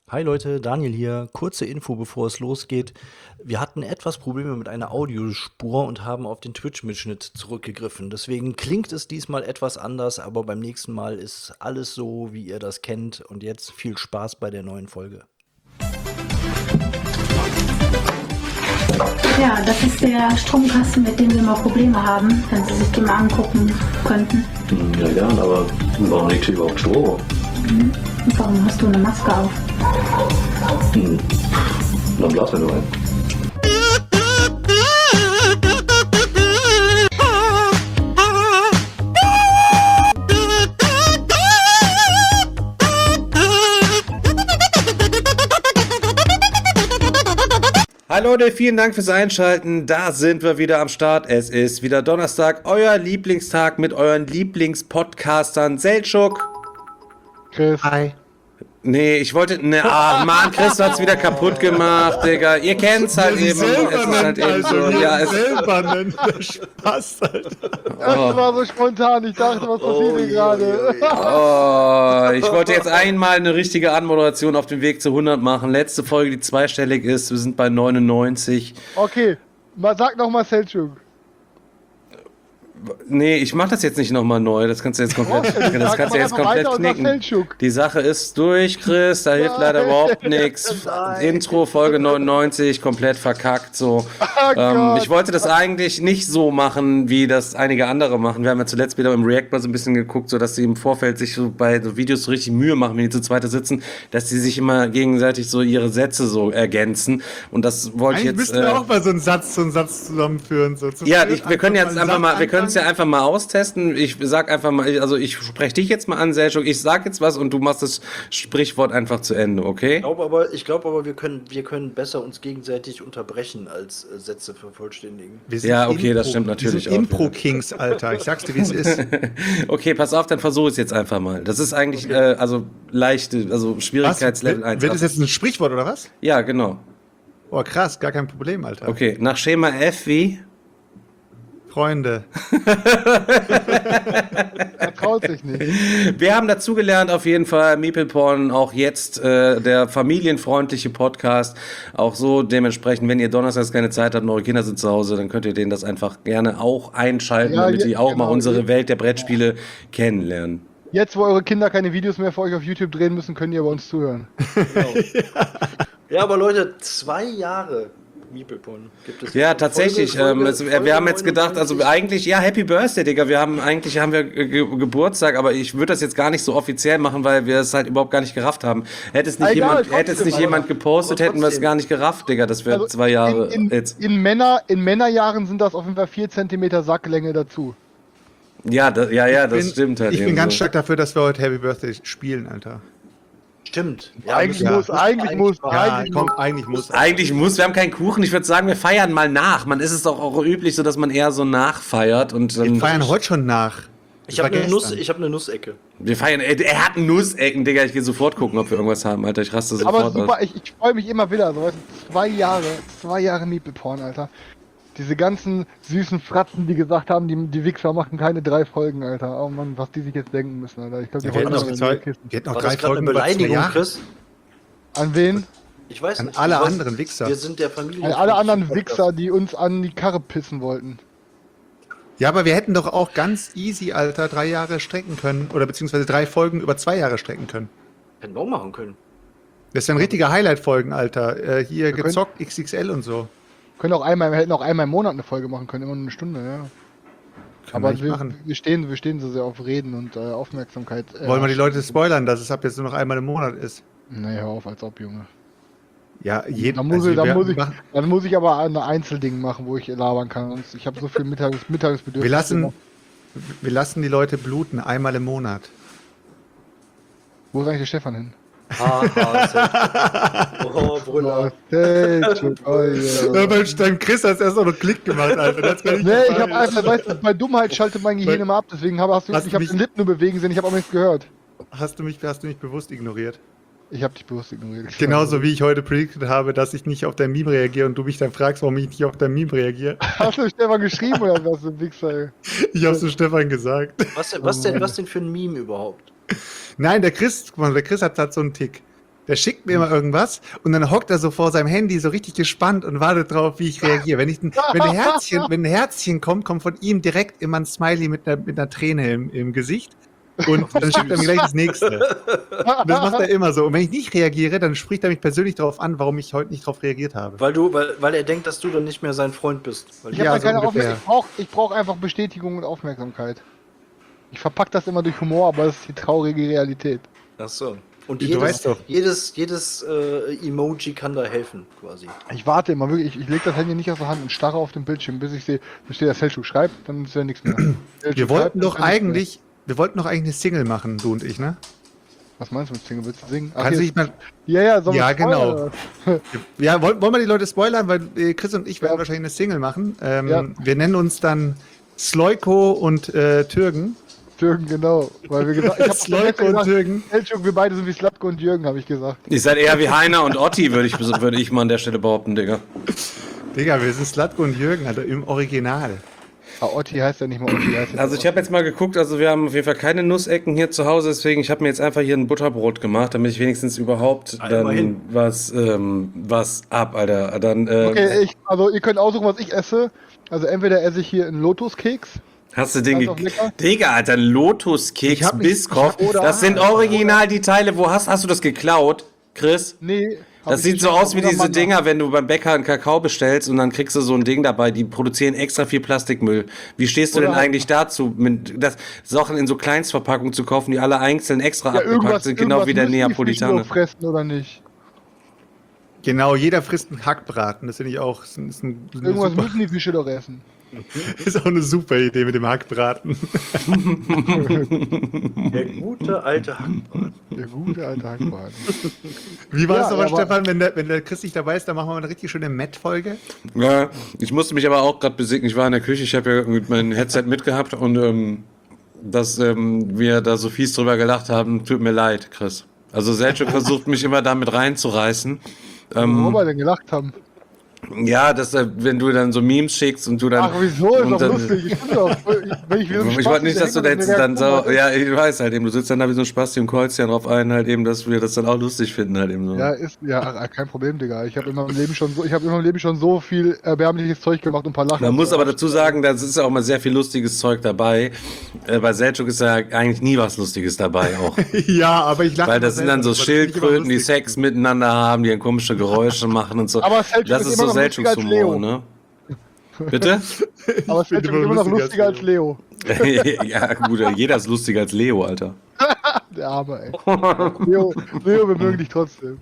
Hi Leute, Daniel hier. Kurze Info, bevor es losgeht. Wir hatten etwas Probleme mit einer Audiospur und haben auf den Twitch-Mitschnitt zurückgegriffen. Deswegen klingt es diesmal etwas anders, aber beim nächsten Mal ist alles so, wie ihr das kennt. Und jetzt viel Spaß bei der neuen Folge. Ja, das ist der Stromkasten, mit dem wir mal Probleme haben, wenn Sie sich den mal angucken könnten. Ja, gern, aber warum liegt hier überhaupt Strom? Und warum hast du eine Maske auf? Dann blasen wir nur ein. Hallo Leute, vielen Dank fürs Einschalten. Da sind wir wieder am Start. Es ist wieder Donnerstag, euer Lieblingstag mit euren Lieblingspodcastern Seltschuk. Chris. Hi. Nee, ich wollte. Ne, Mann, Chris, du hat's wieder kaputt gemacht, Digga. Ihr kennt's halt eben. Es ist halt eben so. Ja, es selber nennt der Spaß, Alter. Das war so spontan, ich dachte, was passiert hier gerade? Oh, ich wollte jetzt einmal eine richtige Anmoderation auf dem Weg zu 100 machen. Letzte Folge, die zweistellig ist. Wir sind bei 99. Okay, sag nochmal Selçuk. Nee, ich mach das jetzt nicht nochmal neu. Das kannst du jetzt komplett, knicken. Die Sache ist durch, Chris. Da hilft leider überhaupt nichts. Intro, Folge 99, komplett verkackt. So. Ich wollte das eigentlich nicht so machen, wie das einige andere machen. Wir haben ja zuletzt wieder im React mal so ein bisschen geguckt, so dass sie im Vorfeld sich so bei so Videos so richtig Mühe machen, wenn die zu zweit sitzen, dass sie sich immer gegenseitig so ihre Sätze so ergänzen. Und das wollte ich jetzt. Müssten wir auch mal so einen Satz zusammenführen. So. Ja, wir können jetzt einfach mal, wir können es ja einfach mal austesten. Ich sag einfach mal, also ich spreche dich jetzt mal an, Selchuk. Ich sag jetzt was und du machst das Sprichwort einfach zu Ende, okay? Ich glaube aber, wir können besser uns gegenseitig unterbrechen, als Sätze vervollständigen. Ja, okay, das stimmt natürlich auch. Impro-Kings, Alter. Ich sag's dir, wie es ist. Okay, pass auf, dann versuche ich es jetzt einfach mal. Das ist eigentlich, also leichte, also Schwierigkeitslevel 1. Wird das jetzt ein Sprichwort oder was? Ja, genau. Oh, krass, gar kein Problem, Alter. Okay, nach Schema F wie? Freunde. Er traut sich nicht. Wir haben dazugelernt auf jeden Fall, Meeple Porn, auch jetzt der familienfreundliche Podcast, auch so dementsprechend, wenn ihr donnerstags keine Zeit habt und eure Kinder sind zu Hause, dann könnt ihr denen das einfach gerne auch einschalten, Ja, damit die auch genau. mal unsere Welt der Brettspiele kennenlernen. Jetzt, wo eure Kinder keine Videos mehr für euch auf YouTube drehen müssen, könnt ihr bei uns zuhören. Genau. Ja, aber Leute, 2 Jahre Meeplepon gibt es. Ja, tatsächlich. Wir haben jetzt gedacht, also eigentlich, ja, Happy Birthday, Digga. Haben wir Geburtstag, aber ich würde das jetzt gar nicht so offiziell machen, weil wir es halt überhaupt gar nicht gerafft haben. Hätte es nicht jemand gepostet, hätten wir es gar nicht gerafft, Digga. Das wäre 2 Jahre jetzt. In Männerjahren sind das auf jeden Fall 4 cm Sacklänge dazu. Ja, das stimmt halt. Ich bin ganz stark dafür, dass wir heute Happy Birthday spielen, Alter. Stimmt. Ja, eigentlich muss. Eigentlich muss. Wir haben keinen Kuchen. Ich würde sagen, wir feiern mal nach. Man ist es doch auch üblich, so dass man eher so nachfeiert. Und wir feiern heute schon nach. Ich habe eine Nussecke. Wir feiern, er hat Nussecken, Digga. Ich gehe sofort gucken, ob wir irgendwas haben, Alter. Ich raste sofort aus. Aber super, ich freue mich immer wieder. So, 2 Jahre Meepleporn, Alter. Diese ganzen süßen Fratzen, die gesagt haben, die Wichser machen keine 3 Folgen, Alter. Oh Mann, was die sich jetzt denken müssen, Alter. Ich glaube, die hätten noch 3 Folgen eine Beleidigung, Chris? An wen? Ich weiß nicht. An alle anderen Wichser. Wir sind der Familie. An alle anderen Wichser, die uns an die Karre pissen wollten. Ja, aber wir hätten doch auch ganz easy, Alter, 3 Jahre strecken können. Oder beziehungsweise 3 Folgen über 2 Jahre strecken können. Hätten wir auch machen können. Das wären richtige Highlight-Folgen, Alter. Hier gezockt, XXL und so. Wir hätten auch einmal im Monat eine Folge machen können, immer nur eine Stunde, ja. Aber wir stehen so sehr auf Reden und Aufmerksamkeit. Wollen wir die Leute spoilern, dass es ab jetzt nur noch einmal im Monat ist? Nee, hör auf, als ob, Junge. Ja, dann muss ich aber ein Einzelding machen, wo ich labern kann. Ich habe so viel Mittagsbedürfnis. Wir lassen die Leute bluten, einmal im Monat. Wo ist eigentlich der Stefan hin? Oh, Brüller. Beim Chris hat es erst noch einen Klick gemacht, Alter. Ich habe einfach, weißt du, bei Dummheit schaltet mein Gehirn immer ab, deswegen ich habe den Lippen nur bewegen sehen, ich habe auch nichts gehört. Hast du mich bewusst ignoriert? Ich habe dich bewusst ignoriert. Genauso wie ich heute predicted habe, dass ich nicht auf dein Meme reagiere und du mich dann fragst, warum ich nicht auf dein Meme reagiere. Hast du Stefan geschrieben oder was, du Wichser? Ich hab's zu Stefan gesagt. Was denn für ein Meme überhaupt? Nein, der Chris hat so einen Tick. Der schickt mir immer irgendwas und dann hockt er so vor seinem Handy so richtig gespannt und wartet drauf, wie ich reagiere. Wenn ein Herzchen kommt von ihm direkt immer ein Smiley mit einer Träne im Gesicht. Und dann schickt er mir gleich das nächste. Und das macht er immer so. Und wenn ich nicht reagiere, dann spricht er mich persönlich darauf an, warum ich heute nicht darauf reagiert habe. Weil er denkt, dass du dann nicht mehr sein Freund bist. Ich habe keine Aufmerksamkeit. Ich brauch einfach Bestätigung und Aufmerksamkeit. Ich verpack das immer durch Humor, aber das ist die traurige Realität. Ach so. Und Du weißt doch. jedes Emoji kann da helfen, quasi. Ich warte immer wirklich, ich lege das Handy nicht aus der Hand und starre auf den Bildschirm, bis ich sehe, da steht, dass Selchuk schreibt, dann ist ja nichts mehr. Wir wollten doch eigentlich eine Single machen, du und ich, ne? Was meinst du mit Single? Willst du singen? Kannst du nicht mal... Ja, Ja, genau. Ja, wollen wir die Leute spoilern, weil Chris und ich werden wahrscheinlich eine Single machen. Wir nennen uns dann Slojko und Türgen. Türgen, genau. Weil wir gesagt, ich Slojko und Türgen. Selchuk, wir beide sind wie Slatko und Jürgen, habe ich gesagt. Ihr seid eher wie Heiner und Otti, würde ich mal an der Stelle behaupten, Digga. Digga, wir sind Slatko und Jürgen, Alter, im Original. Aber Otti heißt ja nicht mal Otti. Also ich habe jetzt mal geguckt, also wir haben auf jeden Fall keine Nussecken hier zu Hause, deswegen ich habe mir jetzt einfach hier ein Butterbrot gemacht, damit ich wenigstens überhaupt dann was ab, Alter. Dann, okay, also ihr könnt aussuchen, was ich esse. Also entweder esse ich hier einen Lotuskeks. Hast du den Digga, Alter, Lotuskeks, Biscoff, das sind original die Teile, wo hast du das geklaut, Chris? Nee. Das sieht so aus wie diese Dinger, wenn du beim Bäcker einen Kakao bestellst und dann kriegst du so ein Ding dabei, die produzieren extra viel Plastikmüll. Wie stehst du denn eigentlich dazu, Sachen in so Kleinstverpackungen zu kaufen, die alle einzeln extra abgepackt sind, genau wie der Neapolitaner? Fressen oder nicht? Genau, jeder frisst einen Hackbraten, das finde ich auch. Irgendwas müssen die Fische doch essen. Ist auch eine super Idee mit dem Hackbraten. Der gute alte Hackbraten. Der gute alte Hackbraten. Wie war es nochmal, Stefan, wenn der Chris nicht dabei ist, dann machen wir mal eine richtig schöne Matt-Folge? Ja, ich musste mich aber auch gerade besiegen. Ich war in der Küche, ich habe ja mein Headset mitgehabt und dass wir da so fies drüber gelacht haben, tut mir leid, Chris. Also Selchuk versucht mich immer damit reinzureißen. Warum wir denn gelacht haben? Ja, wenn du dann so Memes schickst und du dann... Ach, wieso? Ist doch lustig. Ich finde doch... Ich wollte nicht, dass du dann so... Ja, ich weiß halt eben, du sitzt dann da wie so ein Spasti und callst ja drauf ein, halt eben, dass wir das dann auch lustig finden, halt eben so. Ja, kein Problem, Digga. Ich habe in meinem Leben schon so viel erbärmliches Zeug gemacht und ein paar Lachen. Man muss aber dazu sagen, da ist ja auch mal sehr viel lustiges Zeug dabei. Bei Selchuk ist ja eigentlich nie was Lustiges dabei auch. Ja, aber ich lache. Weil das sind dann so Schildkröten, die Sex miteinander haben, die dann komische Geräusche machen und so. Aber das ist so Selchuks Humor, ne? Bitte? Aber Selchuk ist immer noch lustiger als Leo. Ja, gut, jeder ist lustiger als Leo, Alter. Der Arme, ey. Leo, wir mögen dich trotzdem.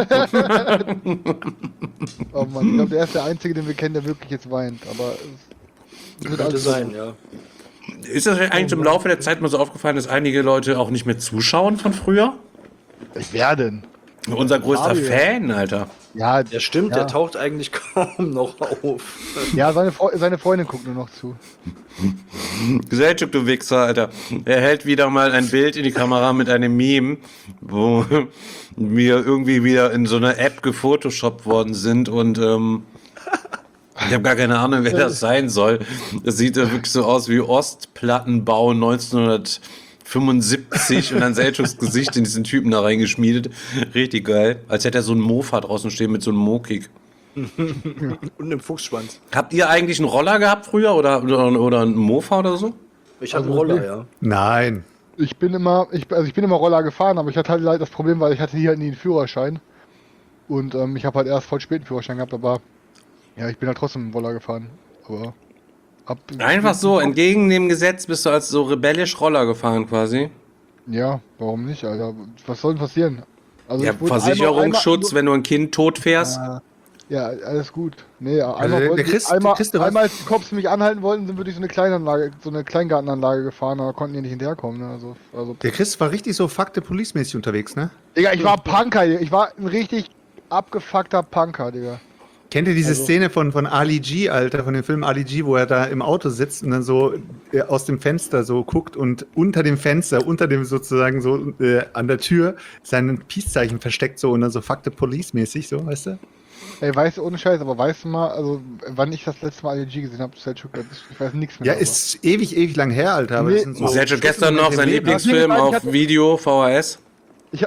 Oh Mann, ich glaube, der ist der Einzige, den wir kennen, der wirklich jetzt weint. Aber es wird Könnte sein, ja. Ist das eigentlich im Laufe der Zeit mal so aufgefallen, dass einige Leute auch nicht mehr zuschauen von früher? Wer denn? Unser größter Fan, Alter. Ja, der stimmt, der taucht eigentlich kaum noch auf. Ja, seine Freundin guckt nur noch zu. Selchuk, du Wichser, Alter. Er hält wieder mal ein Bild in die Kamera mit einem Meme, wo wir irgendwie wieder in so einer App gefotoshoppt worden sind und ich habe gar keine Ahnung, wer das sein soll. Das sieht ja wirklich so aus wie Ostplattenbau 1975 und dann Selchuks Gesicht in diesen Typen da reingeschmiedet. Richtig geil. Als hätte er so einen Mofa draußen stehen mit so einem Mokik. Und einem Fuchsschwanz. Habt ihr eigentlich einen Roller gehabt früher oder einen Mofa oder so? Ich habe einen Roller, ja. Nein. Ich bin immer Roller gefahren, aber ich hatte halt das Problem, weil ich hatte hier halt nie einen Führerschein. Und ich habe halt erst voll spät einen Führerschein gehabt, aber ja, ich bin halt trotzdem einen Roller gefahren. Aber einfach so, entgegen dem Gesetz bist du als so rebellisch Roller gefahren quasi? Ja, warum nicht, Alter? Was soll denn passieren? Also ja, Versicherungsschutz, wenn du ein Kind tot fährst? Ja, alles gut. Nee, einmal, also, einmal als die Cops mich anhalten wollten, sind wir durch so eine Kleingartenanlage gefahren, da konnten die nicht hinterherkommen. Ne? Also der Chris war richtig so Fuck the Police-mäßig unterwegs, ne? Digga, ich war Punker, ich war ein richtig abgefuckter Punker, Digga. Kennt ihr diese Szene von Ali G, Alter, von dem Film Ali G, wo er da im Auto sitzt und dann so aus dem Fenster so guckt und unter dem Fenster, unter dem sozusagen so an der Tür sein Peace-Zeichen versteckt so und dann so Fuck the Police-mäßig, so, weißt du? Ey, weißt du, ohne Scheiß, aber weißt du mal, also wann ich das letzte Mal Ali G gesehen habe, Selchuk, ich weiß nichts mehr. Ja, ist ewig lang her, Alter. Aber Selchuk gestern noch sein Lieblingsfilm auf Video, VHS.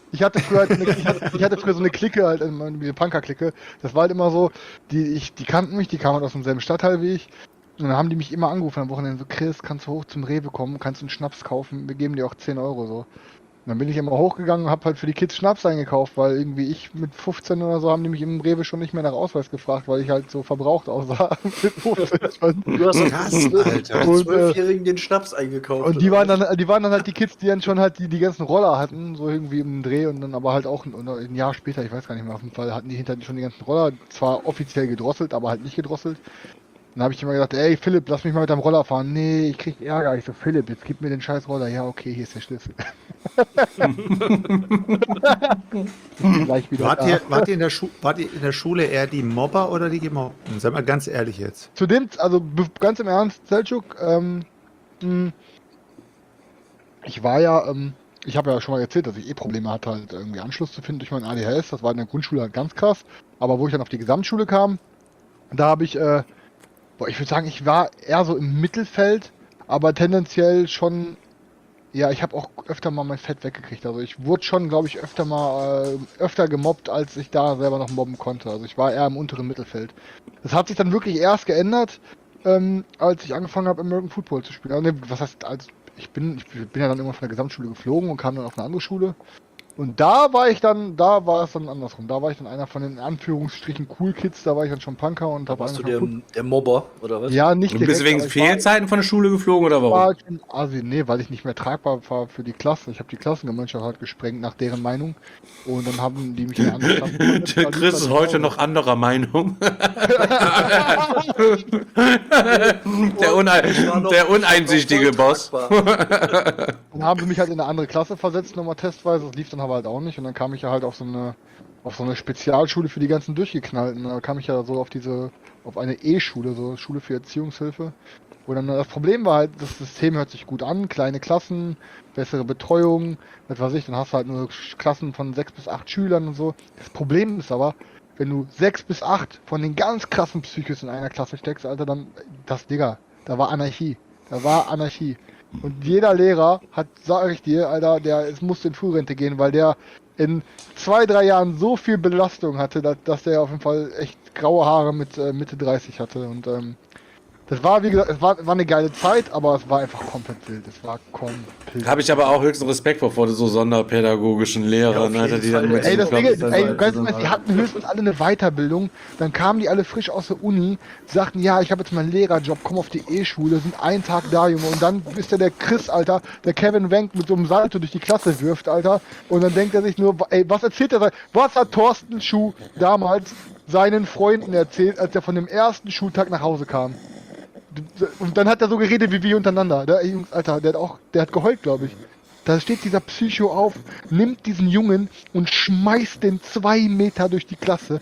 Ich hatte früher so eine Clique, halt, diese Punker-Clique. Das war halt immer so, die kannten mich, die kamen halt aus demselben Stadtteil wie ich. Und dann haben die mich immer angerufen am Wochenende, so, Chris, kannst du hoch zum Rewe kommen, kannst du einen Schnaps kaufen, wir geben dir auch 10 Euro, so. Und dann bin ich immer hochgegangen und hab halt für die Kids Schnaps eingekauft, weil irgendwie ich mit 15 oder so haben die mich im Rewe schon nicht mehr nach Ausweis gefragt, weil ich halt so verbraucht aussah. Mit 15. Du hast Krass, Alter. mit 12-Jährigen den Schnaps eingekauft. Und die waren dann halt die Kids, die dann schon halt die ganzen Roller hatten, so irgendwie im Dreh und dann aber halt auch ein Jahr später, ich weiß gar nicht mehr, auf jeden Fall hatten die hinter schon die ganzen Roller, zwar offiziell gedrosselt, aber halt nicht gedrosselt. Dann habe ich immer gesagt, ey Philipp, lass mich mal mit deinem Roller fahren. Nee, ich krieg Ärger. Ich so, Philipp, jetzt gib mir den scheiß Roller. Ja, okay, hier ist der Schlüssel. Gleich wieder Wart ihr in der Schule eher die Mobber oder die Gemobbten? Sag mal ganz ehrlich jetzt. Also ganz im Ernst, Selçuk, ich war ja, ich habe ja schon mal erzählt, dass ich Probleme hatte, halt irgendwie Anschluss zu finden durch mein ADHS. Das war in der Grundschule halt ganz krass. Aber wo ich dann auf die Gesamtschule kam, da habe ich, ich würde sagen, ich war eher so im Mittelfeld, aber tendenziell schon, ja, ich habe auch öfter mal mein Fett weggekriegt. Also ich wurde schon, glaube ich, öfter gemobbt, als ich da selber noch mobben konnte. Also ich war eher im unteren Mittelfeld. Das hat sich dann wirklich erst geändert, als ich angefangen habe, American Football zu spielen. Also, was heißt, ich bin ja dann irgendwann von der Gesamtschule geflogen und kam dann auf eine andere Schule. Und da war es dann andersrum. Da war ich dann einer von den in Anführungsstrichen Cool Kids, da war ich dann schon Punker und habe warst du der Mobber, oder was? Ja, nicht Und bist du wegen Fehlzeiten von der Schule geflogen oder warum? Nee, weil ich nicht mehr tragbar war für die Klasse. Ich habe die Klassengemeinschaft halt gesprengt nach deren Meinung. Und dann haben die mich in eine andere Klasse Der Chris ist heute noch anderer Meinung. der uneinsichtige Boss. Dann haben sie mich halt in eine andere Klasse versetzt, nochmal testweise. Das lief dann aber halt auch nicht. Und dann kam ich ja halt auf so eine Spezialschule für die ganzen Durchgeknallten. Da kam ich ja so auf eine E-Schule, so Schule für Erziehungshilfe. Wo dann das Problem war halt, das System hört sich gut an, kleine Klassen, bessere Betreuung, was weiß ich, dann hast du halt nur Klassen von 6 bis 8 Schülern und so. Das Problem ist aber, wenn du 6 bis 8 von den ganz krassen Psychos in einer Klasse steckst, Alter, dann, da war Anarchie. Und jeder Lehrer hat, sag ich dir, Alter, es musste in Frührente gehen, weil der in 2-3 Jahren so viel Belastung hatte, dass der auf jeden Fall echt graue Haare mit Mitte 30 hatte. Und das war, wie gesagt, es war eine geile Zeit, aber es war einfach komplett wild. Habe ich aber auch höchsten Respekt vor so sonderpädagogischen Lehrern, Ja, Alter, die dann mit das Ding ist, die die hatten höchstens alle eine Weiterbildung, dann kamen die alle frisch aus der Uni, sagten, ja, ich habe jetzt meinen Lehrerjob, komm auf die E-Schule, sind einen Tag da, Junge, und dann ist der Chris, Alter, der Kevin Wenk mit so einem Salto durch die Klasse wirft, Alter, und dann denkt er sich nur, ey, was erzählt er, was hat Thorsten Schuh damals seinen Freunden erzählt, als er von dem ersten Schultag nach Hause kam? Und dann hat er so geredet wie wir untereinander. Alter, der hat geheult, glaube ich. Da steht dieser Psycho auf, nimmt diesen Jungen und schmeißt den 2 Meter durch die Klasse.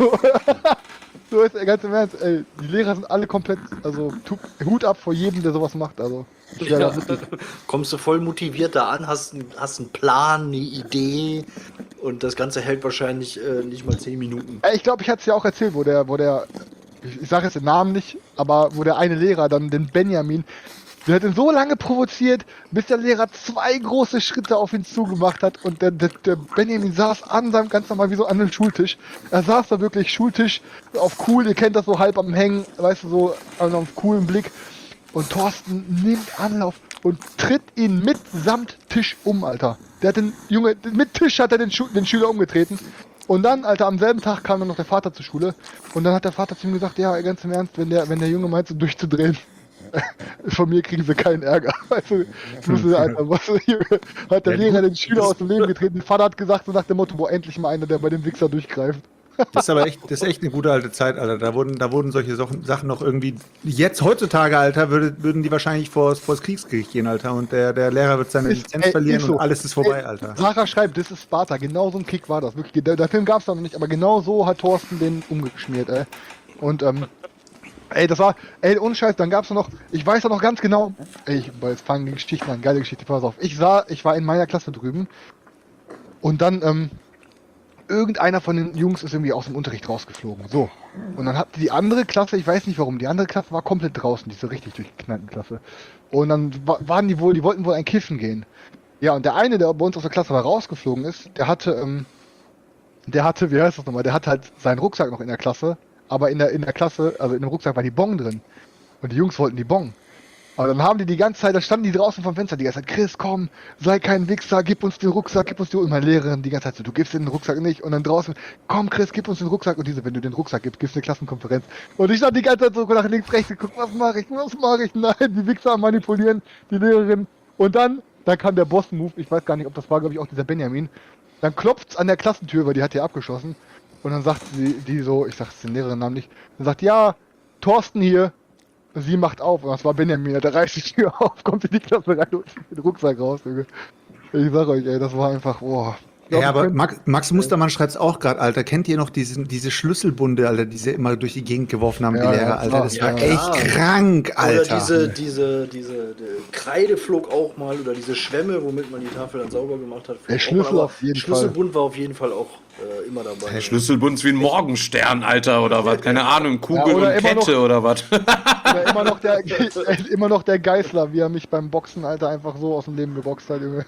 So ist er ganz im Ernst. Ey, die Lehrer sind alle komplett, also Hut ab vor jedem, der sowas macht. Also Ja, kommst du voll motiviert da an, hast einen Plan, eine Idee und das Ganze hält wahrscheinlich nicht mal 10 Minuten. Ich glaube, ich hatte es ja auch erzählt, wo der ich sage jetzt den Namen nicht, aber wo der eine Lehrer dann, den Benjamin, der hat ihn so lange provoziert, bis der Lehrer 2 große Schritte auf ihn zugemacht hat und der Benjamin saß an seinem, ganz normal wie so an einem Schultisch. Er saß da wirklich Schultisch auf cool, ihr kennt das so halb am Hängen, weißt du, so auf coolen Blick. Und Thorsten nimmt Anlauf und tritt ihn mitsamt Tisch um, Alter. Der hat den Junge, mit Tisch hat er den Schüler umgetreten. Und dann, Alter, am selben Tag kam dann noch der Vater zur Schule. Und dann hat der Vater zu ihm gesagt, ja, ganz im Ernst, wenn der Junge meint, so durchzudrehen, von mir kriegen sie keinen Ärger. Weißt du, Alter, hat der Lehrer den Schüler aus dem Leben getreten. Der Vater hat gesagt, so nach dem Motto, boah, endlich mal einer, der bei dem Wichser durchgreift. Das ist aber echt eine gute alte Zeit, Alter. Da wurden solche Sachen noch irgendwie. Jetzt, heutzutage, Alter, würden die wahrscheinlich vors Kriegsgericht gehen, Alter. Und der Lehrer wird seine Lizenz verlieren so. Und alles ist vorbei, Alter. Sarah schreibt, das ist Sparta. Genau so ein Kick war das. Wirklich, der Film gab's da noch nicht, aber genau so hat Thorsten den umgeschmiert, ey. Und, das war, ohne Scheiß, dann gab's noch, ich weiß noch ganz genau, jetzt fangen die Geschichten an, geile Geschichte, pass auf. Ich war in meiner Klasse drüben und dann, irgendeiner von den Jungs ist irgendwie aus dem Unterricht rausgeflogen. So. Und dann hatte die andere Klasse, ich weiß nicht warum, die andere Klasse war komplett draußen, diese richtig durchgeknallten Klasse. Und dann die wollten wohl ein Kiffen gehen. Ja, und der eine, der bei uns aus der Klasse mal rausgeflogen ist, der hatte, wie heißt das nochmal, der hatte halt seinen Rucksack noch in der Klasse, aber in der Klasse, also in dem Rucksack war die Bon drin. Und die Jungs wollten die Bon. Aber dann haben die ganze Zeit, da standen die draußen vom Fenster, die ganze Zeit, Chris, komm, sei kein Wichser, gib uns den Rucksack, gib uns den. Und meine Lehrerin die ganze Zeit so, du gibst den Rucksack nicht. Und dann draußen, komm Chris, gib uns den Rucksack. Und diese, wenn du den Rucksack gibst, gibst du eine Klassenkonferenz. Und ich stand die ganze Zeit so nach links, rechts geguckt, was mache ich? Nein, die Wichser manipulieren die Lehrerin. Und dann kam der Boss-Move, ich weiß gar nicht, ob das war, glaube ich, auch dieser Benjamin. Dann klopft's an der Klassentür, weil die hat ja abgeschossen. Und dann sagt die so, ich sag's den Lehrerin nicht, dann sagt, ja, Thorsten hier. Sie macht auf, und das war Benjamin, der reißt die Tür auf, kommt in die Klasse rein und zieht den Rucksack raus. Junge. Ich sag euch, ey, das war einfach, boah. Ja, aber Max Mustermann schreibt's auch gerade, Alter. Kennt ihr noch diese Schlüsselbunde, Alter, die sie immer durch die Gegend geworfen haben, die Lehrer, Alter? Das war echt krank, Alter. Oder diese Kreide flog auch mal, oder diese Schwämme, womit man die Tafel dann sauber gemacht hat. Der Schlüssel auf jeden Fall. Schlüsselbund war auf jeden Fall auch immer dabei. Der Schlüsselbund ist wie ein Morgenstern, Alter, oder was? Keine Ahnung, Kugel oder und Kette oder was? Oder immer noch der Geißler, wie er mich beim Boxen, Alter, einfach so aus dem Leben geboxt hat, Junge.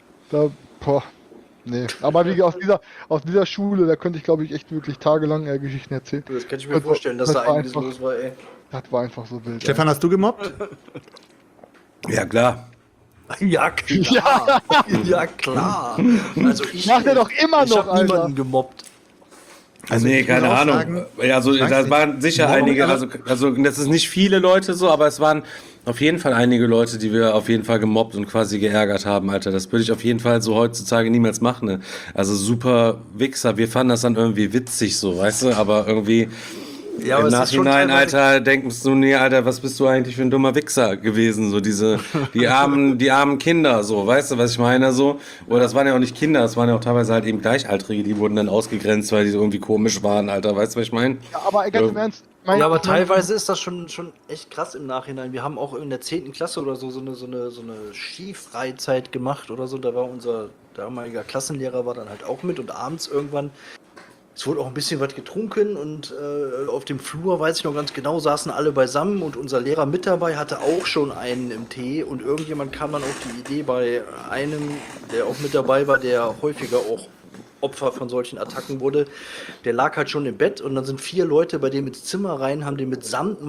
Nee, aber wie aus dieser Schule, da könnte ich, glaube ich, echt wirklich tagelang Geschichten erzählen. Das kann ich mir vorstellen, dass da einiges los war, ey. Das war einfach so wild. Stefan, hast du gemobbt? Ja, klar. Ja, klar. Ja, klar. Also ich Macht er doch immer noch, hab niemanden gemobbt. Also nee, keine Ahnung. Sagen, ja, also das waren sicher einige, also das ist nicht viele Leute so, aber es waren auf jeden Fall einige Leute, die wir auf jeden Fall gemobbt und quasi geärgert haben, Alter. Das würde ich auf jeden Fall so heutzutage niemals machen. Ne? Also super Wichser. Wir fanden das dann irgendwie witzig so, weißt du, aber irgendwie ja, im Nachhinein, Alter, denkst du, nee, Alter, was bist du eigentlich für ein dummer Wichser gewesen? So die armen Kinder, so, weißt du, was ich meine, so? Oder das waren ja auch nicht Kinder, das waren ja auch teilweise halt eben Gleichaltrige, die wurden dann ausgegrenzt, weil die so irgendwie komisch waren, Alter, weißt du, was ich meine? Ja, aber ganz im Ernst. Ja, aber teilweise ist das schon echt krass im Nachhinein. Wir haben auch in der 10. Klasse oder so eine Skifreizeit gemacht oder so. Da war unser damaliger Klassenlehrer war dann halt auch mit, und abends irgendwann, es wurde auch ein bisschen was getrunken, und auf dem Flur, weiß ich noch ganz genau, saßen alle beisammen, und unser Lehrer mit dabei hatte auch schon einen im Tee, und irgendjemand kam dann auf die Idee bei einem, der auch mit dabei war, der häufiger auch Opfer von solchen Attacken wurde, der lag halt schon im Bett, und dann sind 4 Leute bei dem ins Zimmer rein, haben den mit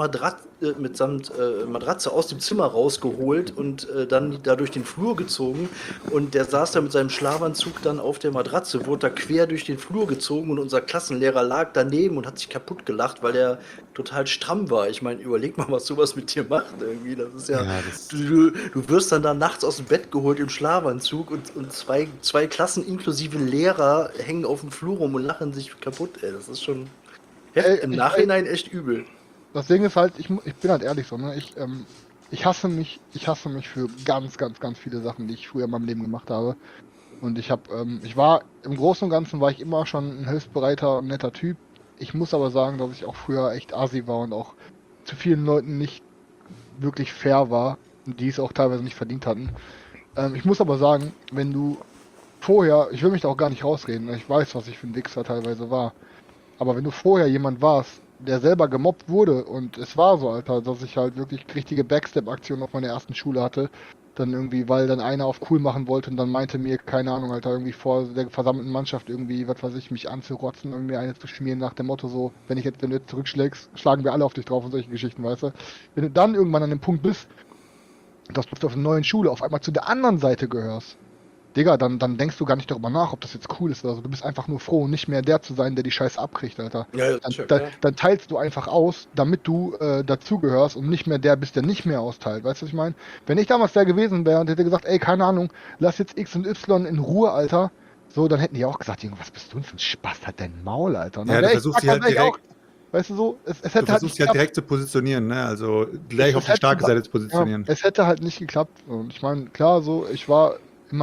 Matratze aus dem Zimmer rausgeholt und dann da durch den Flur gezogen, und der saß da mit seinem Schlafanzug dann auf der Matratze, wurde da quer durch den Flur gezogen, und unser Klassenlehrer lag daneben und hat sich kaputt gelacht, weil der total stramm war. Ich meine, überleg mal, was sowas mit dir macht irgendwie. Das ist ja, du wirst dann da nachts aus dem Bett geholt im Schlafanzug, und zwei Klassen inklusive Lehrer hängen auf dem Flur rum und lachen sich kaputt, ey. Das ist schon im Nachhinein echt übel. Das Ding ist halt, ich bin halt ehrlich so, ne? Ich hasse mich für ganz, ganz, ganz viele Sachen, die ich früher in meinem Leben gemacht habe. Und ich war im Großen und Ganzen war ich immer schon ein hilfsbereiter und netter Typ. Ich muss aber sagen, dass ich auch früher echt assi war und auch zu vielen Leuten nicht wirklich fair war, die es auch teilweise nicht verdient hatten. Ich muss aber sagen, wenn du vorher, ich will mich da auch gar nicht rausreden, ich weiß, was ich für ein Wichser teilweise war, aber wenn du vorher jemand warst, der selber gemobbt wurde, und es war so, Alter, dass ich halt wirklich richtige Backstep-Aktionen auf meiner ersten Schule hatte, dann irgendwie, weil dann einer auf cool machen wollte und dann meinte mir, keine Ahnung, Alter, irgendwie vor der versammelten Mannschaft irgendwie, was weiß ich, mich anzurotzen, irgendwie eine zu schmieren nach dem Motto so, wenn du jetzt zurückschlägst, schlagen wir alle auf dich drauf und solche Geschichten, weißt du. Wenn du dann irgendwann an dem Punkt bist, dass du auf einer neuen Schule auf einmal zu der anderen Seite gehörst, Digga, dann denkst du gar nicht darüber nach, ob das jetzt cool ist oder so. Du bist einfach nur froh, nicht mehr der zu sein, der die Scheiße abkriegt, Alter. Ja, dann teilst du einfach aus, damit du dazugehörst und nicht mehr der bist, der nicht mehr austeilt. Weißt du, was ich meine? Wenn ich damals der gewesen wäre und hätte gesagt, ey, keine Ahnung, lass jetzt X und Y in Ruhe, Alter, so, dann hätten die auch gesagt, Junge, was bist du denn für ein Spaß, hat dein Maul, Alter. Und ja, du versuchst sie halt direkt... Auch, weißt du so, es hätte du versuchst halt direkt zu positionieren, ne? Also gleich auf die starke Seite zu positionieren. Ja, es hätte halt nicht geklappt. Und ich meine, klar, so, ich habe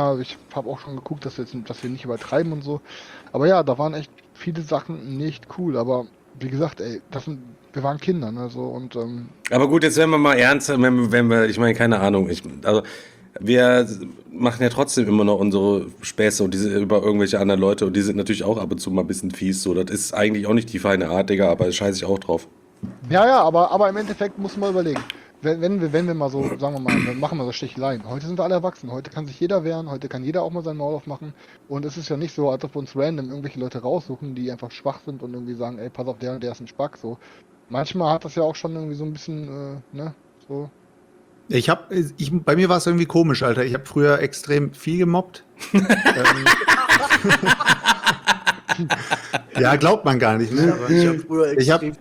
auch schon geguckt, dass wir nicht übertreiben und so. Aber ja, da waren echt viele Sachen nicht cool. Aber wie gesagt, ey, wir waren Kinder, ne? So, und, aber gut, jetzt werden wir mal ernst, wenn wir, ich meine, keine Ahnung, also wir machen ja trotzdem immer noch unsere Späße und diese über irgendwelche anderen Leute, und die sind natürlich auch ab und zu mal ein bisschen fies. So, das ist eigentlich auch nicht die feine Art, Digga, aber scheiße ich auch drauf. Ja, aber im Endeffekt muss man überlegen. wenn wir mal so, sagen wir mal, wir machen mal so Sticheleien. Heute sind wir alle erwachsen, heute kann sich jeder wehren, heute kann jeder auch mal sein Maul aufmachen. Und es ist ja nicht so, als ob wir uns random irgendwelche Leute raussuchen, die einfach schwach sind und irgendwie sagen, ey, pass auf, der und der ist ein Spack. So. Manchmal hat das ja auch schon irgendwie so ein bisschen, ne, so. Bei mir war es irgendwie komisch, Alter. Ich habe früher extrem viel gemobbt. Ja, glaubt man gar nicht. Ne? Ich habe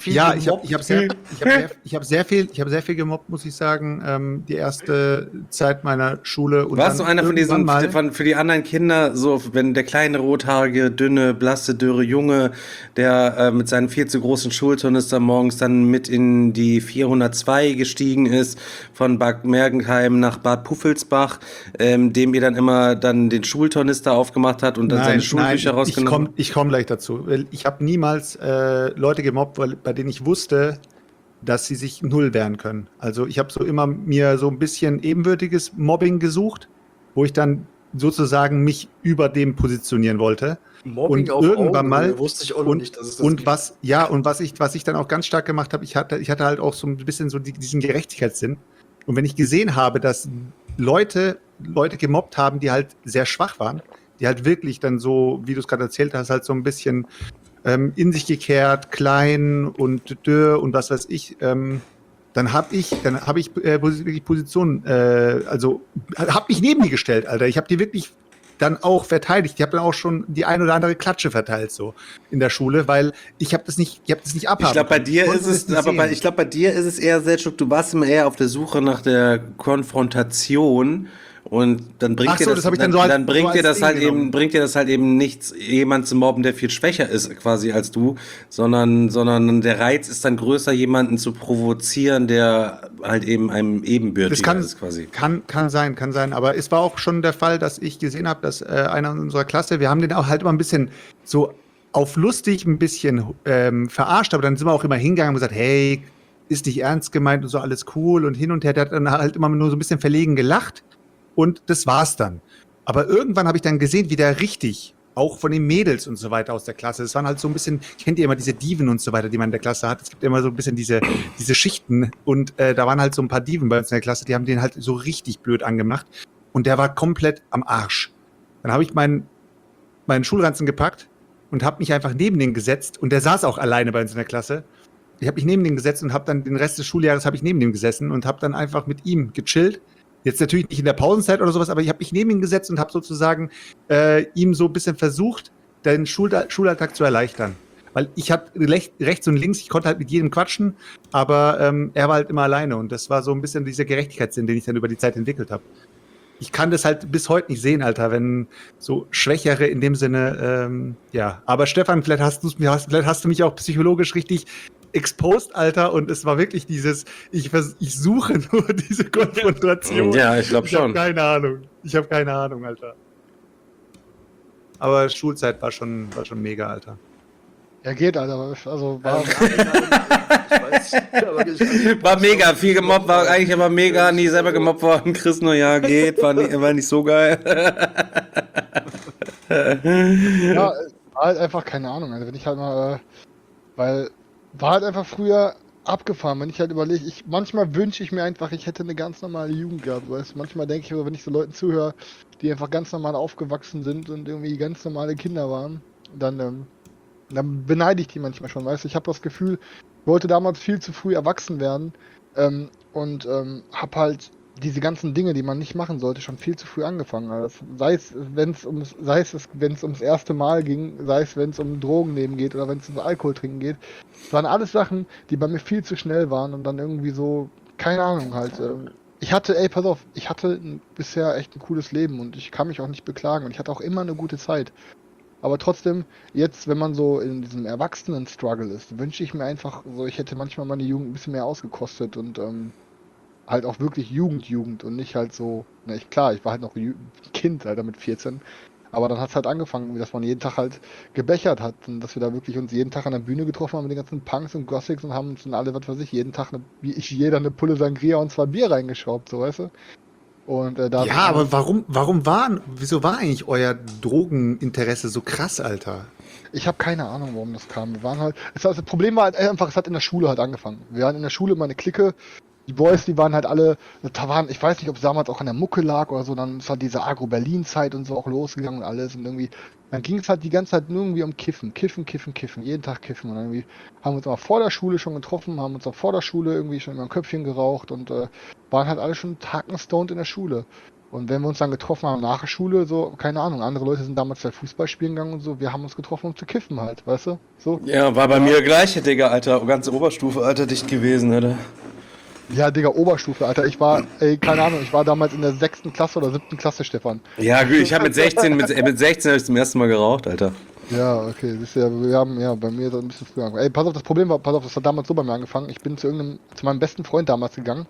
sehr viel gemobbt, muss ich sagen. Die erste Zeit meiner Schule. Und warst du einer von diesen, für die anderen Kinder, so, wenn der kleine, rothaarige, dünne, blasse, dürre Junge, der mit seinen viel zu großen Schultornister morgens dann mit in die 402 gestiegen ist, von Bad Mergentheim nach Bad Puffelsbach, dem ihr dann immer dann den Schultornister aufgemacht hat und dann seine Schulbücher rausgenommen? Ich komme gleich dazu. Ich habe niemals Leute gemobbt, bei denen ich wusste, dass sie sich null wehren können. Also ich habe so immer mir so ein bisschen ebenbürtiges Mobbing gesucht, wo ich dann sozusagen mich über dem positionieren wollte. Mobbing und auf irgendwann mal wusste ich auch noch nicht, dass es das und gibt. was ich dann auch ganz stark gemacht habe, ich hatte halt auch so ein bisschen so diesen Gerechtigkeitssinn. Und wenn ich gesehen habe, dass Leute gemobbt haben, die halt sehr schwach waren, die halt wirklich dann so, wie du es gerade erzählt hast, halt so ein bisschen in sich gekehrt, klein und dürr und was weiß ich, dann habe ich wirklich Position, also habe mich neben die gestellt, Alter. Ich habe die wirklich dann auch verteidigt. Ich habe dann auch schon die ein oder andere Klatsche verteilt so in der Schule, weil ich habe das nicht abhaben. Ich glaube, bei dir ist es eher, Selçuk, du warst immer eher auf der Suche nach der Konfrontation. Und dann bringt dir das halt eben nichts, jemanden zu mobben, der viel schwächer ist quasi als du, sondern der Reiz ist dann größer, jemanden zu provozieren, der halt eben einem ebenbürtiger ist quasi. Kann sein, aber es war auch schon der Fall, dass ich gesehen habe, dass einer in unserer Klasse, wir haben den auch halt immer ein bisschen so auf lustig ein bisschen verarscht, aber dann sind wir auch immer hingegangen und gesagt, hey, ist nicht ernst gemeint und so, alles cool und hin und her, der hat dann halt immer nur so ein bisschen verlegen gelacht. Und das war's dann. Aber irgendwann habe ich dann gesehen, wie der richtig, auch von den Mädels und so weiter aus der Klasse, es waren halt so ein bisschen, kennt ihr immer diese Diven und so weiter, die man in der Klasse hat? Es gibt immer so ein bisschen diese Schichten und da waren halt so ein paar Diven bei uns in der Klasse, die haben den halt so richtig blöd angemacht und der war komplett am Arsch. Dann habe ich meinen Schulranzen gepackt und habe mich einfach neben den gesetzt und der saß auch alleine bei uns in der Klasse. Ich habe mich neben den gesetzt und habe dann den Rest des Schuljahres habe ich neben dem gesessen und habe dann einfach mit ihm gechillt. Jetzt natürlich nicht in der Pausenzeit oder sowas, aber ich habe mich neben ihn gesetzt und habe sozusagen ihm so ein bisschen versucht, den Schulalltag zu erleichtern. Weil ich hatte rechts und links, ich konnte halt mit jedem quatschen, aber er war halt immer alleine und das war so ein bisschen dieser Gerechtigkeitssinn, den ich dann über die Zeit entwickelt habe. Ich kann das halt bis heute nicht sehen, Alter, wenn so Schwächere in dem Sinne, ja. Aber Stefan, vielleicht hast du mich auch psychologisch richtig exposed, Alter, und es war wirklich dieses, ich suche nur diese Konfrontation. Ja, ich glaube schon. Ich habe keine Ahnung, Alter. Aber Schulzeit war schon mega, Alter. Ja, geht, Alter. Also war war mega, viel gemobbt, war eigentlich aber mega, nie selber gemobbt worden. Chris nur, ja, geht, war nicht so geil. ja, war halt einfach keine Ahnung. Also wenn ich halt mal, weil war halt einfach früher abgefahren, wenn ich halt überlege, manchmal wünsche ich mir einfach, ich hätte eine ganz normale Jugend gehabt, weißt du, manchmal denke ich, wenn ich so Leuten zuhöre, die einfach ganz normal aufgewachsen sind und irgendwie ganz normale Kinder waren, dann beneide ich die manchmal schon, weißt du, ich habe das Gefühl, ich wollte damals viel zu früh erwachsen werden und habe halt diese ganzen Dinge, die man nicht machen sollte, schon viel zu früh angefangen. Also, sei es, wenn es ums erste Mal ging, sei es, wenn es um Drogen nehmen geht oder wenn es ums Alkohol trinken geht. Das waren alles Sachen, die bei mir viel zu schnell waren und dann irgendwie so, keine Ahnung halt. Ich hatte bisher echt ein cooles Leben und ich kann mich auch nicht beklagen und ich hatte auch immer eine gute Zeit. Aber trotzdem, jetzt, wenn man so in diesem Erwachsenen-Struggle ist, wünsche ich mir einfach so, ich hätte manchmal meine Jugend ein bisschen mehr ausgekostet und halt auch wirklich Jugend und nicht halt so, ich war halt noch Kind, Alter, mit 14, aber dann hat es halt angefangen, dass man jeden Tag halt gebechert hat und dass wir da wirklich uns jeden Tag an der Bühne getroffen haben mit den ganzen Punks und Gothics und haben uns dann alle, was weiß ich, jeden Tag jeder eine Pulle Sangria und 2 Bier reingeschraubt, so, weißt du? Und ja, aber wieso war eigentlich euer Drogeninteresse so krass, Alter? Ich habe keine Ahnung, warum das kam. Das Problem war halt einfach, es hat in der Schule halt angefangen. Wir waren in der Schule, meine Clique, die Boys, die waren halt alle, ich weiß nicht, ob es damals auch an der Mucke lag oder so, dann ist halt diese Agro-Berlin-Zeit und so auch losgegangen und alles und irgendwie, dann ging es halt die ganze Zeit nur irgendwie um Kiffen, jeden Tag kiffen und dann irgendwie haben wir uns auch vor der Schule schon getroffen, haben uns auch vor der Schule irgendwie schon immer ein Köpfchen geraucht und waren halt alle schon tagenstoned in der Schule. Und wenn wir uns dann getroffen haben nach der Schule, so, keine Ahnung, andere Leute sind damals halt Fußball spielen gegangen und so, wir haben uns getroffen, um zu kiffen halt, weißt du? So. Ja, war bei mir gleich, Digga, Alter, ganze Oberstufe, Alter, dicht gewesen, Alter. Ja, Digga, Oberstufe, Alter, ich war, keine Ahnung, ich war damals in der 6. Klasse oder 7. Klasse, Stefan. Ja, gut, ich habe mit 16 habe ich zum ersten Mal geraucht, Alter. Ja, okay, das ist ja, wir haben, ja, bei mir ist das ein bisschen früher angefangen. Ey, pass auf, das Problem war, das hat damals so bei mir angefangen, ich bin zu meinem besten Freund damals gegangen,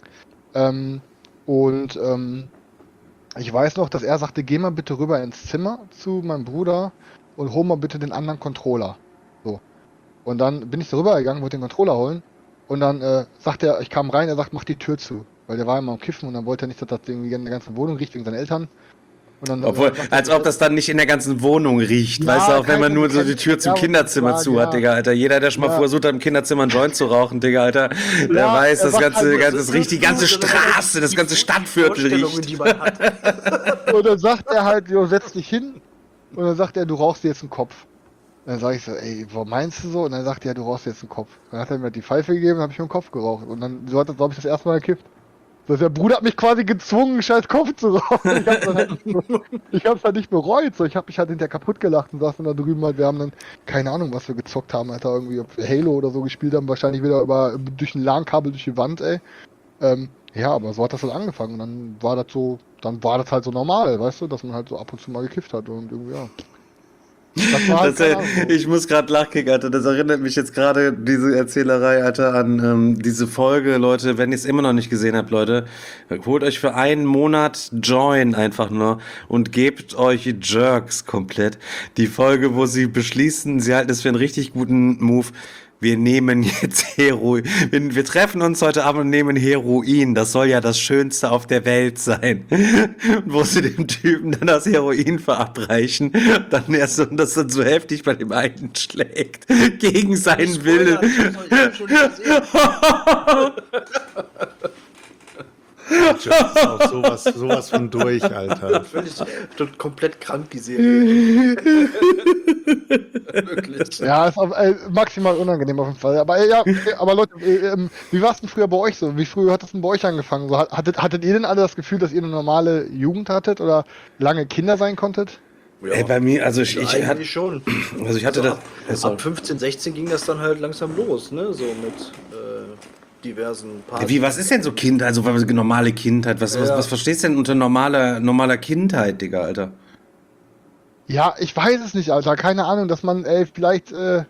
ich weiß noch, dass er sagte, geh mal bitte rüber ins Zimmer zu meinem Bruder und hol mal bitte den anderen Controller. So. Und dann bin ich da rübergegangen, wollte den Controller holen und dann sagt er, ich kam rein, er sagt, mach die Tür zu. Weil der war immer am Kiffen und dann wollte er nicht, dass das irgendwie in der ganzen Wohnung riecht wegen seinen Eltern. Und dann, obwohl, als ob das dann nicht in der ganzen Wohnung riecht, ja, weißt du, auch wenn man nur so die Tür zum Kinderzimmer zu hat, Digga, Alter. Jeder, der schon mal versucht hat, im Kinderzimmer einen Joint zu rauchen, Digga, Alter, der weiß, das riecht die ganze Straße, das ganze Stadtviertel riecht. Und dann sagt er halt, jo, setz dich hin. Und dann sagt er, du rauchst dir jetzt einen Kopf. Und dann sage ich so, ey, wo meinst du so? Und dann sagt er, du rauchst dir jetzt einen Kopf. Dann hat er mir die Pfeife gegeben und habe ich mir einen Kopf geraucht. Und dann, so hat er, glaube ich, das erste Mal gekifft. So, der Bruder hat mich quasi gezwungen, einen scheiß Kopf zu rauchen. Ich hab's halt nicht bereut. So, ich hab mich halt hinterher kaputt gelacht und saß dann da drüben halt, wir haben dann, keine Ahnung, was wir gezockt haben, Alter, irgendwie, ob wir Halo oder so gespielt haben, wahrscheinlich wieder durch ein LAN-Kabel durch die Wand, ey. Ja, aber so hat das halt angefangen. Und dann war das halt so normal, weißt du, dass man halt so ab und zu mal gekifft hat und irgendwie, ja. Das war halt ich muss gerade lachen, Alter. Das erinnert mich jetzt gerade, diese Erzählerei, Alter, an diese Folge, Leute. Wenn ihr es immer noch nicht gesehen habt, Leute, holt euch für einen Monat Join einfach nur und gebt euch Jerks komplett. Die Folge, wo sie beschließen, sie halten es für einen richtig guten Move. Wir nehmen jetzt Heroin. Wir treffen uns heute Abend und nehmen Heroin. Das soll ja das Schönste auf der Welt sein. Wo sie dem Typen dann das Heroin verabreichen. Dann erst und das dann so heftig bei dem einen schlägt. Gegen seinen Willen. Das ist auch sowas von durch, Alter. Völlig komplett krank, die Serie. Wirklich. Ja, ist auch, maximal unangenehm auf jeden Fall. Aber aber Leute, wie war es denn früher bei euch so? Wie früh hat das denn bei euch angefangen? So, hattet ihr denn alle das Gefühl, dass ihr eine normale Jugend hattet oder lange Kinder sein konntet? Ja, ey, bei mir, also ich hatte schon. Also ich hatte ab 15, 16 ging das dann halt langsam los, ne? So mit diversen Partys. Was ist denn so Kindheit? Also normale Kindheit? Was verstehst du denn unter normaler Kindheit, Digga, Alter? Ja, ich weiß es nicht, Alter. Keine Ahnung, dass man, vielleicht, du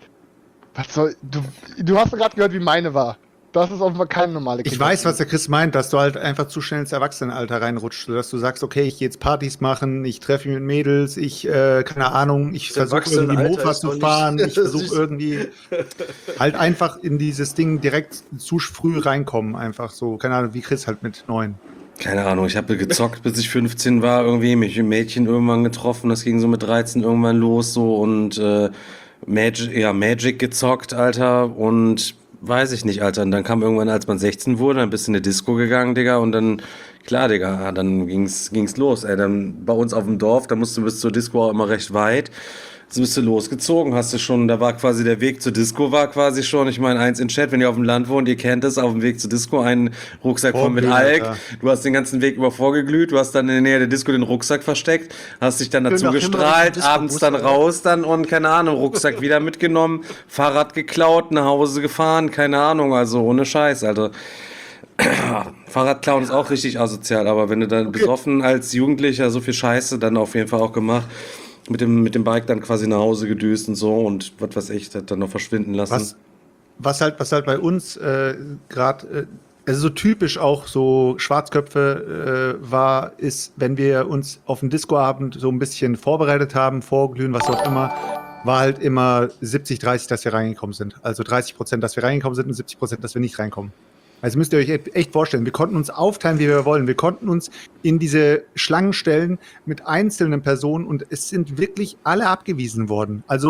hast gerade gehört, wie meine war. Das ist offenbar keine normale Kindheit. Ich weiß, was der Chris meint, dass du halt einfach zu schnell ins Erwachsenenalter reinrutscht, dass du sagst, okay, ich gehe jetzt Partys machen, ich treffe mich mit Mädels, keine Ahnung, ich versuche irgendwie Mofa zu fahren, ich versuche irgendwie halt einfach in dieses Ding direkt zu früh reinkommen, einfach so, keine Ahnung, wie Chris halt mit 9. Keine Ahnung, ich habe gezockt, bis ich 15 war, irgendwie mich mit Mädchen irgendwann getroffen, das ging so mit 13 irgendwann los, so, und Magic gezockt, Alter, und weiß ich nicht, Alter. Und dann kam irgendwann, als man 16 wurde, dann bist du in eine Disco gegangen, Digga, und dann, klar, Digga, dann ging's los, ey. Dann bei uns auf dem Dorf, da musst du bis zur Disco auch immer recht weit. Jetzt bist du losgezogen, hast du schon, da war quasi der Weg zur Disco war quasi schon, ich meine, eins in Chat, wenn ihr auf dem Land wohnt, ihr kennt es, auf dem Weg zur Disco, einen Rucksack voll mit Alk, du hast den ganzen Weg über vorgeglüht, du hast dann in der Nähe der Disco den Rucksack versteckt, hast dich dann dazu gestrahlt, abends dann raus dann und, keine Ahnung, Rucksack wieder mitgenommen, Fahrrad geklaut, nach Hause gefahren, keine Ahnung, also ohne Scheiß, Alter. Fahrrad klauen ist auch richtig asozial, aber wenn du dann besoffen als Jugendlicher so viel Scheiße dann auf jeden Fall auch gemacht, mit dem Bike dann quasi nach Hause gedüst und so und was weiß ich, das dann noch verschwinden lassen. Was halt bei uns gerade, also so typisch auch so Schwarzköpfe war, ist, wenn wir uns auf den Discoabend so ein bisschen vorbereitet haben, vorglühen, was auch immer, war halt immer 70-30, dass wir reingekommen sind. Also 30%, dass wir reingekommen sind und 70%, dass wir nicht reinkommen. Also müsst ihr euch echt vorstellen, wir konnten uns aufteilen, wie wir wollen. Wir konnten uns in diese Schlangen stellen mit einzelnen Personen und es sind wirklich alle abgewiesen worden. Also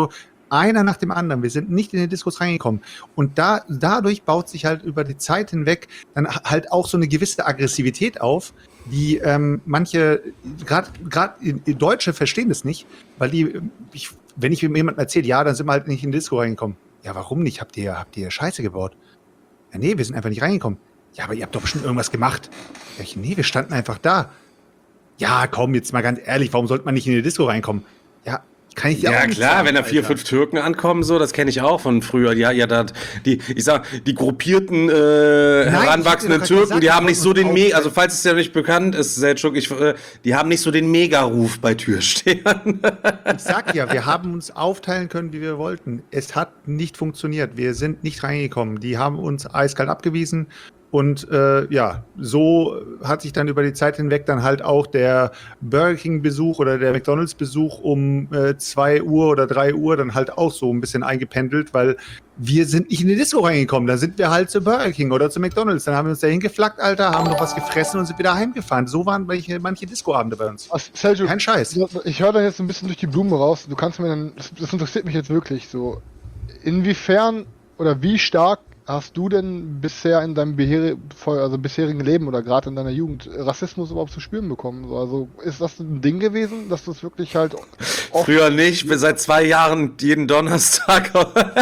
einer nach dem anderen. Wir sind nicht in die Diskos reingekommen. Und dadurch baut sich halt über die Zeit hinweg dann halt auch so eine gewisse Aggressivität auf, die manche, gerade Deutsche verstehen das nicht, weil wenn ich jemandem erzähle, ja, dann sind wir halt nicht in die Disco reingekommen. Ja, warum nicht? Habt ihr Scheiße gebaut? Ja, nee, wir sind einfach nicht reingekommen. Ja, aber ihr habt doch bestimmt irgendwas gemacht. Ja, nee, wir standen einfach da. Ja, komm, jetzt mal ganz ehrlich, warum sollte man nicht in die Disco reinkommen? Ja, kann ich dir auch nicht klar, sagen, wenn da 4, 5 Türken ankommen, so, das kenne ich auch von früher. Die gruppierten, heranwachsenden Türken, die haben nicht so den also falls es ja nicht bekannt ist, Selçuk, die haben nicht so den Mega-Ruf bei Türstehern. Ich sag ja, wir haben uns aufteilen können, wie wir wollten. Es hat nicht funktioniert. Wir sind nicht reingekommen. Die haben uns eiskalt abgewiesen. Und so hat sich dann über die Zeit hinweg dann halt auch der Burger King-Besuch oder der McDonalds-Besuch um 2 Uhr oder 3 Uhr dann halt auch so ein bisschen eingependelt, weil wir sind nicht in die Disco reingekommen. Da sind wir halt zu Burger King oder zu McDonalds. Dann haben wir uns da hingeflackt, Alter, haben noch was gefressen und sind wieder heimgefahren. So waren manche Disco-Abende bei uns. Selçuk, kein Scheiß. Ich höre da jetzt ein bisschen durch die Blume raus. Du kannst mir dann, das interessiert mich jetzt wirklich so. Inwiefern oder wie stark hast du denn bisher in deinem bisherigen Leben oder gerade in deiner Jugend Rassismus überhaupt zu spüren bekommen? Also ist das ein Ding gewesen, dass das wirklich halt Früher nicht, bin seit 2 Jahren jeden Donnerstag.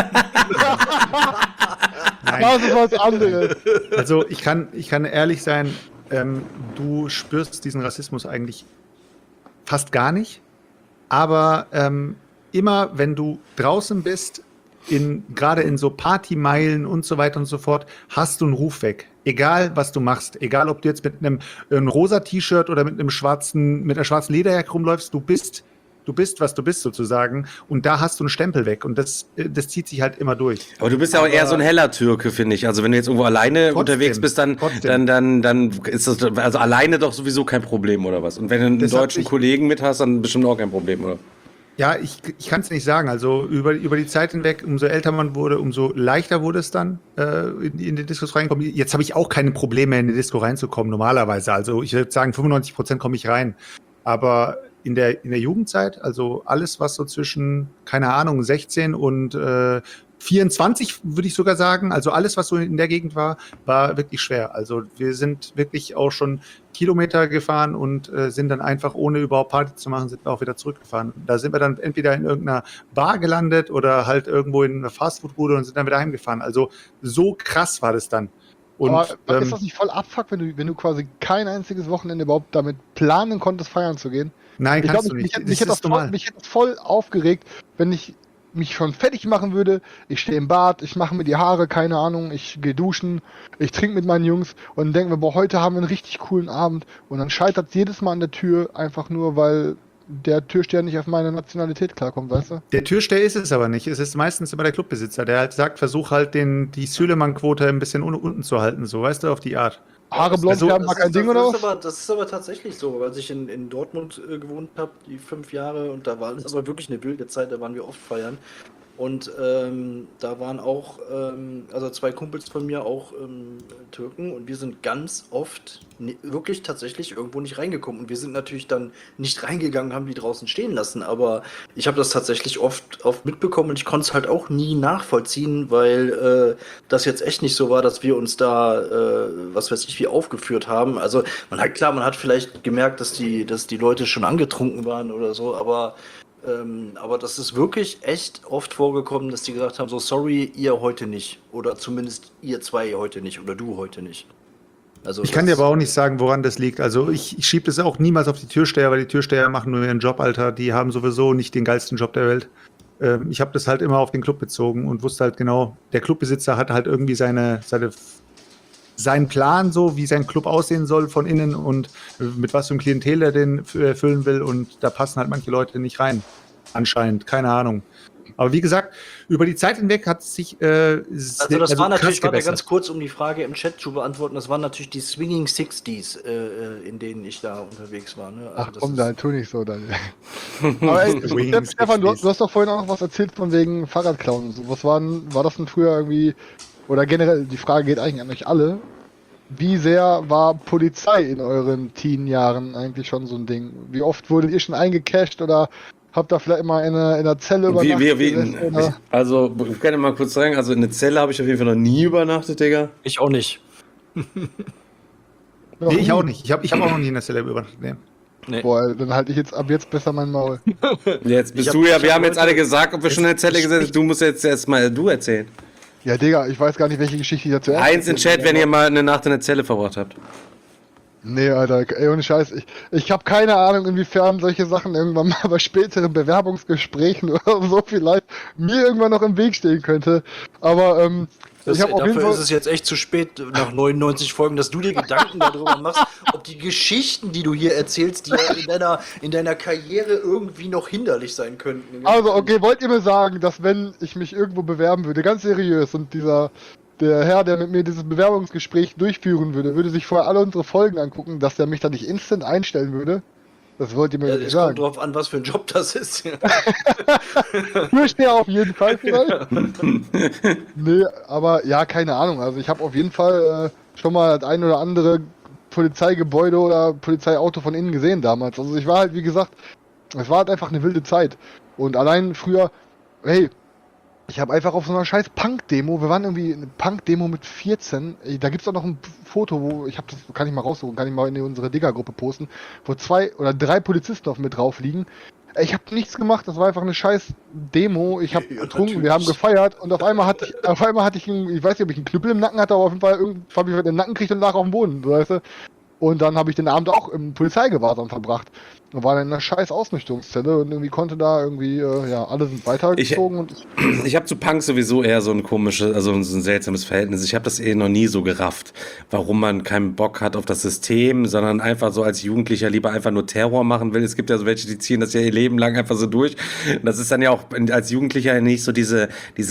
Nein. Das ist was anderes. Also ich kann ehrlich sein, du spürst diesen Rassismus eigentlich fast gar nicht, aber immer wenn du draußen bist, gerade in so Partymeilen und so weiter und so fort, hast du einen Ruf weg. Egal, was du machst. Egal, ob du jetzt mit einem rosa T-Shirt oder mit einer schwarzen Lederjacke rumläufst, du bist, was du bist sozusagen. Und da hast du einen Stempel weg. Und das zieht sich halt immer durch. Aber du bist ja auch eher so ein heller Türke, finde ich. Also wenn du jetzt irgendwo alleine unterwegs bist, dann ist das also alleine doch sowieso kein Problem, oder was? Und wenn du einen deutschen Kollegen mit hast, dann bestimmt auch kein Problem, oder? Ja, ich kann es nicht sagen. Also über die Zeit hinweg, umso älter man wurde, umso leichter wurde es dann, in die Diskos reinkommen. Jetzt habe ich auch keine Probleme, in die Disco reinzukommen, normalerweise. Also ich würde sagen, 95% komme ich rein. Aber in der Jugendzeit, also alles, was so zwischen, keine Ahnung, 16 und 24, würde ich sogar sagen. Also alles, was so in der Gegend war wirklich schwer. Also wir sind wirklich auch schon Kilometer gefahren und sind dann einfach, ohne überhaupt Party zu machen, sind wir auch wieder zurückgefahren. Da sind wir dann entweder in irgendeiner Bar gelandet oder halt irgendwo in einer Fastfood-Bude und sind dann wieder heimgefahren. Also so krass war das dann. Und, aber ist das nicht voll Abfuck, wenn du quasi kein einziges Wochenende überhaupt damit planen konntest, feiern zu gehen? Nein, kannst du nicht. Mich hätte das voll aufgeregt, wenn ich mich schon fertig machen würde, ich stehe im Bad, ich mache mir die Haare, keine Ahnung, ich gehe duschen, ich trinke mit meinen Jungs und denke mir, boah, heute haben wir einen richtig coolen Abend und dann scheitert es jedes Mal an der Tür, einfach nur, weil der Türsteher nicht auf meine Nationalität klarkommt, weißt du? Der Türsteher ist es aber nicht, es ist meistens immer der Clubbesitzer, der halt sagt, versuch halt die Süleman-Quote ein bisschen unten zu halten, so, weißt du, auf die Art. Haare blond färben war kein Ding, oder was? Das ist aber tatsächlich so, als ich in Dortmund gewohnt habe, die 5 Jahre, und da war es aber wirklich eine wilde Zeit, da waren wir oft feiern. Und da waren auch, also 2 Kumpels von mir auch Türken, und wir sind ganz oft wirklich tatsächlich irgendwo nicht reingekommen. Und wir sind natürlich dann nicht reingegangen, haben die draußen stehen lassen, aber ich habe das tatsächlich oft mitbekommen und ich konnte es halt auch nie nachvollziehen, weil das jetzt echt nicht so war, dass wir uns da, was weiß ich, wie aufgeführt haben. Also man hat vielleicht gemerkt, dass die Leute schon angetrunken waren oder so, aber das ist wirklich echt oft vorgekommen, dass die gesagt haben, so sorry, ihr heute nicht. Oder zumindest ihr 2 heute nicht oder du heute nicht. Also ich kann dir aber auch nicht sagen, woran das liegt. Also ich schiebe das auch niemals auf die Türsteher, weil die Türsteher machen nur ihren Job, Alter. Die haben sowieso nicht den geilsten Job der Welt. Ich habe das halt immer auf den Club bezogen und wusste halt genau, der Clubbesitzer hat halt irgendwie seinen Plan, so wie sein Club aussehen soll von innen und mit was für einem Klientel er den erfüllen will, und da passen halt manche Leute nicht rein. Anscheinend, keine Ahnung. Aber wie gesagt, über die Zeit hinweg hat es sich war natürlich, gebessert. ganz kurz, um die Frage im Chat zu beantworten, das waren natürlich die Swinging 60s, in denen ich da unterwegs war. Ne? Also ach komm, dann tu nicht so, dann. Aber ey, Stefan, du hast doch vorhin auch noch was erzählt von wegen Fahrradklauen und so. Was war das denn früher irgendwie, oder generell, die Frage geht eigentlich an euch alle, wie sehr war Polizei in euren Teen-Jahren eigentlich schon so ein Ding? Wie oft wurdet ihr schon eingecasht oder hab da vielleicht immer in einer Zelle übernachtet. Also, ich kann ja mal kurz sagen, also in der Zelle habe ich auf jeden Fall noch nie übernachtet, Digga. Ich auch nicht. Nee, ich auch nicht. Ich hab auch noch nie in der Zelle übernachtet. Nee. Boah, dann halte ich jetzt ab jetzt besser mein Maul. Jetzt bist du ja, wir haben jetzt alle gesagt, ob wir schon in der Zelle gesessen sind. Du musst jetzt erstmal du erzählen. Ja, Digga, ich weiß gar nicht, welche Geschichte ich dazu Eins in Chat, wenn ihr mal eine Nacht in der Zelle verbracht habt. Nee, Alter, ey, ohne Scheiß. Ich habe keine Ahnung, inwiefern solche Sachen irgendwann mal bei späteren Bewerbungsgesprächen oder so vielleicht mir irgendwann noch im Weg stehen könnte. Aber ich habe auf jeden Fall. Dafür ist es jetzt echt zu spät, nach 99 Folgen, dass du dir Gedanken darüber machst, ob die Geschichten, die du hier erzählst, die in deiner Karriere irgendwie noch hinderlich sein könnten. Also, okay, wollt ihr mir sagen, dass wenn ich mich irgendwo bewerben würde, ganz seriös, und der Herr, der mit mir dieses Bewerbungsgespräch durchführen würde sich vorher alle unsere Folgen angucken, dass der mich dann nicht instant einstellen würde? Das wollt ihr mir nicht sagen. Es kommt drauf an, was für ein Job das ist. Möchte auf jeden Fall vielleicht. Nee, aber ja, keine Ahnung. Also ich habe auf jeden Fall schon mal das ein oder andere Polizeigebäude oder Polizeiauto von innen gesehen damals. Also ich war halt, wie gesagt, es war halt einfach eine wilde Zeit. Und allein früher, hey, ich habe einfach auf so einer scheiß Punk-Demo, wir waren irgendwie eine Punk-Demo mit 14, da gibt's auch noch ein Foto, wo, kann ich mal raussuchen, kann ich mal in unsere Digger-Gruppe posten, wo 2 oder 3 Polizisten auf mir drauf liegen. Ich habe nichts gemacht, das war einfach eine scheiß Demo, ich habe getrunken, wir haben gefeiert und auf einmal hatte ich ich weiß nicht, ob ich einen Knüppel im Nacken hatte, aber auf jeden Fall habe ich den Nacken gekriegt und lag auf dem Boden, weißt du? Und dann habe ich den Abend auch im Polizeigewahrsam verbracht. Und war dann in einer scheiß Ausnüchterungszelle und irgendwie konnte da irgendwie, alle sind weitergezogen. Ich habe zu Punk sowieso eher so ein komisches, also so ein seltsames Verhältnis. Ich habe das noch nie so gerafft, warum man keinen Bock hat auf das System, sondern einfach so als Jugendlicher lieber einfach nur Terror machen will. Es gibt ja so welche, die ziehen das ja ihr Leben lang einfach so durch. Und das ist dann ja auch als Jugendlicher nicht so diese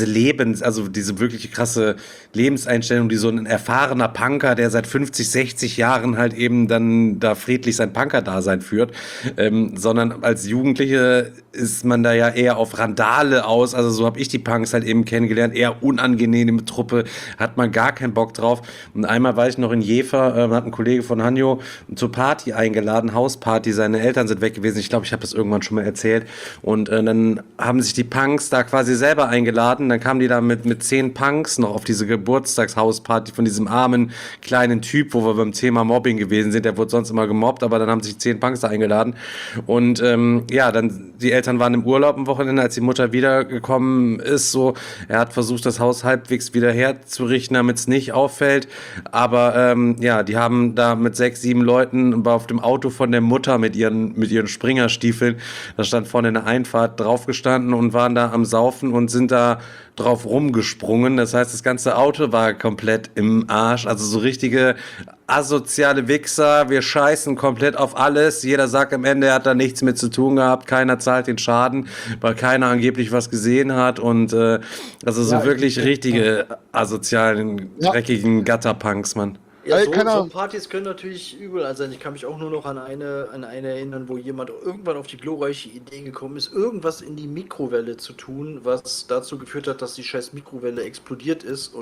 also diese wirklich krasse Lebenseinstellung, die so ein erfahrener Punker, der seit 50, 60 Jahren halt eben dann da friedlich sein Punker-Dasein führt, sondern als Jugendliche ist man da ja eher auf Randale aus, also so habe ich die Punks halt eben kennengelernt, eher unangenehme Truppe, hat man gar keinen Bock drauf. Und einmal war ich noch in Jever, hat ein Kollege von Hanjo zur Party eingeladen, Hausparty, seine Eltern sind weg gewesen, ich glaube, ich habe das irgendwann schon mal erzählt, und dann haben sich die Punks da quasi selber eingeladen, dann kamen die da mit 10 Punks noch auf diese Geburtstagshausparty von diesem armen kleinen Typ, wo wir beim Thema Mobbing gewesen sind, der wurde sonst immer gemobbt, aber dann haben sich 10 Punks da eingeladen. Und dann die Eltern waren im Urlaub am Wochenende, als die Mutter wiedergekommen ist, so, er hat versucht, das Haus halbwegs wieder herzurichten, damit es nicht auffällt, aber die haben da mit 6, 7 Leuten auf dem Auto von der Mutter mit ihren Springerstiefeln, da stand vorne in der Einfahrt draufgestanden und waren da am Saufen und sind da drauf rumgesprungen, das heißt, das ganze Auto war komplett im Arsch, also so richtige asoziale Wichser, wir scheißen komplett auf alles, jeder sagt am Ende, er hat da nichts mit zu tun gehabt, keiner zahlt den Schaden, weil keiner angeblich was gesehen hat, und also so wirklich richtige asozialen, dreckigen Gatterpunks, Mann. Ja, so Partys können natürlich übel sein. Ich kann mich auch nur noch an eine erinnern, wo jemand irgendwann auf die glorreiche Idee gekommen ist, irgendwas in die Mikrowelle zu tun, was dazu geführt hat, dass die scheiß Mikrowelle explodiert ist und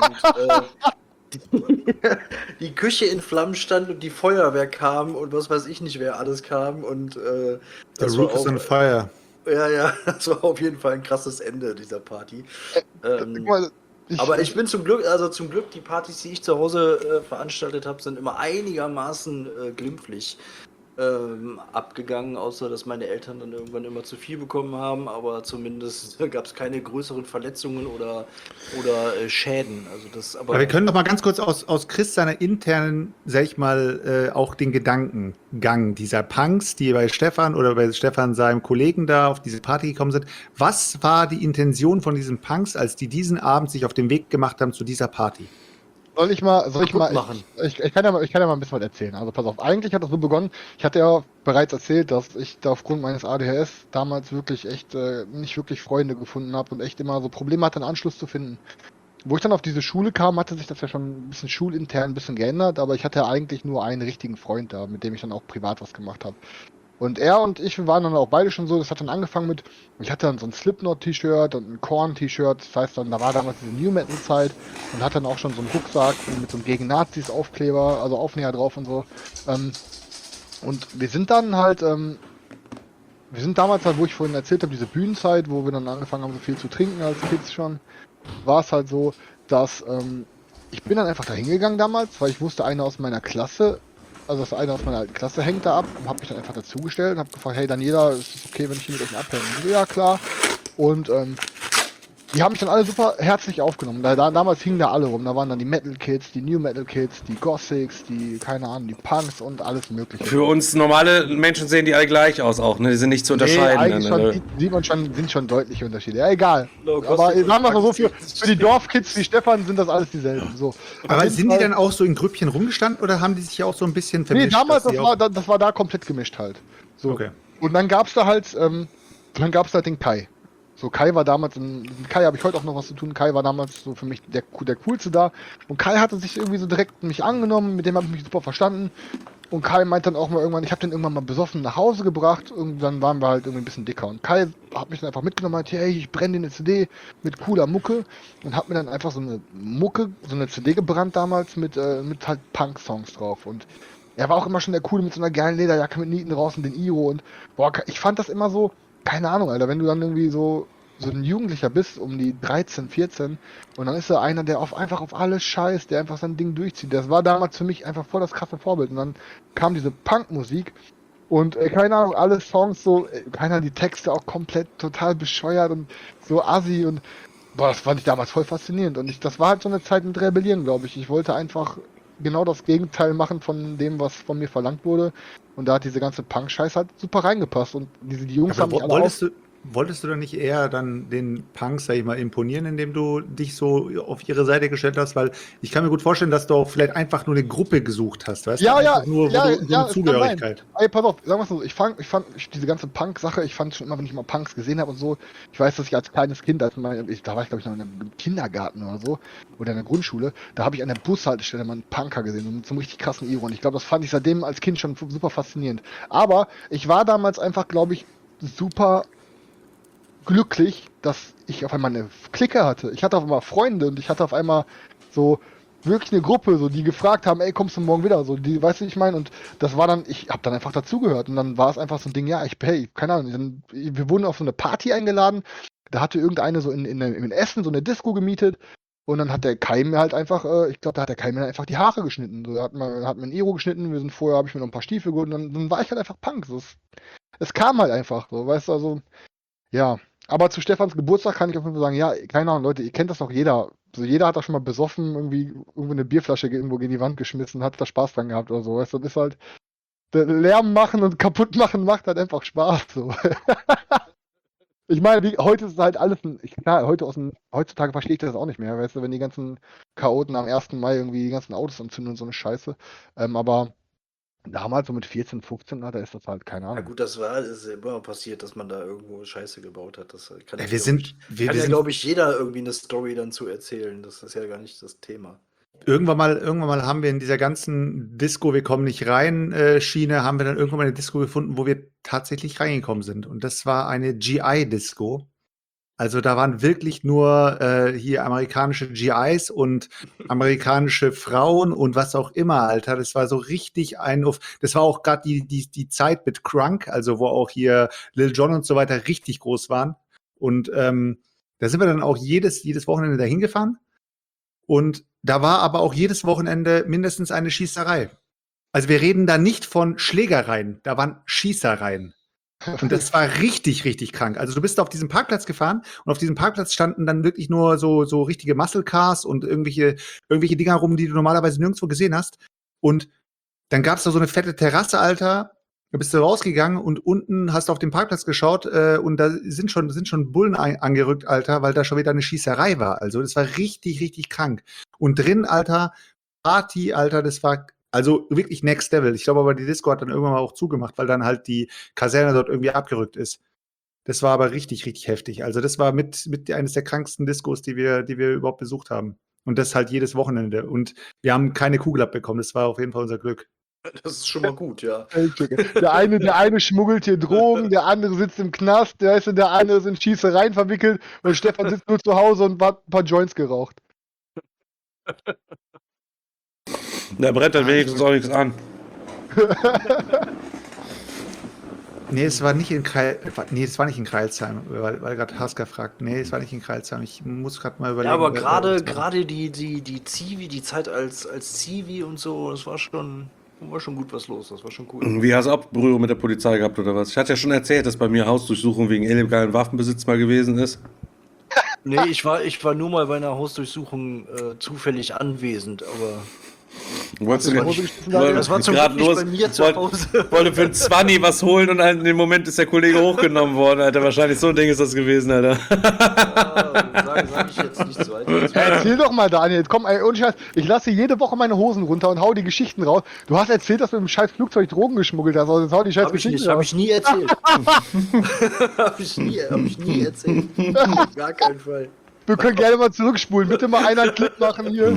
die Küche in Flammen stand und die Feuerwehr kam und was weiß ich nicht, wer alles kam, und The Roof is on fire. Ja, das war auf jeden Fall ein krasses Ende dieser Party. Aber ich bin zum Glück, die Partys, die ich zu Hause veranstaltet habe, sind immer einigermaßen glimpflich abgegangen, außer dass meine Eltern dann irgendwann immer zu viel bekommen haben, aber zumindest gab es keine größeren Verletzungen oder Schäden. Aber wir können doch mal ganz kurz aus Chris seiner internen, sag ich mal, auch den Gedankengang dieser Punks, die bei Stefan oder bei Stefan seinem Kollegen da auf diese Party gekommen sind. Was war die Intention von diesen Punks, als die diesen Abend sich auf den Weg gemacht haben zu dieser Party? Soll ich mal machen? Ich kann ja mal ein bisschen was erzählen. Also pass auf, eigentlich hat das so begonnen, ich hatte ja bereits erzählt, dass ich da aufgrund meines ADHS damals wirklich echt nicht wirklich Freunde gefunden habe und echt immer so Probleme hatte, einen Anschluss zu finden. Wo ich dann auf diese Schule kam, hatte sich das ja schon ein bisschen schulintern ein bisschen geändert, aber ich hatte ja eigentlich nur einen richtigen Freund da, mit dem ich dann auch privat was gemacht habe. Und er und ich, wir waren dann auch beide schon so, das hat dann angefangen mit, ich hatte dann so ein Slipknot-T-Shirt und ein Korn-T-Shirt, das heißt dann, da war damals diese New-Metal-Zeit und hatte dann auch schon so einen Rucksack mit so einem Gegen-Nazis-Aufkleber, also Aufnäher drauf und so. Und wir sind dann halt wir sind damals halt, wo ich vorhin erzählt habe, diese Bühnenzeit, wo wir dann angefangen haben, so viel zu trinken als Kids schon, war es halt so, dass ich bin dann einfach da hingegangen damals, weil ich wusste, einer aus meiner Klasse, also dass einer aus meiner alten Klasse hängt da ab und habe mich dann einfach dazugestellt und habe gefragt, hey Daniela, ist es okay, wenn ich hier mit euch abhänge? Und so, ja klar. Und die haben mich dann alle super herzlich aufgenommen. Damals hingen da alle rum. Da waren dann die Metal Kids, die New Metal Kids, die Gothics, die, keine Ahnung, die Punks und alles mögliche. Für uns normale Menschen sehen die alle gleich aus auch, ne? Die sind nicht zu unterscheiden. Eigentlich schon, sieht man schon, sind schon deutliche Unterschiede. Ja, egal. Aber sagen wir mal so, für die Dorfkids wie Stefan sind das alles dieselben. So. Aber sind die dann auch so in Grüppchen rumgestanden oder haben die sich ja auch so ein bisschen vermischt? Nee, damals, das war da komplett gemischt halt. So. Okay. Und dann gab's da halt, den Kai. So, Kai war damals, mit Kai habe ich heute auch noch was zu tun. Kai war damals so für mich der Coolste da. Und Kai hatte sich irgendwie so direkt mich angenommen, mit dem habe ich mich super verstanden. Und Kai meint dann auch mal irgendwann, ich habe den irgendwann mal besoffen nach Hause gebracht und dann waren wir halt irgendwie ein bisschen dicker. Und Kai hat mich dann einfach mitgenommen und meinte, hey, ich brenne dir eine CD mit cooler Mucke und hat mir dann einfach so eine CD gebrannt damals mit halt Punk-Songs drauf. Und er war auch immer schon der Coole mit so einer geilen Lederjacke mit Nieten raus und den Iro und boah, ich fand das immer so, keine Ahnung, Alter, wenn du dann irgendwie so ein Jugendlicher bist, um die 13, 14 und dann ist da einer, der einfach auf alles scheißt, der einfach sein Ding durchzieht. Das war damals für mich einfach voll das krasse Vorbild. Und dann kam diese Punkmusik und keine Ahnung, alle Songs so, die Texte auch komplett total bescheuert und so assi und boah, das fand ich damals voll faszinierend. Und das war halt so eine Zeit mit Rebellieren, glaube ich. Ich wollte einfach genau das Gegenteil machen von dem, was von mir verlangt wurde. Und da hat diese ganze Punk-Scheiß halt super reingepasst. Und die Jungs haben mich alle Wolltest du dann nicht eher dann den Punks, sag ich mal, imponieren, indem du dich so auf ihre Seite gestellt hast? Weil ich kann mir gut vorstellen, dass du auch vielleicht einfach nur eine Gruppe gesucht hast, weißt du? Nur eine Zugehörigkeit. Ey, pass auf, sagen wir es so, ich fand diese ganze Punk-Sache, ich fand schon immer, wenn ich mal Punks gesehen habe und so, ich weiß, dass ich als kleines Kind, da war ich glaube ich noch in einem Kindergarten oder so, oder in der Grundschule, da habe ich an der Bushaltestelle mal einen Punker gesehen, mit so einem richtig krassen Iro. Und ich glaube, das fand ich seitdem als Kind schon super faszinierend. Aber ich war damals einfach, glaube ich, super glücklich, dass ich auf einmal eine Clique hatte. Ich hatte auf einmal Freunde und ich hatte auf einmal so wirklich eine Gruppe, so die gefragt haben, ey, kommst du morgen wieder? So, die, weißt du, ich meine, und das war dann, ich habe dann einfach dazugehört und dann war es einfach so ein Ding, ja, keine Ahnung, wir wurden auf so eine Party eingeladen, da hatte irgendeine so in Essen so eine Disco gemietet und dann hat der Kai mir halt einfach, ich glaube, da hat der Kai mir einfach die Haare geschnitten. So, hat mir ein Iro geschnitten, habe ich mir noch ein paar Stiefel geholt und dann war ich halt einfach Punk. So, es kam halt einfach, so, weißt du, also, ja. Aber zu Stefans Geburtstag kann ich auf jeden Fall sagen, ja, keine Ahnung, Leute, ihr kennt das doch jeder. So, jeder hat da schon mal besoffen, irgendwo eine Bierflasche irgendwo gegen die Wand geschmissen, hat da Spaß dran gehabt oder so. Weißt du, das ist halt, Lärm machen und kaputt machen macht halt einfach Spaß. So. Ich meine, heute ist halt alles, heutzutage verstehe ich das auch nicht mehr, weißt du, wenn die ganzen Chaoten am 1. Mai irgendwie die ganzen Autos anzünden und so eine Scheiße. Aber damals so mit 14, 15, da ist das halt, keine Ahnung. Ja gut, ist immer passiert, dass man da irgendwo Scheiße gebaut hat. Das kann glaube ich, jeder irgendwie eine Story dann zu erzählen. Das ist ja gar nicht das Thema. Irgendwann mal haben wir in dieser ganzen Disco, wir kommen nicht rein, Schiene, haben wir dann irgendwann mal eine Disco gefunden, wo wir tatsächlich reingekommen sind. Und das war eine GI-Disco. Also da waren wirklich nur hier amerikanische GIs und amerikanische Frauen und was auch immer, Alter. Das war so richtig das war auch gerade die Zeit mit Crunk, also wo auch hier Lil Jon und so weiter richtig groß waren. Und da sind wir dann auch jedes Wochenende dahin gefahren. Und da war aber auch jedes Wochenende mindestens eine Schießerei. Also wir reden da nicht von Schlägereien, da waren Schießereien. Und das war richtig, richtig krank. Also du bist auf diesen Parkplatz gefahren und auf diesem Parkplatz standen dann wirklich nur so richtige Muscle Cars und irgendwelche Dinger rum, die du normalerweise nirgendwo gesehen hast. Und dann gab's da so eine fette Terrasse, Alter. Da bist du rausgegangen und unten hast du auf den Parkplatz geschaut und da sind schon Bullen angerückt, Alter, weil da schon wieder eine Schießerei war. Also das war richtig, richtig krank. Und drin, Alter, Party, Alter, das war also wirklich next level. Ich glaube aber, die Disco hat dann irgendwann mal auch zugemacht, weil dann halt die Kaserne dort irgendwie abgerückt ist. Das war aber richtig, richtig heftig. Also das war mit eines der kranksten Discos, die wir überhaupt besucht haben. Und das halt jedes Wochenende. Und wir haben keine Kugel abbekommen. Das war auf jeden Fall unser Glück. Das ist schon mal gut, ja. Der eine schmuggelt hier Drogen, der andere sitzt im Knast, der eine ist in Schießereien verwickelt und Stefan sitzt nur zu Hause und hat ein paar Joints geraucht. Da brennt dann wenigstens auch nichts an. Nee, es war nicht in Crailsheim, weil gerade Hasker fragt. Nee, es war nicht in Crailsheim. Ich muss gerade mal überlegen. Ja, aber gerade die Zivi, die Zeit als Zivi und so, das war schon gut was los. Das war schon cool. Wie hast du auch Berührung mit der Polizei gehabt oder was? Ich hatte ja schon erzählt, dass bei mir Hausdurchsuchung wegen illegalen Waffenbesitz mal gewesen ist. Nee, ich war nur mal bei einer Hausdurchsuchung zufällig anwesend, aber Wolltest du das war zum Glück nicht bei mir zu Hause. Wollte für ein 20 was holen und in dem Moment ist der Kollege hochgenommen worden, Alter. Wahrscheinlich so ein Ding ist das gewesen, Alter. Sag ich jetzt nicht so. Erzähl doch mal, Daniel. Komm, ey, ohne Scheiß. Ich lasse jede Woche meine Hosen runter und hau die Geschichten raus. Du hast erzählt, dass du im scheiß Flugzeug Drogen geschmuggelt hast. Also hau die scheiß Geschichten raus. Hab ich nie erzählt. hab ich nie erzählt. Auf gar keinen Fall. Wir können gerne mal zurückspulen. Bitte mal einen Clip machen hier.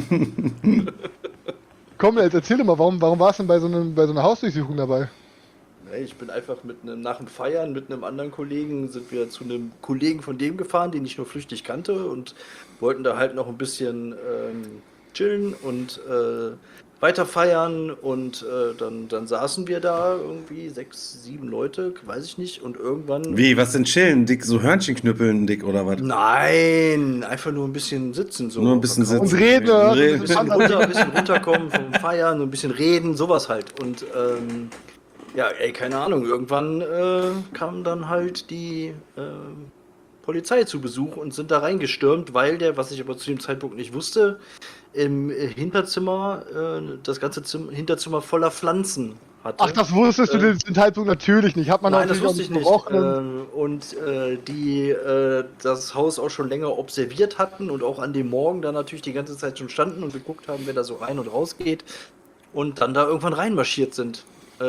Komm, jetzt erzähl doch mal, warum warst du denn bei so einer Hausdurchsuchung dabei? Nee, ich bin einfach nach dem Feiern mit einem anderen Kollegen, sind wir zu einem Kollegen von dem gefahren, den ich nur flüchtig kannte und wollten da halt noch ein bisschen chillen und weiter feiern und dann saßen wir da irgendwie 6, 7 Leute, weiß ich nicht, und irgendwann... Wie, was denn chillen? Dick, so Hörnchenknüppeln, Dick, oder was? Nein, einfach nur ein bisschen sitzen. So. Nur ein bisschen sitzen. Und reden, Ein bisschen runterkommen vom Feiern, ein bisschen reden, sowas halt. Und ja, ey, keine Ahnung, irgendwann kam dann halt die Polizei zu Besuch und sind da reingestürmt, weil was ich aber zu dem Zeitpunkt nicht wusste, im Hinterzimmer, das ganze Hinterzimmer voller Pflanzen hatte. Ach, das wusstest du den Zeitpunkt natürlich nicht. Hat man Nein, das natürlich wusste ich nicht. Und die das Haus auch schon länger observiert hatten und auch an dem Morgen da natürlich die ganze Zeit schon standen und geguckt haben, wer da so rein und raus geht und dann da irgendwann reinmarschiert sind.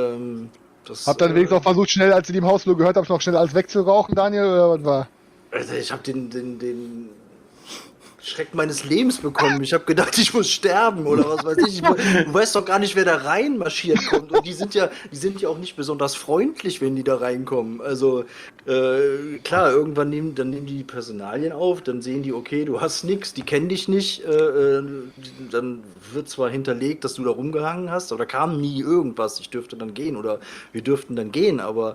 Hab dann wenigstens auch versucht, schnell, als sie die im Haus nur gehört haben, noch schnell alles wegzurauchen, Daniel, oder was war? Also ich habe den Schreck meines Lebens bekommen. Ich habe gedacht, ich muss sterben oder was weiß ich. Du weißt doch gar nicht, wer da reinmarschiert kommt. Und die sind ja auch nicht besonders freundlich, wenn die da reinkommen. Also klar, irgendwann nehmen die Personalien auf, dann sehen die, okay, du hast nichts, die kennen dich nicht. Dann wird zwar hinterlegt, dass du da rumgehangen hast, aber da kam nie irgendwas. Ich dürfte dann gehen oder wir dürften dann gehen. Aber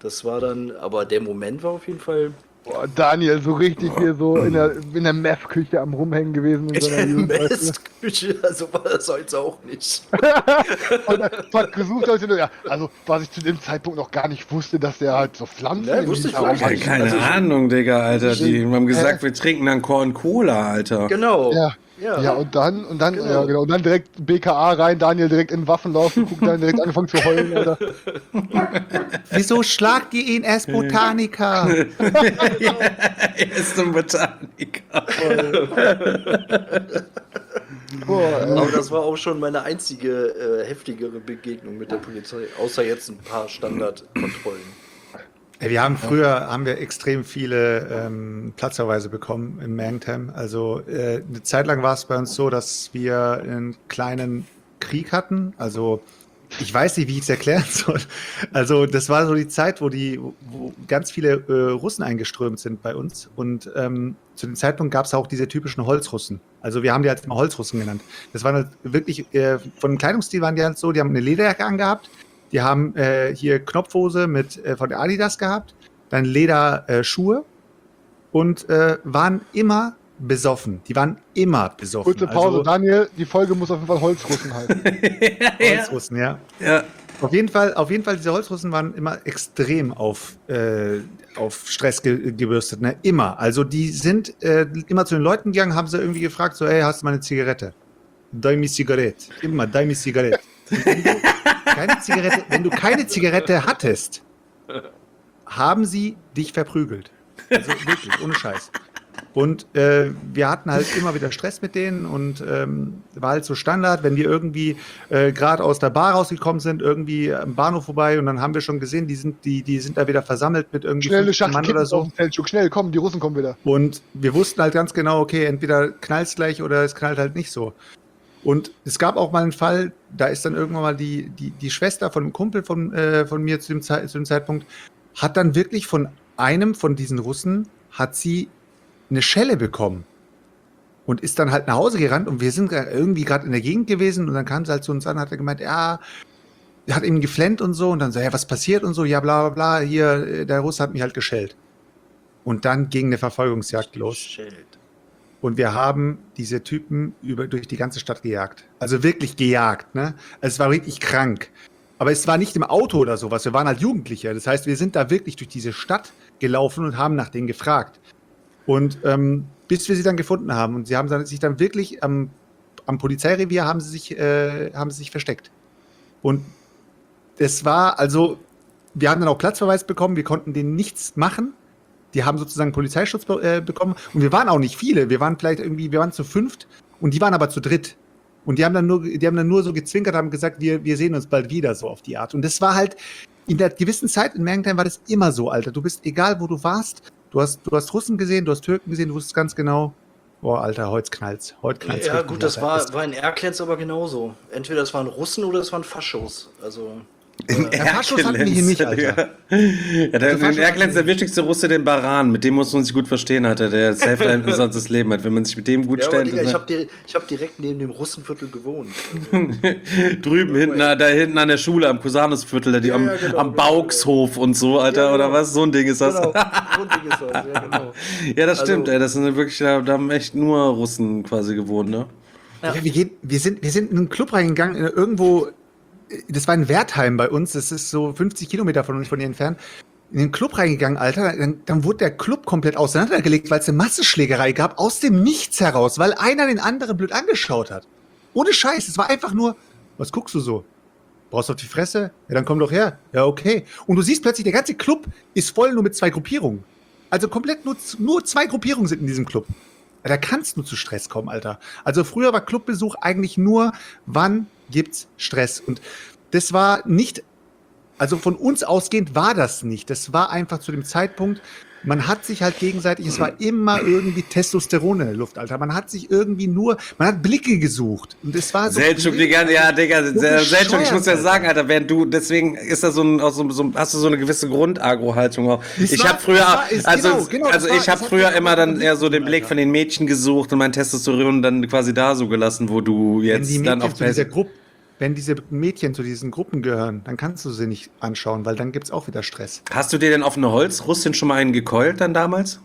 der Moment war auf jeden Fall... Boah, Daniel, so richtig hier so in der Messküche am Rumhängen gewesen. In so einer Messküche, also war das heute auch nicht. Und hat gesucht, ja, also was ich zu dem Zeitpunkt noch gar nicht wusste, dass der halt so Pflanzen wusste ich Hintergrund wirklich hat. Keine Ahnung, Digga, Alter. Die haben gesagt, wir trinken dann Korn Cola, Alter. Genau. Ja, und dann, genau. Und dann direkt BKA rein, Daniel direkt in Waffen laufen, guckt dann direkt angefangen zu heulen, Alter. Wieso schlagt ihr ihn? Er ist Botaniker. Er ist ein Botaniker. Aber das war auch schon meine einzige heftigere Begegnung mit der Polizei, außer jetzt ein paar Standardkontrollen. Früher haben wir extrem viele Platzverweise bekommen im Mangtam. Also eine Zeit lang war es bei uns so, dass wir einen kleinen Krieg hatten. Also ich weiß nicht, wie ich es erklären soll. Also das war so die Zeit, wo ganz viele Russen eingeströmt sind bei uns. Und zu dem Zeitpunkt gab es auch diese typischen Holzrussen. Also wir haben die halt immer Holzrussen genannt. Das waren halt wirklich, von dem Kleidungsstil waren die halt so, die haben eine Lederjacke angehabt. Die haben hier Knopfhose von der Adidas gehabt, dann Lederschuhe und waren immer besoffen. Die waren immer besoffen. Kurze Pause, also, Daniel, die Folge muss auf jeden Fall Holzrussen heißen. Holzrussen, ja. Auf jeden Fall, diese Holzrussen waren immer extrem auf Stress gebürstet, ne? Immer. Also die sind immer zu den Leuten gegangen, haben sie irgendwie gefragt, so, hey, hast du mal eine Zigarette? Dai mi Zigarette. Immer, dai mi Zigarette. Wenn du keine Zigarette hattest, haben sie dich verprügelt. Also wirklich, ohne Scheiß. Und wir hatten halt immer wieder Stress mit denen und war halt so Standard, wenn wir irgendwie gerade aus der Bar rausgekommen sind, irgendwie am Bahnhof vorbei und dann haben wir schon gesehen, die sind da wieder versammelt mit irgendwie schnell eine 15 Mann oder so. Auf dem Feldstück. Schnell, komm, die Russen kommen wieder. Und wir wussten halt ganz genau, okay, entweder knallt's gleich oder es knallt halt nicht so. Und es gab auch mal einen Fall, da ist dann irgendwann mal die Schwester von einem Kumpel von mir zu dem Zeitpunkt, hat dann wirklich von einem von diesen Russen, hat sie eine Schelle bekommen und ist dann halt nach Hause gerannt und wir sind irgendwie gerade in der Gegend gewesen und dann kam sie halt zu uns an und hat gemeint, ja, hat ihm geflennt und so und dann so, ja, was passiert und so, ja, bla, bla, bla, hier, der Russe hat mich halt geschellt. Und dann ging eine Verfolgungsjagd los. Und wir haben diese Typen durch die ganze Stadt gejagt. Also wirklich gejagt, ne? Also es war wirklich krank. Aber es war nicht im Auto oder sowas, wir waren halt Jugendliche. Das heißt, wir sind da wirklich durch diese Stadt gelaufen und haben nach denen gefragt. Und bis wir sie dann gefunden haben. Und sie haben sich dann wirklich am Polizeirevier haben sie sich versteckt. Und es war, also, wir haben dann auch Platzverweis bekommen, wir konnten denen nichts machen. Die haben sozusagen Polizeischutz bekommen. Und wir waren auch nicht viele. Wir waren zu 5 und die waren aber zu 3. Und die haben dann nur so gezwinkert, haben gesagt, wir sehen uns bald wieder, so auf die Art. Und das war halt, in der gewissen Zeit in Mergentheim war das immer so, Alter. Du bist, egal wo du warst, du hast Russen gesehen, du hast Türken gesehen, du wusstest ganz genau, boah, Alter, heute knallt's. Ja, gut, das war in Erklenz aber genauso. Entweder das waren Russen oder das waren Faschos. Also. Faschos hatten wir hier nicht, Alter. Ja, in Erklenz der wichtigste Russe, den Baran, mit dem muss man sich gut verstehen, hatte, der safe ein besonderes Leben hat, wenn man sich mit dem gut stellt. Digga, ich hab direkt neben dem Russenviertel gewohnt. Drüben hinten an der Schule, am Cusanusviertel, am Bauxhof und so, Alter, ja, genau. Oder was? So ein Ding ist das. Genau, so ein Ding ist das, ja, genau. Ja, das stimmt, ey, das sind wirklich, da haben echt nur Russen quasi gewohnt, ne? Ja. Wir sind in einen Club reingegangen, irgendwo. Das war in Wertheim bei uns, das ist so 50 Kilometer von hier entfernt, in den Club reingegangen, Alter, dann wurde der Club komplett auseinandergelegt, weil es eine Massenschlägerei gab, aus dem Nichts heraus, weil einer den anderen blöd angeschaut hat. Ohne Scheiß, es war einfach nur, was guckst du so? Brauchst du auf die Fresse? Ja, dann komm doch her. Ja, okay. Und du siehst plötzlich, der ganze Club ist voll nur mit 2 Gruppierungen. Also komplett nur 2 Gruppierungen sind in diesem Club. Da kannst du zu Stress kommen, Alter. Also früher war Clubbesuch eigentlich nur, wann gibt's Stress? Und das war nicht, also von uns ausgehend war das nicht. Das war einfach zu dem Zeitpunkt, man hat sich halt gegenseitig, es war immer irgendwie Testosteron in der Luft, Alter. Man hat Blicke gesucht. Und es war so. Seltschuk, Digga, Seltschuk, ich muss ja sagen, Alter, deswegen ist da hast du so eine gewisse Grundagro-Haltung auch. Ich habe früher immer dann eher so den Blick von den Mädchen gesucht und mein Testosteron dann quasi da so gelassen, wo du jetzt dann auf Wenn diese Mädchen zu diesen Gruppen gehören, dann kannst du sie nicht anschauen, weil dann gibt's auch wieder Stress. Hast du dir denn auf eine Holzrussin schon mal einen gekeult dann damals?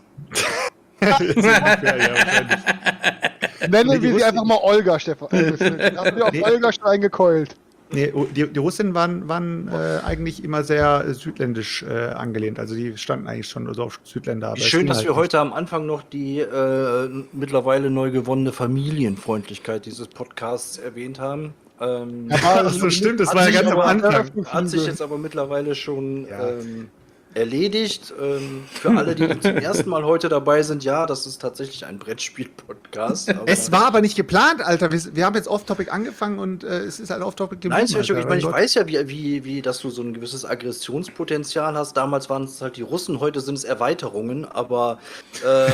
Nennen wir sie einfach mal Olga, Stefan. Hast du dir auf Olga schon einen gekeult? Nee, die Russinnen waren eigentlich immer sehr südländisch angelehnt. Also die standen eigentlich schon so auf Südländer. Aber schön, dass wir heute am Anfang noch die mittlerweile neu gewonnene Familienfreundlichkeit dieses Podcasts erwähnt haben. Das stimmt, das war ja ganz am Anfang. Hat sich jetzt aber mittlerweile schon erledigt. Für alle, die zum ersten Mal heute dabei sind, ja, das ist tatsächlich ein Brettspiel-Podcast. Es war aber nicht geplant, Alter. Wir haben jetzt Off-Topic angefangen und es ist halt Off-Topic geblieben. Nein, ich weiß ja, wie, dass du so ein gewisses Aggressionspotenzial hast. Damals waren es halt die Russen, heute sind es Erweiterungen, aber da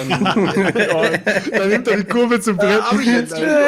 nimmt er die Kurve zum Brettspiel.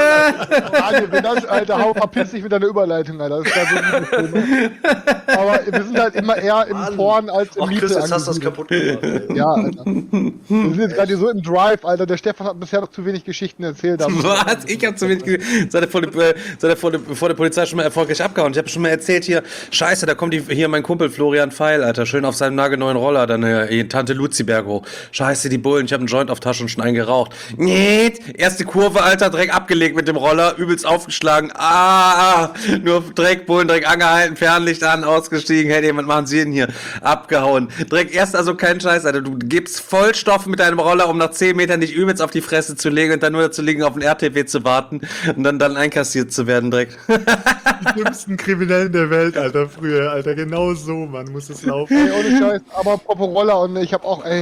Alter, hau verpiss dich mit deiner Überleitung, Alter. Das ist ja so aber wir sind halt immer eher im Porn als im Chris, jetzt hast du das kaputt gemacht. Ja, Alter. Wir sind jetzt gerade so im Drive, Alter. Der Stefan hat bisher noch zu wenig Geschichten erzählt. Was? Ich hab zu wenig Geschichten. Seid ihr vor der Polizei schon mal erfolgreich abgehauen? Ich habe schon mal erzählt hier, scheiße, da kommt hier mein Kumpel Florian Pfeil, Alter, schön auf seinem nagelneuen Roller, dann Tante Luzi-Berg hoch. Scheiße, die Bullen, ich habe einen Joint auf Tasche und schon einen geraucht. Nee, erste Kurve, Alter, Dreck abgelegt mit dem Roller, übelst aufgeschlagen. Nur Dreck, Bullen, Dreck angehalten, Fernlicht an, ausgestiegen. Hey, was machen Sie denn hier? Abgehauen. Direkt erst, also kein Scheiß, Alter. Du gibst Vollstoff mit deinem Roller, um nach 10 Metern dich übelst auf die Fresse zu legen und dann nur dazu liegen, auf den RTW zu warten und dann einkassiert zu werden direkt. Die dümmsten Kriminellen der Welt, Alter, früher, Alter. Genau so, man muss es laufen. Ey, ohne Scheiß, aber apropos Roller und ich habe auch,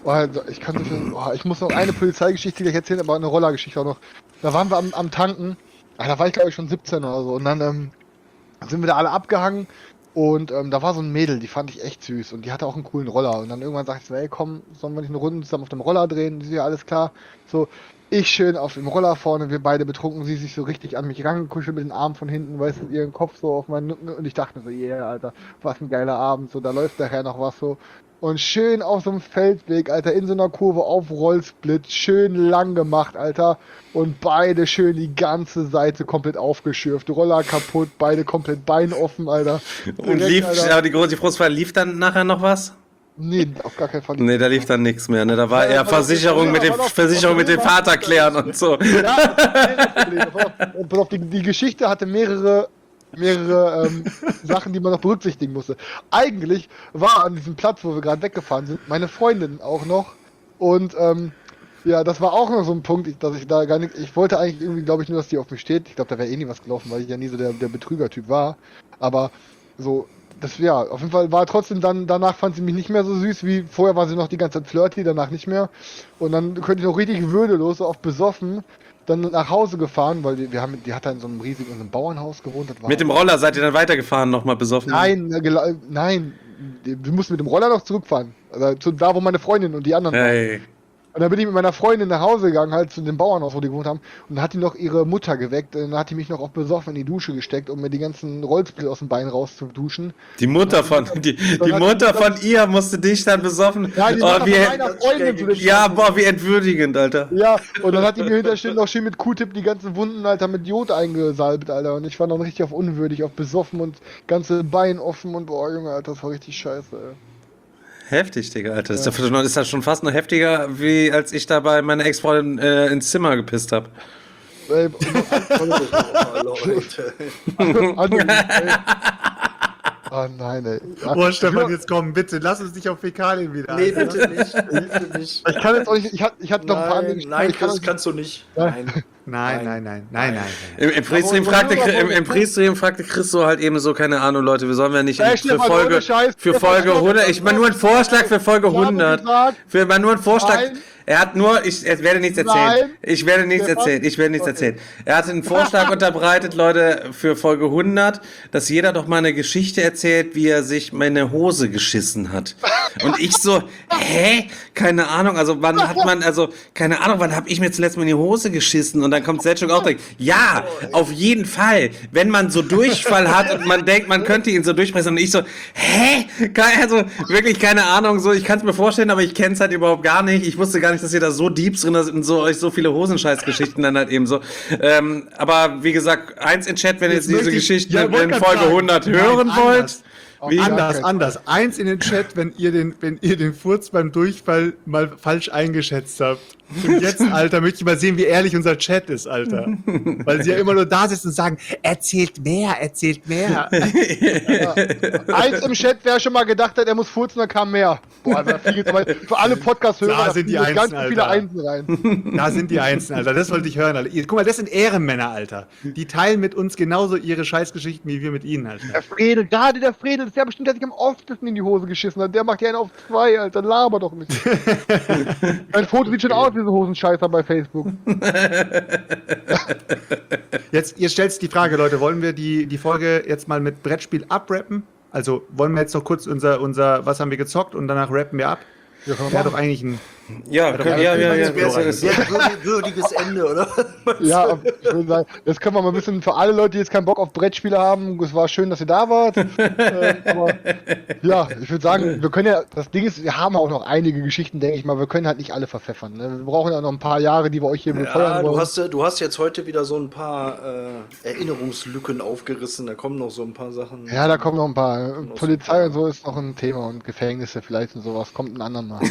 ich muss noch eine Polizeigeschichte gleich erzählen, aber eine Rollergeschichte auch noch. Da waren wir am Tanken, da war ich glaube ich schon 17 oder so und dann sind wir da alle abgehangen. Und da war so ein Mädel, die fand ich echt süß und die hatte auch einen coolen Roller. Und dann irgendwann sagte ich so, ey komm, sollen wir nicht eine Runde zusammen auf dem Roller drehen? Die so, ja, alles klar. So, ich schön auf dem Roller vorne, wir beide betrunken, sie sich so richtig an mich rangekuschelt mit den Armen von hinten, weißt du, ihren Kopf so auf meinen Rücken. Und ich dachte mir so, yeah, Alter, was ein geiler Abend, so, da läuft nachher noch was so. und schön auf so einem Feldweg, Alter, in so einer Kurve auf Rollsplit, schön lang gemacht, Alter, und beide schön die ganze Seite komplett aufgeschürft, Roller kaputt, beide komplett Bein offen, Alter. Und lief, aber die große Frage, lief dann nachher noch was? Nee, auf gar keinen Fall. Nee, da lief dann nichts mehr, ne? Da war eher Versicherung mit dem Vater klären und so. Ja, pass auf, die Geschichte hatte mehrere Sachen, die man noch berücksichtigen musste. Eigentlich war an diesem Platz, wo wir gerade weggefahren sind, meine Freundin auch noch. Und ja, das war auch noch so ein Punkt, dass ich da gar nicht. Ich wollte eigentlich irgendwie, glaube ich, nur, dass die auf mich steht. Ich glaube, da wäre eh nie was gelaufen, weil ich ja nie so der Betrüger-Typ war. Aber so, das ja, auf jeden Fall war trotzdem danach fand sie mich nicht mehr so süß wie vorher, war sie noch die ganze Zeit flirty, danach nicht mehr. Und dann könnte ich noch richtig würdelos, so oft besoffen, dann nach Hause gefahren, weil die hat da in so einem riesigen in so einem Bauernhaus gewohnt. Das war mit dem Roller seid ihr dann weitergefahren, nochmal besoffen? Nein, wir mussten mit dem Roller noch zurückfahren. Also zu da, wo meine Freundin und die anderen waren. Und dann bin ich mit meiner Freundin nach Hause gegangen, halt zu dem Bauernhaus, wo die gewohnt haben. Und dann hat die noch ihre Mutter geweckt. Und dann hat die mich noch auf besoffen in die Dusche gesteckt, um mir die ganzen Rollsplit aus dem Bein rauszuduschen. Die Mutter von ihr musste dich dann besoffen. Ja, die Mutter von meiner Freundin zu dem wie entwürdigend, Alter. Ja, und dann hat die mir hinterstehen noch schön mit Q-Tip die ganzen Wunden, Alter, mit Jod eingesalbt, Alter. Und ich war dann richtig auf unwürdig, auf besoffen und ganze Bein offen und boah, Junge, Alter, das war richtig scheiße, ey. Heftig, Digga, Alter. Das ist ja schon fast noch heftiger, wie als ich da bei meiner Ex-Freundin ins Zimmer gepisst habe. Oh nein, ey. Oh, Stefan, jetzt komm, bitte, lass uns nicht auf Fäkalien wieder. Nee, bitte nicht. Bitte nicht. Ich kann jetzt auch nicht, ich hatte noch ein paar andere Nein, das kannst du nicht. Nein. Im Pre-Stream fragte Chris so halt eben so, keine Ahnung, Leute, wir sollen ja nicht für Folge 100, ich meine nur einen Vorschlag für Folge 100. Er hat nur, ich werde nichts erzählen. Ich werde nichts erzählen. Er hat einen Vorschlag unterbreitet, Leute, für Folge 100, dass jeder doch mal eine Geschichte erzählt, wie er sich meine Hose geschissen hat. Und ich so, keine Ahnung, wann habe ich mir zuletzt mal in die Hose geschissen? Und dann kommt Selchuk auch direkt, ja, auf jeden Fall. Wenn man so Durchfall hat und man denkt, man könnte ihn so durchpressen. Und ich so, also wirklich keine Ahnung, so, ich kann es mir vorstellen, aber ich kenne es halt überhaupt gar nicht. Ich wusste gar nicht, dass ihr da so deep drin seid und euch so viele Hosenscheiß-Geschichten dann halt eben so. Aber wie gesagt, eins in Chat, wenn ihr jetzt diese Geschichten in Folge 100 hören wollt. Anders. Eins in den Chat, wenn ihr den Furz beim Durchfall mal falsch eingeschätzt habt. Und jetzt, Alter, möchte ich mal sehen, wie ehrlich unser Chat ist, Alter. Weil sie ja immer nur da sitzen und sagen, erzählt mehr. Ja. Eins im Chat, wer schon mal gedacht hat, er muss furzen, dann kam mehr. Boah, da viel jetzt aber für alle Podcast-Hörer, da sind die Einsen, ganz viele Einsen rein. Da sind die Einsen, Alter. Das wollte ich hören, Alter. Guck mal, das sind Ehrenmänner, Alter. Die teilen mit uns genauso ihre Scheißgeschichten, wie wir mit ihnen, Alter. Der Fredel, das ist ja bestimmt, der sich am oftesten in die Hose geschissen hat. Der macht ja einen auf 2, Alter. Laber doch nicht. Mein Foto sieht schon aus wie so Hosenscheißer bei Facebook. Jetzt stellt die Frage, Leute, wollen wir die Folge jetzt mal mit Brettspiel abrappen? Also wollen wir jetzt noch kurz unser was haben wir gezockt und danach rappen wir ab? Ja, doch eigentlich ein würdiges Ende, oder? Ja, ich würde sagen, jetzt können wir mal ein bisschen für alle Leute, die jetzt keinen Bock auf Brettspiele haben, es war schön, dass ihr da wart. Aber ja, ich würde sagen, wir können ja, das Ding ist, wir haben auch noch einige Geschichten, denke ich mal, wir können halt nicht alle verpfeffern. Ne? Wir brauchen ja noch ein paar Jahre, die wir euch hier befeuern wollen. Du hast jetzt heute wieder so ein paar Erinnerungslücken aufgerissen, da kommen noch so ein paar Sachen. Ja, da kommen noch ein paar. Polizei und so ist noch ein Thema und Gefängnisse vielleicht und sowas, kommt ein anderen Mal.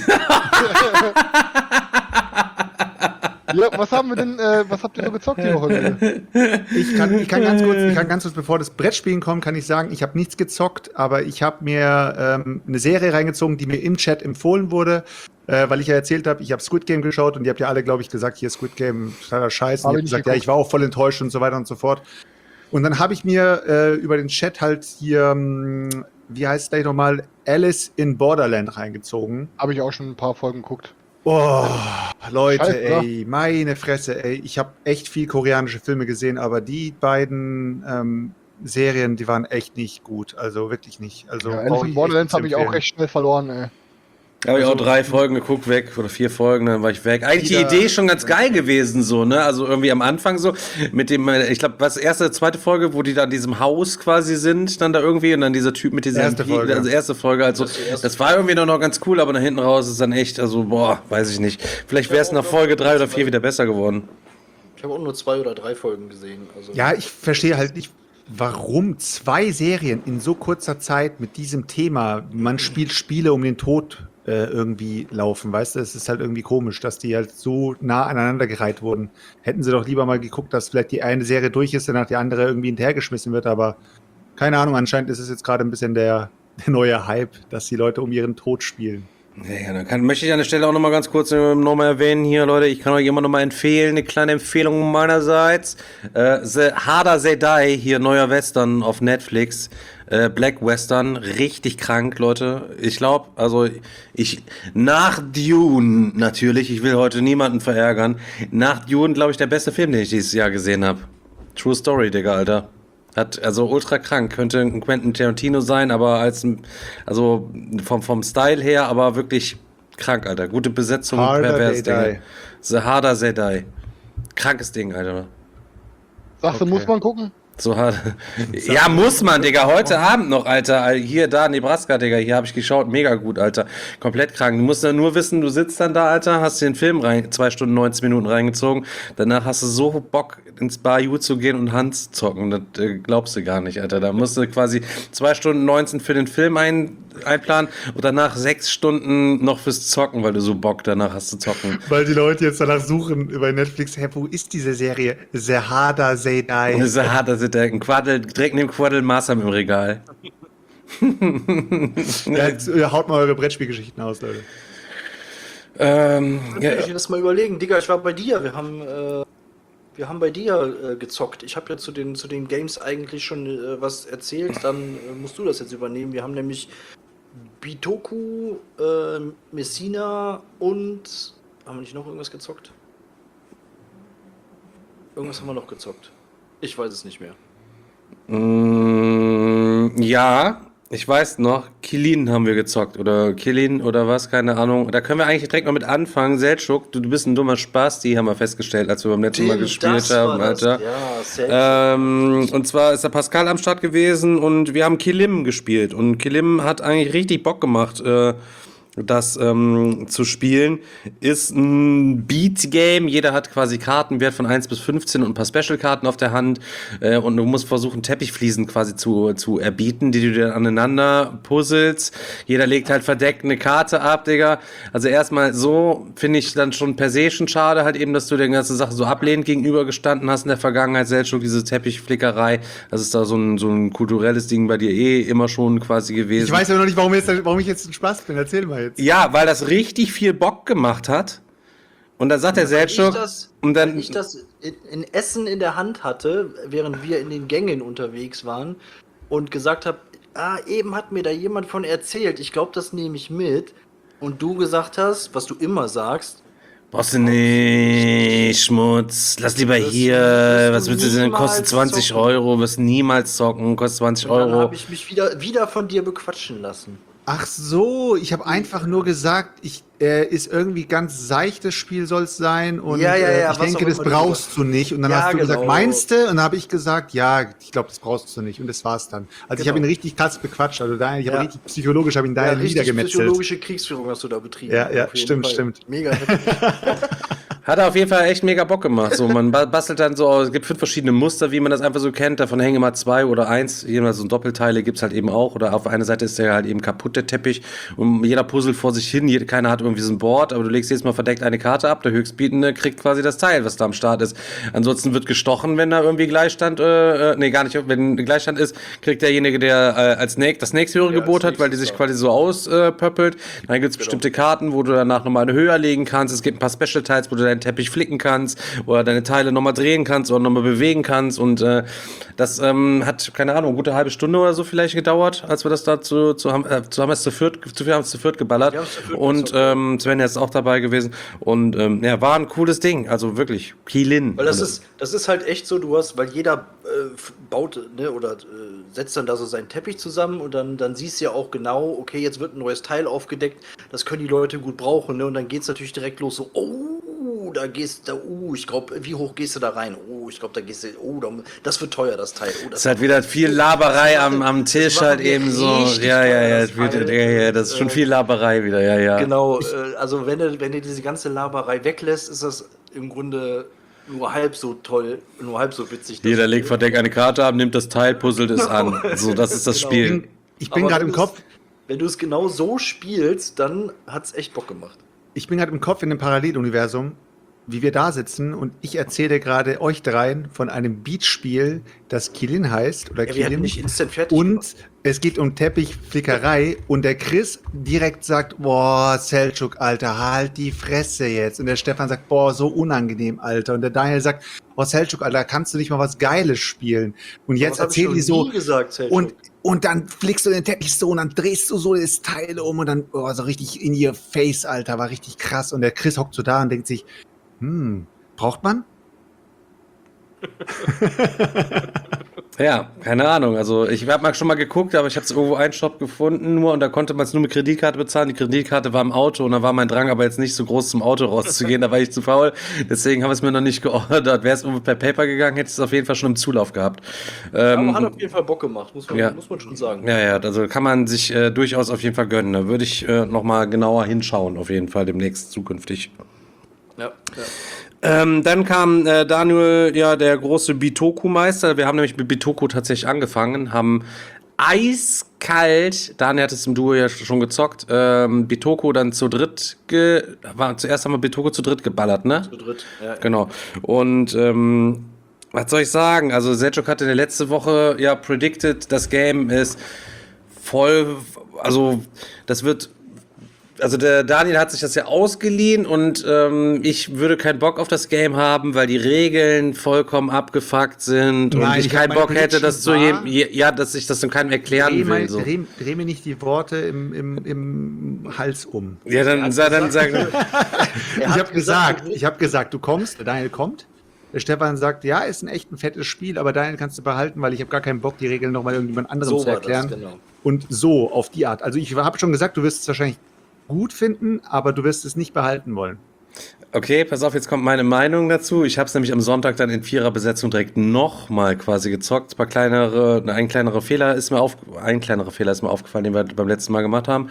Ja, was habt ihr so gezockt die Woche? Ich kann ganz kurz, bevor das Brettspielen kommt, kann ich sagen, ich habe nichts gezockt, aber ich habe mir eine Serie reingezogen, die mir im Chat empfohlen wurde, weil ich ja erzählt habe, ich habe Squid Game geschaut und ihr habt ja alle, glaube ich, gesagt, hier Squid Game, totaler Scheiß. Und ich habe gesagt, ja, ich war auch voll enttäuscht und so weiter und so fort. Und dann habe ich mir über den Chat halt hier, wie heißt es gleich nochmal, Alice in Borderland reingezogen. Habe ich auch schon ein paar Folgen geguckt. Oh, Leute, Scheiße, ey, meine Fresse, ey. Ich habe echt viel koreanische Filme gesehen, aber die beiden Serien, die waren echt nicht gut. Also wirklich nicht. Also ja, Alice in Borderlands habe ich auch recht schnell verloren, ey. Habe ich auch 3 Folgen geguckt, weg, oder 4 Folgen, dann war ich weg. Eigentlich die Idee ist schon ganz geil gewesen, so, ne? Also irgendwie am Anfang so, mit dem, ich glaube, zweite Folge, wo die da in diesem Haus quasi sind, dann da irgendwie, und dann dieser Typ mit dieser erste Folge, also das war irgendwie noch ganz cool, aber nach hinten raus ist dann echt, also, weiß ich nicht. Vielleicht wäre es nach Folge 3 oder 4 wieder besser geworden. Ich habe auch nur 2 oder 3 Folgen gesehen. Also Ja, ich verstehe halt nicht, warum 2 Serien in so kurzer Zeit mit diesem Thema, man spielt Spiele um den Tod irgendwie laufen, weißt du? Es ist halt irgendwie komisch, dass die halt so nah aneinander gereiht wurden. Hätten sie doch lieber mal geguckt, dass vielleicht die eine Serie durch ist, danach die andere irgendwie hinterhergeschmissen wird, aber keine Ahnung, anscheinend ist es jetzt gerade ein bisschen der neue Hype, dass die Leute um ihren Tod spielen. Ja, dann möchte ich an der Stelle auch nochmal ganz kurz nochmal erwähnen hier, Leute, ich kann euch immer nochmal empfehlen, eine kleine Empfehlung meinerseits. The Harder They Die, hier neuer Western auf Netflix. Black Western, richtig krank, Leute. Ich glaube, also nach Dune natürlich, ich will heute niemanden verärgern, nach Dune, glaube ich, der beste Film, den ich dieses Jahr gesehen habe. True Story, Digga, Alter. Also ultra krank, könnte ein Quentin Tarantino sein, aber vom Style her, aber wirklich krank, Alter. Gute Besetzung, pervers, Digga. The Harder They Die. Krankes Ding, Alter. Sagst du, muss man gucken? So hart. Ja, muss man, Digga. Heute Abend noch, Alter. Hier, da, Nebraska, Digga. Hier habe ich geschaut. Mega gut, Alter. Komplett krank. Du musst ja nur wissen, du sitzt dann da, Alter, hast den Film 2 Stunden, 90 Minuten reingezogen. Danach hast du so Bock, ins Bayou zu gehen und Hans zocken. Das glaubst du gar nicht, Alter. Da musst du quasi 2 Stunden 19 für den Film einplanen und danach 6 Stunden noch fürs Zocken, weil du so Bock danach hast zu zocken. Weil die Leute jetzt danach suchen über Netflix, hey, wo ist diese Serie? The Harder They Die. The Harder They Die. Direkt neben Quaddle-Maßam im Regal. Ja, jetzt, haut mal eure Brettspielgeschichten aus, Leute. Ich will das mal überlegen. Digga, ich war bei dir. Wir haben bei dir gezockt. Ich habe ja zu den Games eigentlich schon was erzählt. Dann musst du das jetzt übernehmen. Wir haben nämlich Bitoku, Messina und... Haben wir nicht noch irgendwas gezockt? Irgendwas haben wir noch gezockt. Ich weiß es nicht mehr. Ja, ich weiß noch, Kilin haben wir gezockt oder Kilin oder was, keine Ahnung. Da können wir eigentlich direkt mal mit anfangen. Seltschuk, du bist ein dummer Spaß, die haben wir festgestellt, als wir beim letzten Mal gespielt haben, Alter. Ja, und zwar ist der Pascal am Start gewesen und wir haben Kilim gespielt und Kilim hat eigentlich richtig Bock gemacht, das zu spielen. Ist ein Beat-Game. Jeder hat quasi Kartenwert von 1 bis 15 und ein paar Special-Karten auf der Hand. Und du musst versuchen, Teppichfliesen quasi zu erbieten, die du dann aneinander puzzelst. Jeder legt halt verdeckt eine Karte ab, Digga. Also erstmal so, finde ich dann schon per se schon schade, halt eben, dass du der ganzen Sache so ablehnend gegenübergestanden hast in der Vergangenheit, selbst schon diese Teppichflickerei. Das ist da so ein kulturelles Ding bei dir immer schon quasi gewesen. Ich weiß ja noch nicht, warum ich jetzt ein Spaß bin. Erzähl mal. Ja, weil das richtig viel Bock gemacht hat. Und dann sagt der Seltschuk, und dann... Wenn ich das in Essen in der Hand hatte, während wir in den Gängen unterwegs waren und gesagt habe, eben hat mir da jemand von erzählt, ich glaube, das nehme ich mit. Und du gesagt hast, was du immer sagst, brauchst du nicht, Schmutz, lass lieber hier, was willst du denn, kostet 20 zocken. Euro, wirst niemals zocken, kostet 20 Euro. Dann habe ich mich wieder von dir bequatschen lassen. Ach so, ich habe einfach nur gesagt, ist irgendwie ganz seichtes Spiel soll es sein und ich denke, das brauchst du nicht. Und dann hast du gesagt, meinst du? Und dann habe ich gesagt, ja, ich glaube, das brauchst du nicht. Und das war's dann. Also ich habe ihn richtig krass bequatscht. Also richtig psychologisch habe ihn da niedergemetzelt. Psychologische Kriegsführung hast du da betrieben. Ja, stimmt. Mega. Hat auf jeden Fall echt mega Bock gemacht. So, man bastelt dann so, es gibt 5 verschiedene Muster, wie man das einfach so kennt. Davon hängen immer 2 oder 1. Jedenfalls so Doppelteile gibt's halt eben auch. Oder auf einer Seite ist der halt eben kaputt, der Teppich. Und jeder puzzelt vor sich hin. Keiner hat irgendwie so ein Board, aber du legst jetzt mal verdeckt eine Karte ab. Der Höchstbietende kriegt quasi das Teil, was da am Start ist. Ansonsten wird gestochen, wenn da irgendwie Gleichstand, wenn Gleichstand ist, kriegt derjenige, der das nächsthöhere Gebot hat, weil die sich quasi so auspöppelt. Dann gibt's bestimmte Karten, wo du danach nochmal eine höher legen kannst. Es gibt ein paar Special-Teils, wo du deinen Teppich flicken kannst oder deine Teile nochmal drehen kannst oder nochmal bewegen kannst und das hat, keine Ahnung, gute halbe Stunde oder so vielleicht gedauert, als wir das dazu haben wir es zu viert geballert und Svenja ist auch dabei gewesen. Und ja, war ein cooles Ding. Also wirklich, Kielin. Weil das ist halt echt so, weil jeder baut, ne, oder setzt dann da so seinen Teppich zusammen und dann siehst du ja auch genau, okay, jetzt wird ein neues Teil aufgedeckt, das können die Leute gut brauchen, ne? Und dann geht's natürlich direkt los so, ich glaube, wie hoch gehst du da rein? Ich glaube, da gehst du, das wird teuer, das Teil. Das ist halt wieder viel Laberei am Tisch halt eben so. Ja, das ist schon viel Laberei wieder, ja. Genau, also wenn du diese ganze Laberei weglässt, ist das im Grunde nur halb so toll, nur halb so witzig. Jeder legt verdeckt eine Karte ab, nimmt das Teil, puzzelt es an. So, das ist das Spiel. Ich bin gerade im Kopf. Wenn du es genau so spielst, dann hat es echt Bock gemacht. Ich bin gerade im Kopf in einem Paralleluniversum, wie wir da sitzen und ich erzähle gerade euch dreien von einem Beatspiel, das Kielin heißt. Oder wir hätten nicht instant fertig und gemacht. Es geht um Teppichflickerei und der Chris direkt sagt, boah, Selçuk, Alter, halt die Fresse jetzt. Und der Stefan sagt, boah, so unangenehm, Alter. Und der Daniel sagt, boah, Selçuk, Alter, kannst du nicht mal was Geiles spielen? Und jetzt erzählen die so, und dann flickst du den Teppich so und dann drehst du so das Teil um und dann, so richtig in your face, Alter, war richtig krass. Und der Chris hockt so da und denkt sich, braucht man? Ja, keine Ahnung. Also ich habe mal schon mal geguckt, aber ich habe es irgendwo einen Shop gefunden nur und da konnte man es nur mit Kreditkarte bezahlen. Die Kreditkarte war im Auto und da war mein Drang aber jetzt nicht so groß, zum Auto rauszugehen. Da war ich zu faul. Deswegen habe ich es mir noch nicht geordert. Wäre es irgendwo per Paper gegangen, hätte ich es auf jeden Fall schon im Zulauf gehabt. Aber hat auf jeden Fall Bock gemacht, muss man schon sagen. Ja, also kann man sich durchaus auf jeden Fall gönnen. Da würde ich noch mal genauer hinschauen, auf jeden Fall demnächst zukünftig. Ja. Dann kam Daniel, ja, der große Bitoku-Meister. Wir haben nämlich mit Bitoku tatsächlich angefangen, haben eiskalt, Daniel hat es im Duo ja schon gezockt, Bitoku dann zu dritt, zuerst haben wir Bitoku zu dritt geballert, ne? Zu dritt, ja. Genau. Und was soll ich sagen? Also Selçuk hatte in der letzten Woche ja predicted, das Game ist voll, also das wird... Also der Daniel hat sich das ja ausgeliehen und ich würde keinen Bock auf das Game haben, weil die Regeln vollkommen abgefuckt sind und ich keinen Bock hätte, dass dass ich das dann keinem erklären will. So. Dreh mir nicht die Worte im Hals um. Ja, dann sag. Ich habe gesagt, du kommst, der Daniel kommt. Der Stefan sagt, ja, ist ein echt ein fettes Spiel, aber Daniel kannst du behalten, weil ich habe gar keinen Bock, die Regeln nochmal irgendjemand anderem zu erklären. Das, genau. Und so, auf die Art. Also ich habe schon gesagt, du wirst es wahrscheinlich gut finden, aber du wirst es nicht behalten wollen. Okay, pass auf, jetzt kommt meine Meinung dazu. Ich habe es nämlich am Sonntag dann in 4er-Besetzung direkt nochmal quasi gezockt. Ein kleinerer Fehler ist mir aufgefallen, den wir beim letzten Mal gemacht haben.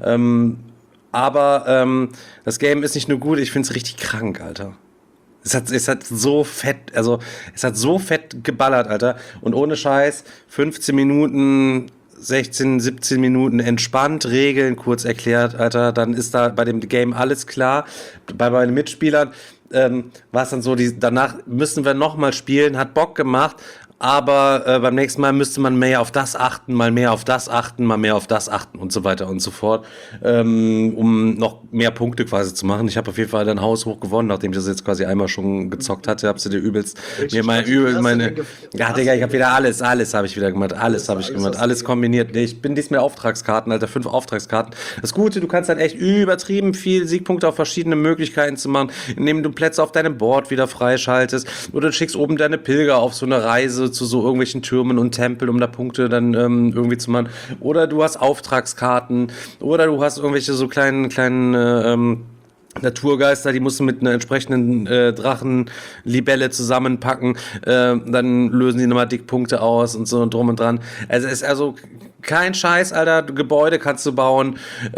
Aber das Game ist nicht nur gut, ich finde es richtig krank, Alter. Es hat so fett geballert, Alter. Und ohne Scheiß, 15 Minuten... 16, 17 Minuten entspannt, Regeln kurz erklärt, Alter, dann ist da bei dem Game alles klar. Bei meinen Mitspielern war es dann so, danach müssen wir nochmal spielen, hat Bock gemacht, aber beim nächsten Mal müsste man mehr auf das achten, mal mehr auf das achten, mal mehr auf das achten und so weiter und so fort, um noch mehr Punkte quasi zu machen. Ich habe auf jeden Fall dann Haus hoch gewonnen, nachdem ich das jetzt quasi einmal schon gezockt hatte, habe sie dir übelst Digga, ich habe wieder alles habe ich wieder gemacht, alles kombiniert. Ich bin diesmal Auftragskarten, Alter, 5 Auftragskarten. Das Gute, du kannst dann echt übertrieben viel Siegpunkte auf verschiedene Möglichkeiten zu machen, indem du Plätze auf deinem Board wieder freischaltest oder du schickst oben deine Pilger auf so eine Reise zu so irgendwelchen Türmen und Tempeln, um da Punkte dann irgendwie zu machen. Oder du hast Auftragskarten oder du hast irgendwelche so kleinen Naturgeister, die musst du mit einer entsprechenden Drachenlibelle zusammenpacken, dann lösen die nochmal Dickpunkte aus und so drum und dran. Also es ist also kein Scheiß, Alter, Gebäude kannst du bauen,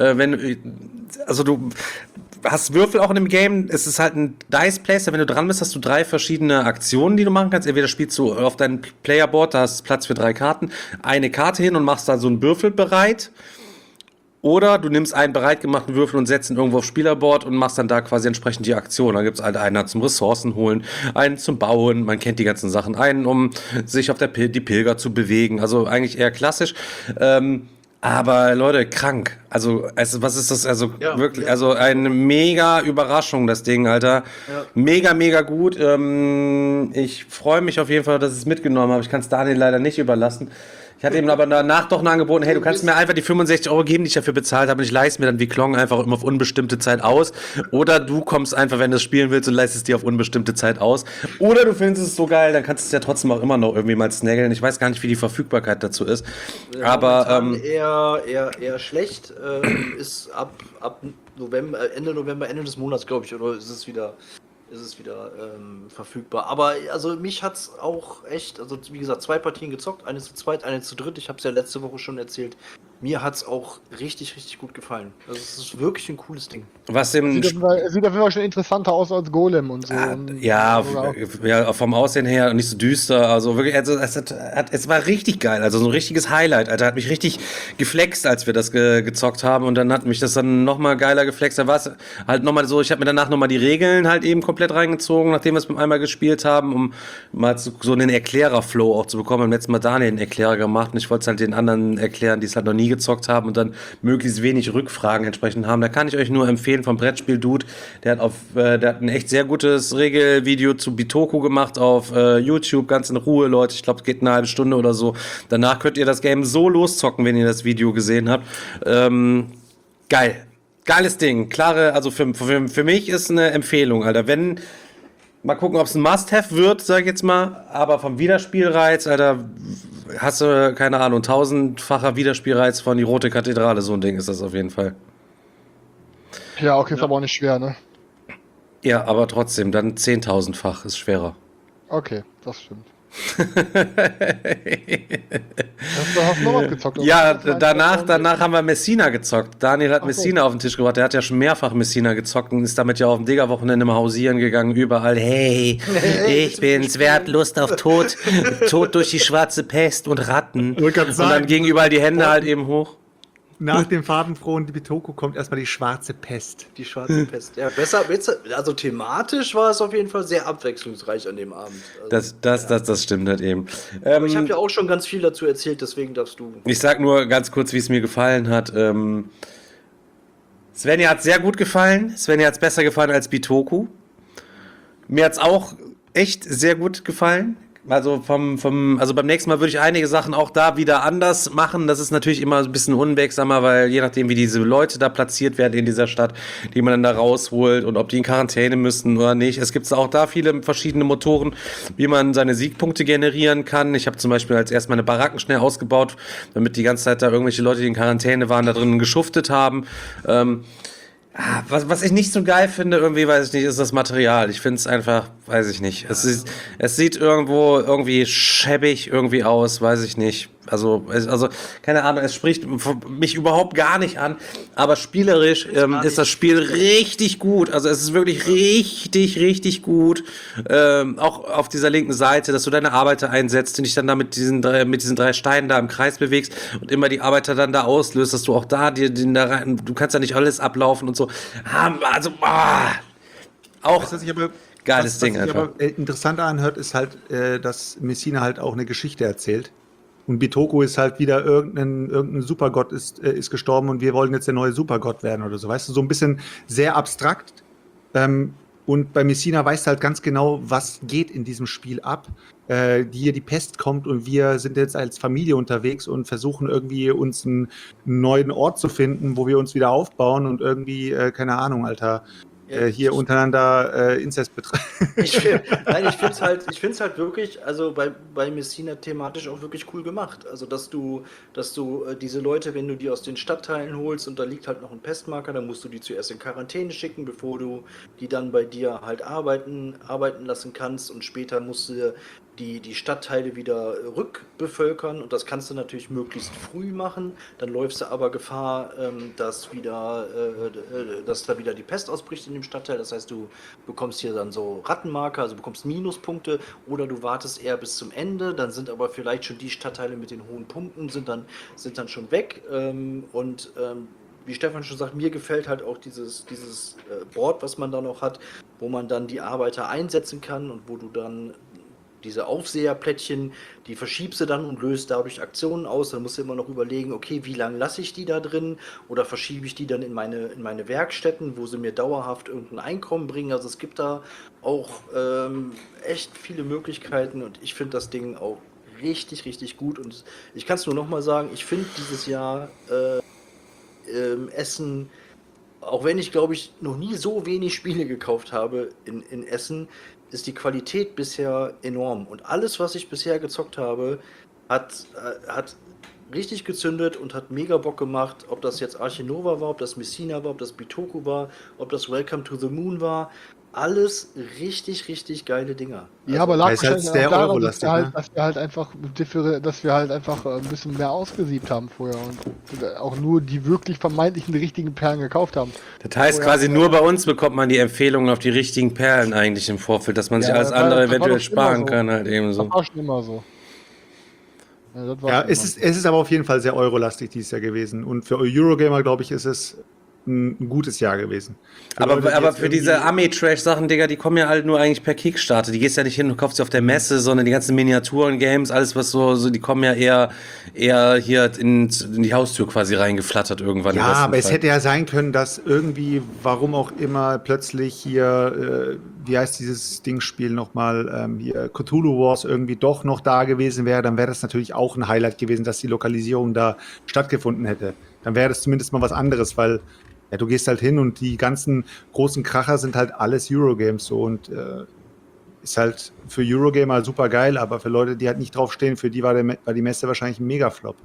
du hast Würfel auch in dem Game, es ist halt ein Dice-Placer, wenn du dran bist, hast du 3 verschiedene Aktionen, die du machen kannst. Entweder spielst du auf deinem Playerboard, da hast du Platz für 3 Karten, eine Karte hin und machst da so einen Würfel bereit. Oder du nimmst einen bereitgemachten Würfel und setzt ihn irgendwo aufs Spielerboard und machst dann da quasi entsprechend die Aktion. Dann gibt es halt einen zum Ressourcen holen, einen zum Bauen, man kennt die ganzen Sachen, einen, um sich auf die Pilger zu bewegen. Also eigentlich eher klassisch. Aber Leute, krank. Also was ist das? Also ja, wirklich, also eine mega Überraschung, das Ding, Alter. Ja. Mega, mega gut. Ich freue mich auf jeden Fall, dass ich es mitgenommen habe. Ich kann es Daniel leider nicht überlassen. Ich hatte ihm aber danach doch noch angeboten, hey, du kannst mir einfach die 65 € geben, die ich dafür bezahlt habe, und ich leiste mir dann wie Klong einfach immer auf unbestimmte Zeit aus. Oder du kommst einfach, wenn du es spielen willst, und leistest dir auf unbestimmte Zeit aus. Oder du findest es so geil, dann kannst du es ja trotzdem auch immer noch irgendwie mal snaggeln. Ich weiß gar nicht, wie die Verfügbarkeit dazu ist. Ja, Aber eher schlecht. Ist ab November, Ende November, Ende des Monats, glaube ich, oder ist es wieder verfügbar. Aber also mich hat's auch echt, also wie gesagt, 2 Partien gezockt, eine zu zweit, eine zu dritt. Ich habe es ja letzte Woche schon erzählt. Mir hat's auch richtig, richtig gut gefallen. Also es ist wirklich ein cooles Ding. was im Sieht auf jeden Fall schon interessanter aus als Golem und so. ja, vom Aussehen her nicht so düster. Also wirklich, also es war richtig geil. Also so ein richtiges Highlight, Alter. Hat mich richtig geflext, als wir das gezockt haben. Und dann hat mich das dann nochmal geiler geflext. Da war es halt nochmal so, ich habe mir danach nochmal die Regeln halt eben komplett reingezogen, nachdem wir es einmal gespielt haben, um mal so einen Erklärer-Flow auch zu bekommen. Wir haben letztes Mal Daniel einen Erklärer gemacht und ich wollte es halt den anderen erklären, die es halt noch nie gezockt haben und dann möglichst wenig Rückfragen entsprechend haben. Da kann ich euch nur empfehlen vom Brettspiel Dude. Der hat ein echt sehr gutes Regelvideo zu Bitoku gemacht auf YouTube, ganz in Ruhe, Leute. Ich glaube, es geht eine halbe Stunde oder so. Danach könnt ihr das Game so loszocken, wenn ihr das Video gesehen habt. Geil. Geiles Ding. Klare, also für mich ist eine Empfehlung, Alter. Mal gucken, ob es ein Must-Have wird, sag ich jetzt mal. Aber vom Wiederspielreiz, Alter, hast du, keine Ahnung, 1000-facher Wiederspielreiz von die Rote Kathedrale. So ein Ding ist das auf jeden Fall. Ja, okay, ist aber auch nicht schwer, ne? Ja, aber trotzdem, dann 10.000-fach ist schwerer. Okay, das stimmt. Hast du noch was gezockt? Ja, danach haben wir Messina gezockt. Daniel hat Messina auf den Tisch gebracht. Der hat ja schon mehrfach Messina gezockt und ist damit ja auf dem Digger-Wochenende mal hausieren gegangen. Überall, hey, ich bin's wert, Lust auf Tod. Tod durch die schwarze Pest und Ratten. Und dann gingen überall die Hände halt eben hoch. Nach dem farbenfrohen Bitoku kommt erstmal die schwarze Pest. Die schwarze Pest. Ja, besser, also thematisch war es auf jeden Fall sehr abwechslungsreich an dem Abend. Also, Das stimmt halt eben. aber ich habe ja auch schon ganz viel dazu erzählt, deswegen darfst du. Ich sag nur ganz kurz, wie es mir gefallen hat. Svenja hat sehr gut gefallen. Svenja hat es besser gefallen als Bitoku. Mir hat es auch echt sehr gut gefallen. Also also beim nächsten Mal würde ich einige Sachen auch da wieder anders machen. Das ist natürlich immer ein bisschen unwegsamer, weil je nachdem, wie diese Leute da platziert werden in dieser Stadt, die man dann da rausholt und ob die in Quarantäne müssen oder nicht. Es gibt auch da viele verschiedene Motoren, wie man seine Siegpunkte generieren kann. Ich habe zum Beispiel als erst meine Baracken schnell ausgebaut, damit die ganze Zeit da irgendwelche Leute, die in Quarantäne waren, da drinnen geschuftet haben. Was ich nicht so geil finde, irgendwie, weiß ich nicht, ist das Material. Ich finde es einfach, weiß ich nicht. Es sieht irgendwie schäbig irgendwie aus, weiß ich nicht. Also keine Ahnung, es spricht mich überhaupt gar nicht an, aber spielerisch ist das Spiel richtig gut. Also es ist wirklich richtig, richtig gut. Auch auf dieser linken Seite, dass du deine Arbeiter einsetzt und dich dann da mit diesen 3 Steinen da im Kreis bewegst und immer die Arbeiter dann da auslöst, dass du auch da den da rein, du kannst ja nicht alles ablaufen und so. Auch Was sich aber, geiles Ding was sich einfach. aber interessanter anhört, ist halt, dass Messina halt auch eine Geschichte erzählt. Und Bitoku ist halt wieder irgendein Supergott ist gestorben und wir wollen jetzt der neue Supergott werden oder so. Weißt du, so ein bisschen sehr abstrakt. Und bei Messina weißt du halt ganz genau, was geht in diesem Spiel ab. Die Pest kommt und wir sind jetzt als Familie unterwegs und versuchen irgendwie uns einen neuen Ort zu finden, wo wir uns wieder aufbauen und irgendwie, keine Ahnung, Alter, hier untereinander Inzest betreiben. Ich finde es halt wirklich, also bei Messina thematisch auch wirklich cool gemacht. Also dass du diese Leute, wenn du die aus den Stadtteilen holst und da liegt halt noch ein Pestmarker, dann musst du die zuerst in Quarantäne schicken, bevor du die dann bei dir halt arbeiten lassen kannst und später musst du die Stadtteile wieder rückbevölkern und das kannst du natürlich möglichst früh machen. Dann läufst du aber Gefahr, dass da wieder die Pest ausbricht in dem Stadtteil. Das heißt, du bekommst hier dann so Rattenmarker, also bekommst Minuspunkte oder du wartest eher bis zum Ende. Dann sind aber vielleicht schon die Stadtteile mit den hohen Punkten sind dann schon weg wie Stefan schon sagt, mir gefällt halt auch dieses Board, was man da noch hat, wo man dann die Arbeiter einsetzen kann und wo du dann diese Aufseherplättchen, die verschiebst du dann und löst dadurch Aktionen aus. Dann musst du immer noch überlegen, okay, wie lange lasse ich die da drin oder verschiebe ich die dann in meine Werkstätten, wo sie mir dauerhaft irgendein Einkommen bringen. Also es gibt da auch echt viele Möglichkeiten und ich finde das Ding auch richtig, richtig gut. Und ich kann es nur nochmal sagen, ich finde dieses Jahr Essen, auch wenn ich, glaube ich, noch nie so wenig Spiele gekauft habe in Essen, ist die Qualität bisher enorm. Und alles, was ich bisher gezockt habe, hat richtig gezündet und hat mega Bock gemacht. Ob das jetzt Arche Nova war, ob das Messina war, ob das Bitoku war, ob das Welcome to the Moon war. Alles richtig, richtig geile Dinger. Ja, aber lag ist halt wahrscheinlich sehr auch daran, eurolastig, ne? dass wir halt einfach ein bisschen mehr ausgesiebt haben vorher und auch nur die wirklich vermeintlichen richtigen Perlen gekauft haben. Das heißt quasi nur bei uns bekommt man die Empfehlungen auf die richtigen Perlen eigentlich im Vorfeld, dass man sich alles das war- andere das war eventuell doch immer sparen so. kann halt eben Das so. war schon immer so. Ja, das war Ja, schon es immer ist aber auf jeden Fall sehr eurolastig dieses Jahr gewesen. Und für Eurogamer, glaube ich, ist es ein gutes Jahr gewesen. Für Leute, die Aber jetzt für diese irgendwie- Ami-Trash-Sachen, Digga, die kommen ja halt nur eigentlich per Kickstarter. Die gehst ja nicht hin und kaufst sie auf der Messe, sondern die ganzen Miniaturen-Games, alles was so, die kommen ja eher hier in die Haustür quasi reingeflattert irgendwann. im Ja, besten aber es Fall. hätte ja sein können, dass irgendwie, warum auch immer, plötzlich hier, wie heißt dieses Dingspiel nochmal, hier Cthulhu Wars irgendwie doch noch da gewesen wäre, dann wäre das natürlich auch ein Highlight gewesen, dass die Lokalisierung da stattgefunden hätte. Dann wäre das zumindest mal was anderes, weil ja, du gehst halt hin und die ganzen großen Kracher sind halt alles Eurogames so und ist halt für Eurogamer super geil, aber für Leute, die halt nicht draufstehen, für die war die Messe wahrscheinlich ein Megaflop.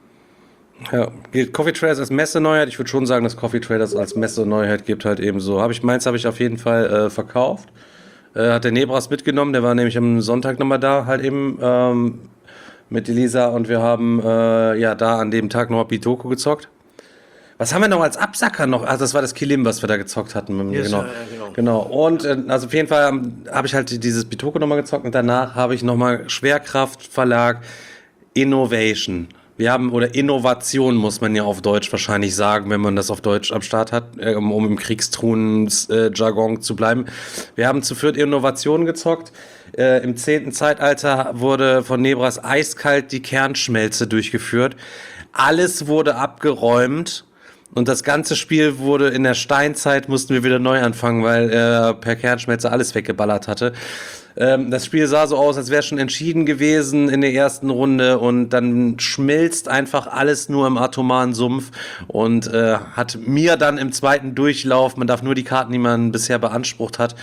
Ja, gilt Coffee Traders als Messe-Neuheit? Ich würde schon sagen, dass Coffee Traders als Messe-Neuheit gibt halt eben so. Meins habe ich auf jeden Fall verkauft. Hat der Nebras mitgenommen, der war nämlich am Sonntag nochmal da, halt eben mit Elisa und wir haben da an dem Tag noch Bitoku gezockt. Was haben wir noch als Absacker noch? Also das war das Kilim, was wir da gezockt hatten. Yes, Genau. ja, Genau. Und also auf jeden Fall habe ich halt dieses Bitoku nochmal gezockt und danach habe ich nochmal Schwerkraft Verlag Innovation. Oder Innovation muss man ja auf Deutsch wahrscheinlich sagen, wenn man das auf Deutsch am Start hat, um im Kriegstruhen-Jargon zu bleiben. Wir haben zu viert Innovation gezockt. Im 10. Zeitalter wurde von Nebras eiskalt die Kernschmelze durchgeführt. Alles wurde abgeräumt. Und das ganze Spiel wurde in der Steinzeit, mussten wir wieder neu anfangen, weil er per Kernschmelze alles weggeballert hatte. Das Spiel sah so aus, als wäre schon entschieden gewesen in der ersten Runde und dann schmilzt einfach alles nur im atomaren Sumpf und hat mir dann im zweiten Durchlauf, man darf nur die Karten, die man bisher beansprucht hat,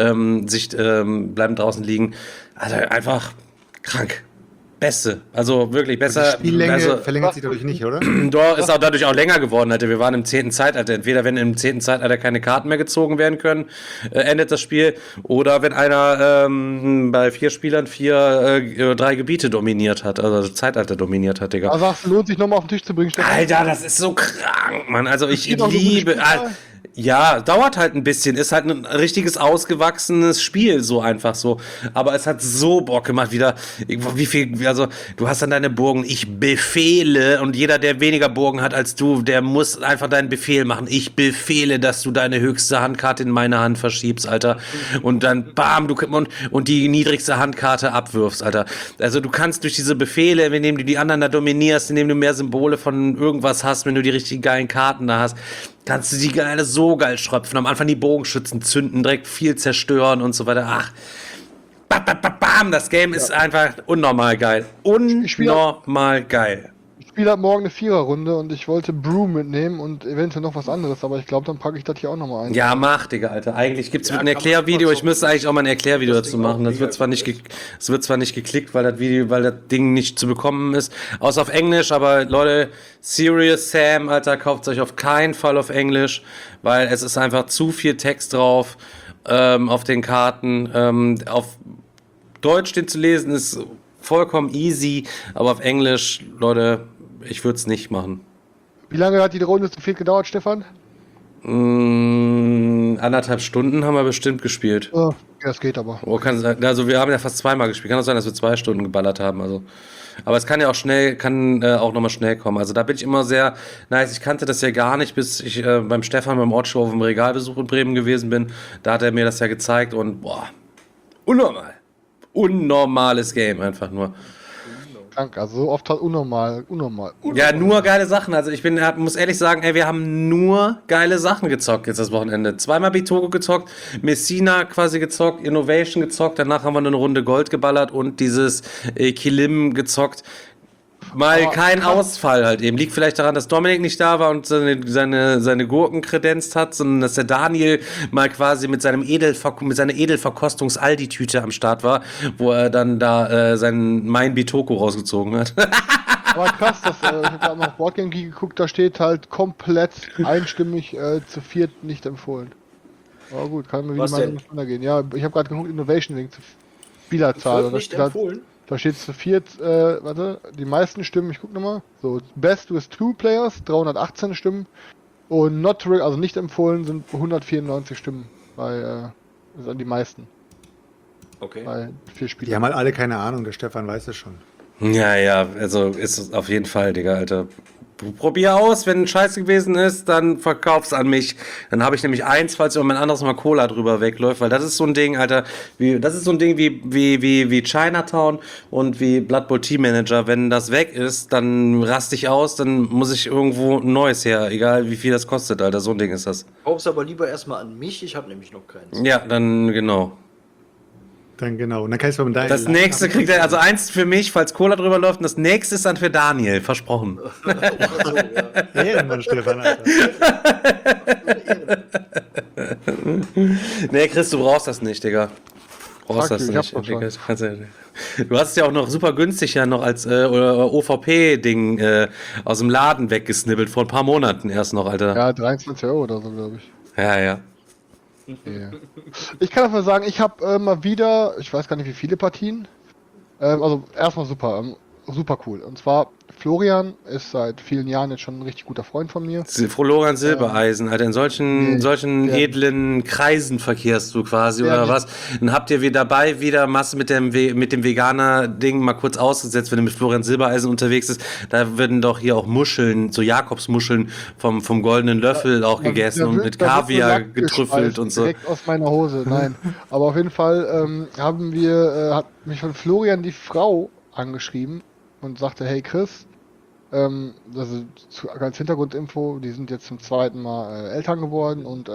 bleiben draußen liegen. Also einfach krank. Beste, also wirklich besser. Die Spiellänge also, verlängert sich dadurch nicht, oder? ist auch dadurch auch länger geworden, Alter. Wir waren im 10. Zeitalter. Entweder wenn im 10. Zeitalter keine Karten mehr gezogen werden können, endet das Spiel. Oder wenn einer bei 4 Spielern 3 Gebiete dominiert hat, also Zeitalter dominiert hat, Digga. Also sagst du, lohnt sich nochmal auf den Tisch zu bringen, Stefan? Alter, das ist so krank, Mann. Also ich Geht auch so liebe... gut Spiel, Ja, dauert halt ein bisschen. Ist halt ein richtiges ausgewachsenes Spiel, so einfach so. Aber es hat so Bock gemacht wieder. Wie viel, also du hast dann deine Burgen. Ich befehle und jeder, der weniger Burgen hat als du, der muss einfach deinen Befehl machen. Ich befehle, dass du deine höchste Handkarte in meine Hand verschiebst, Alter. Und dann bam, und die niedrigste Handkarte abwirfst, Alter. Also du kannst durch diese Befehle, indem du die anderen da dominierst, indem du mehr Symbole von irgendwas hast, wenn du die richtig geilen Karten da hast, kannst du die geile so geil schröpfen. Am Anfang die Bogenschützen zünden, direkt viel zerstören und so weiter. Ach, bam, das Game ist einfach unnormal geil. Unnormal geil. Ich spiele halt morgen eine Viererrunde und ich wollte Brew mitnehmen und eventuell noch was anderes, aber ich glaube, dann packe ich das hier auch nochmal ein. Ja, mach, Digga, Alter. Eigentlich gibt's Ja, ein kann Erklärvideo. man Ich müsste eigentlich auch mal ein Erklärvideo das dazu Ding machen. auch Das wird zwar mega nicht geklickt, weil das Ding nicht zu bekommen ist. Außer auf Englisch, aber Leute, Serious Sam, Alter, kauft euch auf keinen Fall auf Englisch, weil es ist einfach zu viel Text drauf, auf den Karten. Auf Deutsch den zu lesen ist vollkommen easy, aber auf Englisch, Leute, ich würde es nicht machen. Wie lange hat die Runde zu viel gedauert, Stefan? 1,5 Stunden haben wir bestimmt gespielt. Ja, das geht aber. Oh, also wir haben ja fast 2-mal gespielt. Kann auch sein, dass wir 2 Stunden geballert haben. Also. Aber es kann ja auch nochmal schnell kommen. Also da bin ich immer sehr nice. Ich kannte das ja gar nicht, bis ich beim Stefan beim Ortshow auf dem Regalbesuch in Bremen gewesen bin. Da hat er mir das ja gezeigt und boah, unnormal. Unnormales Game einfach nur. krank. Also so oft hat unnormal. Ja, nur geile Sachen. Also muss ehrlich sagen, ey, wir haben nur geile Sachen gezockt jetzt das Wochenende. Zweimal Bitogo gezockt, Messina quasi gezockt, Innovation gezockt, danach haben wir eine Runde Gold geballert und dieses Kilim gezockt. Mal kein Ausfall halt eben. Liegt vielleicht daran, dass Dominik nicht da war und seine Gurken kredenzt hat, sondern dass der Daniel mal quasi mit seiner Edelverkostungs-Aldi-Tüte am Start war, wo er dann da sein Mein Bitoko rausgezogen hat. Aber krass, ich habe gerade noch Boardgame Geek geguckt, da steht halt komplett einstimmig zu viert nicht empfohlen. Aber gut, kann mir wieder mal gehen. Ja, ich habe gerade geguckt, Innovation wegen zu Spielerzahl. Nicht empfohlen? Da steht zu viert, die meisten Stimmen, ich guck nochmal. So, Best with 2 Players, 318 Stimmen. Und also nicht empfohlen, sind 194 Stimmen. Das sind die meisten. Okay. Bei 4 Spielern. Die haben halt alle keine Ahnung, der Stefan weiß es schon. Ja, also ist es auf jeden Fall, Digga, Alter. Probier aus, wenn ein Scheiße gewesen ist, dann verkauf's an mich. Dann habe ich nämlich eins, falls über mein anderes Mal Cola drüber wegläuft, weil das ist so ein Ding, Alter, wie Chinatown und wie Blood Bowl Team Manager. Wenn das weg ist, dann raste ich aus, dann muss ich irgendwo ein neues her, egal wie viel das kostet, Alter, so ein Ding ist das. Kauf's aber lieber erstmal an mich, ich habe nämlich noch keins. Ja, dann genau. Dann genau. Und dann kannst du mit deinem Das nächste kriegt er, also eins für mich, falls Cola drüber läuft, und das nächste ist dann für Daniel, versprochen. Ehrenmann, Stefan, Alter. Nee, Chris, du brauchst das nicht, Digga. Brauchst das nicht. Du hast es ja auch noch super günstig ja noch als OVP-Ding aus dem Laden weggesnibbelt, vor ein paar Monaten erst noch, Alter. Ja, 23 € oder so, glaube ich. Ja. Yeah. Ich kann dafür sagen, ich habe mal wieder, ich weiß gar nicht wie viele Partien, also erstmal super cool. Und zwar, Florian ist seit vielen Jahren jetzt schon ein richtig guter Freund von mir. Florian Silbereisen, Alter, in solchen edlen Kreisen verkehrst du quasi, oder was? Dann habt ihr wieder Masse mit dem Veganer-Ding mal kurz ausgesetzt, wenn du mit Florian Silbereisen unterwegs bist. Da werden doch hier auch Muscheln, so Jakobsmuscheln vom goldenen Löffel auch gegessen und mit Kaviar getrüffelt und so. Direkt aus meiner Hose, nein. Aber auf jeden Fall hat mich von Florian die Frau angeschrieben und sagte, hey Chris, also als Hintergrundinfo, die sind jetzt zum zweiten Mal Eltern geworden und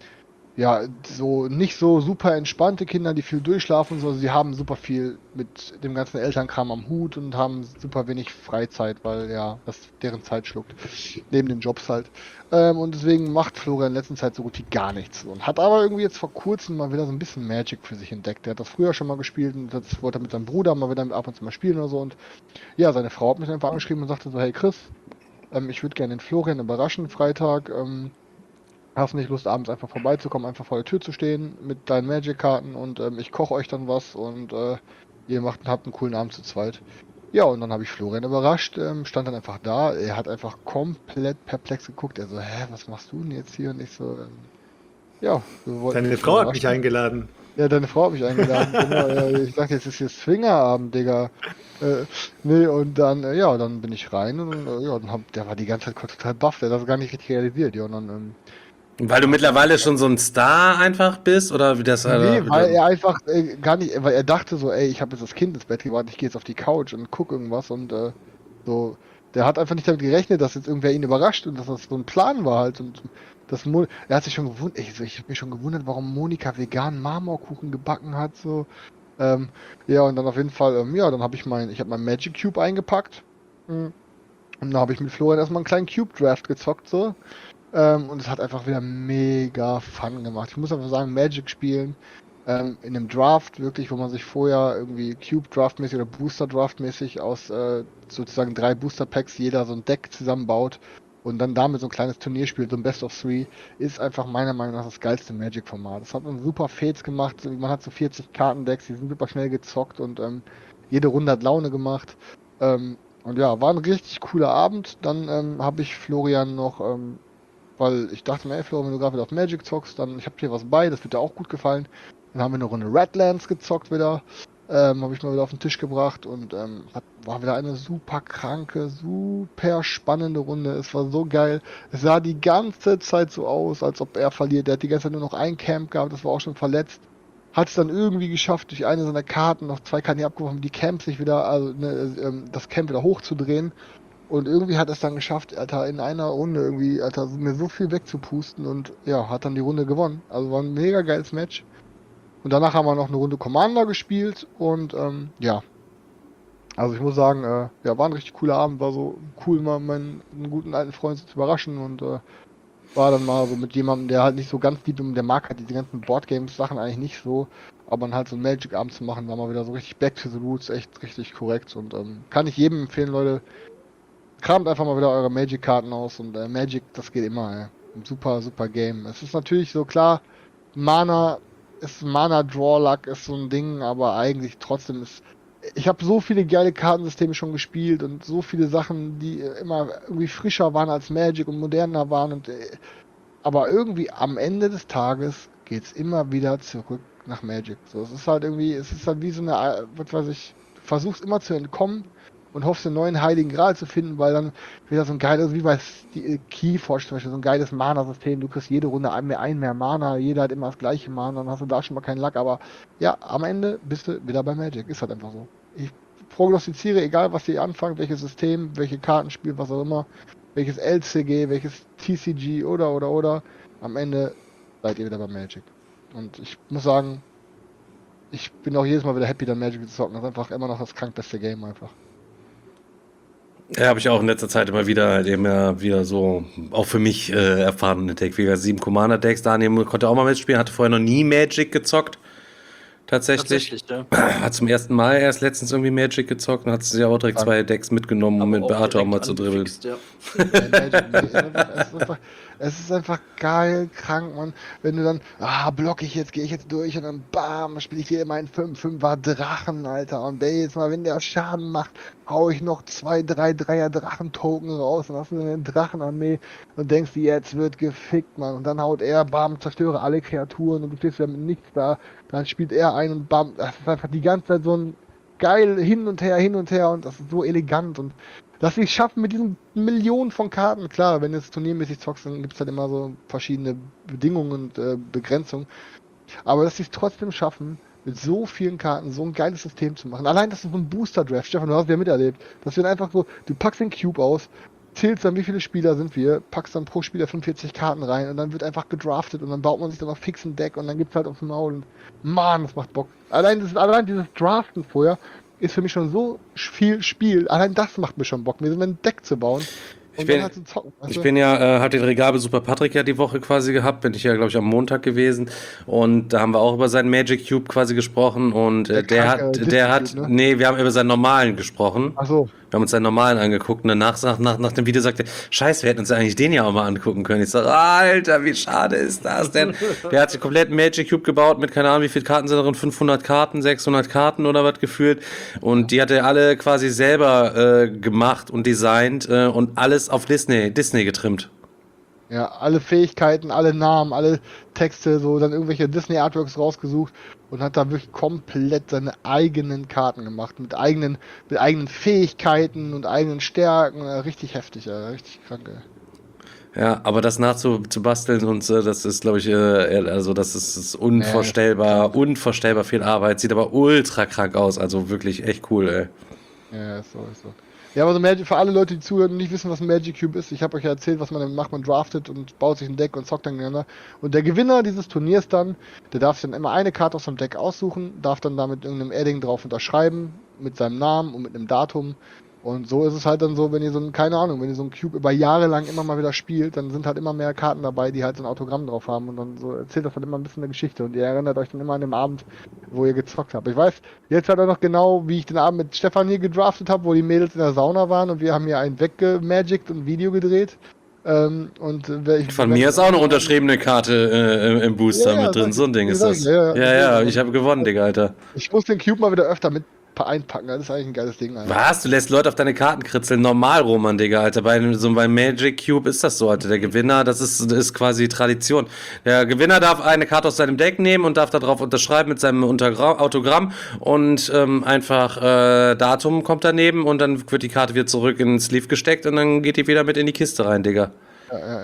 ja, so nicht so super entspannte Kinder, die viel durchschlafen und so, sie haben super viel mit dem ganzen Elternkram am Hut und haben super wenig Freizeit, weil ja, das deren Zeit schluckt, neben den Jobs halt. Und deswegen macht Florian in letzter Zeit so gut wie gar nichts und hat aber irgendwie jetzt vor kurzem mal wieder so ein bisschen Magic für sich entdeckt. Der hat das früher schon mal gespielt und das wollte er mit seinem Bruder mal wieder ab und zu mal spielen oder so und ja, seine Frau hat mich einfach angeschrieben und sagte so, hey Chris, ich würde gerne den Florian überraschen Freitag, hast nicht Lust, abends einfach vorbeizukommen, einfach vor der Tür zu stehen mit deinen Magic-Karten und ich koche euch dann was und ihr habt einen coolen Abend zu zweit. Ja, und dann habe ich Florian überrascht, stand dann einfach da, er hat einfach komplett perplex geguckt, er so, was machst du denn jetzt hier? Und ich so, ja. Deine Frau hat mich eingeladen. Ja, deine Frau hat mich eingeladen, genau. Ich dachte, jetzt ist hier Swingerabend, Digga. Nee, und dann, dann bin ich rein und der war die ganze Zeit total baff, der hat das gar nicht richtig realisiert, ja, und dann, weil du mittlerweile schon so ein Star einfach bist, oder wie das? Nee, weil er einfach gar nicht, weil er dachte so, ich habe jetzt das Kind ins Bett gebracht, ich gehe jetzt auf die Couch und guck irgendwas und so, der hat einfach nicht damit gerechnet, dass jetzt irgendwer ihn überrascht und dass das so ein Plan war halt und er hat sich schon gewundert, ich habe mich schon gewundert, warum Monika veganen Marmorkuchen gebacken hat, so, ja, und dann auf jeden Fall, dann habe ich mein Magic Cube eingepackt und dann habe ich mit Florian erstmal einen kleinen Cube Draft gezockt, so. Und es hat einfach wieder mega Fun gemacht. Ich muss einfach sagen, Magic spielen in einem Draft wirklich, wo man sich vorher irgendwie Cube Draft mäßig oder Booster Draft mäßig aus sozusagen 3 Booster Packs jeder so ein Deck zusammenbaut und dann damit so ein kleines Turnier spielt, so ein Best of 3, ist einfach meiner Meinung nach das geilste Magic Format. Das hat man super Fates gemacht, man hat so 40 Kartendecks, die sind super schnell gezockt und jede Runde hat Laune gemacht. Und ja, war ein richtig cooler Abend. Dann habe ich Florian noch weil ich dachte mir, ey Florian, wenn du gerade wieder auf Magic zockst, dann ich hab hier was bei, das wird dir auch gut gefallen. Dann haben wir eine Runde Redlands gezockt wieder, habe ich mal wieder auf den Tisch gebracht und war wieder eine super kranke, super spannende Runde. Es war so geil. Es sah die ganze Zeit so aus, als ob er verliert. Der hat die ganze Zeit nur noch ein Camp gehabt, das war auch schon verletzt. hat es dann irgendwie geschafft, durch eine seiner Karten, noch 2 Karten, die abgeworfen, die Camp sich wieder, das Camp wieder hochzudrehen. Und irgendwie hat es dann geschafft, Alter, in einer Runde irgendwie, Alter, mir so viel wegzupusten und ja, hat dann die Runde gewonnen. Also war ein mega geiles Match. Und danach haben wir noch eine Runde Commander gespielt und ja. Also ich muss sagen, ja, war ein richtig cooler Abend, war so cool, mal einen guten alten Freund zu überraschen und war dann mal so mit jemandem, der halt nicht so ganz deep, der mag halt diese ganzen Boardgames-Sachen eigentlich nicht so, aber dann halt so einen Magic-Abend zu machen, war mal wieder so richtig back to the roots, echt richtig korrekt und kann ich jedem empfehlen, Leute, kramt einfach mal wieder eure Magic-Karten aus und Magic, das geht immer, ey. Ein super, super Game. Es ist natürlich so klar, Mana-Draw-Luck ist so ein Ding, aber eigentlich trotzdem ich habe so viele geile Kartensysteme schon gespielt und so viele Sachen, die immer irgendwie frischer waren als Magic und moderner waren und aber irgendwie am Ende des Tages geht's immer wieder zurück nach Magic. So, es ist halt wie so eine, was weiß ich, du versuchst immer zu entkommen und hoffst den neuen Heiligen Gral zu finden, weil dann wieder so ein geiles, wie bei Keyforge zum Beispiel, so ein geiles Mana-System, du kriegst jede Runde ein mehr Mana, jeder hat immer das gleiche Mana, dann hast du da schon mal keinen Luck, aber ja, am Ende bist du wieder bei Magic, ist halt einfach so. Ich prognostiziere, egal was ihr anfangt, welches System, welche Kartenspiel, was auch immer, welches LCG, welches TCG oder, am Ende seid ihr wieder bei Magic. Und ich muss sagen, ich bin auch jedes Mal wieder happy, dann Magic zu zocken, das ist einfach immer noch das krankbeste Game einfach. Ja, habe ich auch in letzter Zeit immer wieder so, auch für mich erfahren in Deck, wie 7 Commander-Decks. Daniel konnte auch mal mitspielen, hatte vorher noch nie Magic gezockt. Tatsächlich ja. Hat zum ersten Mal erst letztens irgendwie Magic gezockt und hat sich ja auch direkt 2 Decks mitgenommen, um mit Beate auch mal zu dribbeln. Ja. Es ist einfach geil, krank, Mann. Wenn du dann, block ich jetzt, gehe ich jetzt durch und dann bam, spiele ich hier meinen 5-5er Drachen, Alter. Und jetzt mal, wenn der Schaden macht, hau ich noch 2, 3 Drachen-Token raus und hast du eine Drachenarmee und denkst dir, jetzt wird gefickt, Mann. Und dann haut er, bam, zerstöre alle Kreaturen und du stehst ja mit nichts da. Dann spielt er ein und bam, das ist einfach die ganze Zeit so ein geil hin und her und das ist so elegant und dass sie es schaffen mit diesen Millionen von Karten, klar, wenn du es turniermäßig zockst, dann gibt es halt immer so verschiedene Bedingungen und Begrenzungen, aber dass sie es trotzdem schaffen, mit so vielen Karten so ein geiles System zu machen. Allein das ist so ein Booster-Draft, Stefan, du hast ja miterlebt, dass wir dann einfach so, du packst den Cube aus, zählst dann, wie viele Spieler sind wir, packst dann pro Spieler 45 Karten rein und dann wird einfach gedraftet und dann baut man sich dann auf fixen Deck und dann gibt's halt aufs Maul und Mann, das macht Bock. Allein dieses Draften vorher ist für mich schon so viel Spiel. Allein das macht mir schon Bock, mir so ein Deck zu bauen. Ich bin ja, hat den Regalbesuch bei Patrick ja die Woche quasi gehabt, bin ich ja, glaube ich, am Montag gewesen und da haben wir auch über seinen Magic Cube quasi gesprochen und wir haben über seinen normalen gesprochen. Ach so. Wir haben uns seinen normalen angeguckt und danach nach dem Video sagte er, scheiße, wir hätten uns eigentlich den ja auch mal angucken können. Ich sage, Alter, wie schade ist das denn? Der hat sich komplett einen Magic Cube gebaut mit, keine Ahnung, wie viele Karten sind darin, 500 Karten, 600 Karten oder was gefühlt und die hat er alle quasi selber gemacht und designt und alles auf Disney getrimmt. Ja, alle Fähigkeiten, alle Namen, alle Texte, so dann irgendwelche Disney-Artworks rausgesucht und hat da wirklich komplett seine eigenen Karten gemacht, mit eigenen Fähigkeiten und eigenen Stärken, richtig heftig, richtig krank, ey. Ja, aber das nachzubasteln und das ist, glaube ich, also das ist unvorstellbar viel Arbeit, sieht aber ultra krank aus, also wirklich echt cool, ey. Ja, ist so. Ja, aber so Magic, für alle Leute, die zuhören und nicht wissen, was ein Magic Cube ist, ich habe euch ja erzählt, was man dann macht, man draftet und baut sich ein Deck und zockt dann gegeneinander. Und der Gewinner dieses Turniers dann, der darf sich dann immer eine Karte aus dem Deck aussuchen, darf dann da mit irgendeinem Adding drauf unterschreiben, mit seinem Namen und mit einem Datum. Und so ist es halt dann so, wenn ihr so einen Cube über Jahre lang immer mal wieder spielt, dann sind halt immer mehr Karten dabei, die halt so ein Autogramm drauf haben und dann so erzählt das halt immer ein bisschen eine Geschichte und ihr erinnert euch dann immer an den Abend, wo ihr gezockt habt. Ich weiß jetzt halt auch noch genau, wie ich den Abend mit Stefan hier gedraftet habe, wo die Mädels in der Sauna waren und wir haben hier einen weggemagickt und ein Video gedreht. Von mir ist auch eine unterschriebene Karte im Booster mit drin, so ein Ding ist das. Ja, ich habe gewonnen, Digga, Alter. Ich muss den Cube mal wieder öfter mit einpacken, das ist eigentlich ein geiles Ding, Alter. Was? Du lässt Leute auf deine Karten kritzeln? Normal, Roman, Digga, Alter. Bei Magic Cube ist das so, Alter. Der Gewinner, das ist quasi Tradition. Der Gewinner darf eine Karte aus seinem Deck nehmen und darf da drauf unterschreiben mit seinem Autogramm und einfach Datum kommt daneben und dann wird die Karte wieder zurück in den Sleeve gesteckt und dann geht die wieder mit in die Kiste rein, Digga. Ja.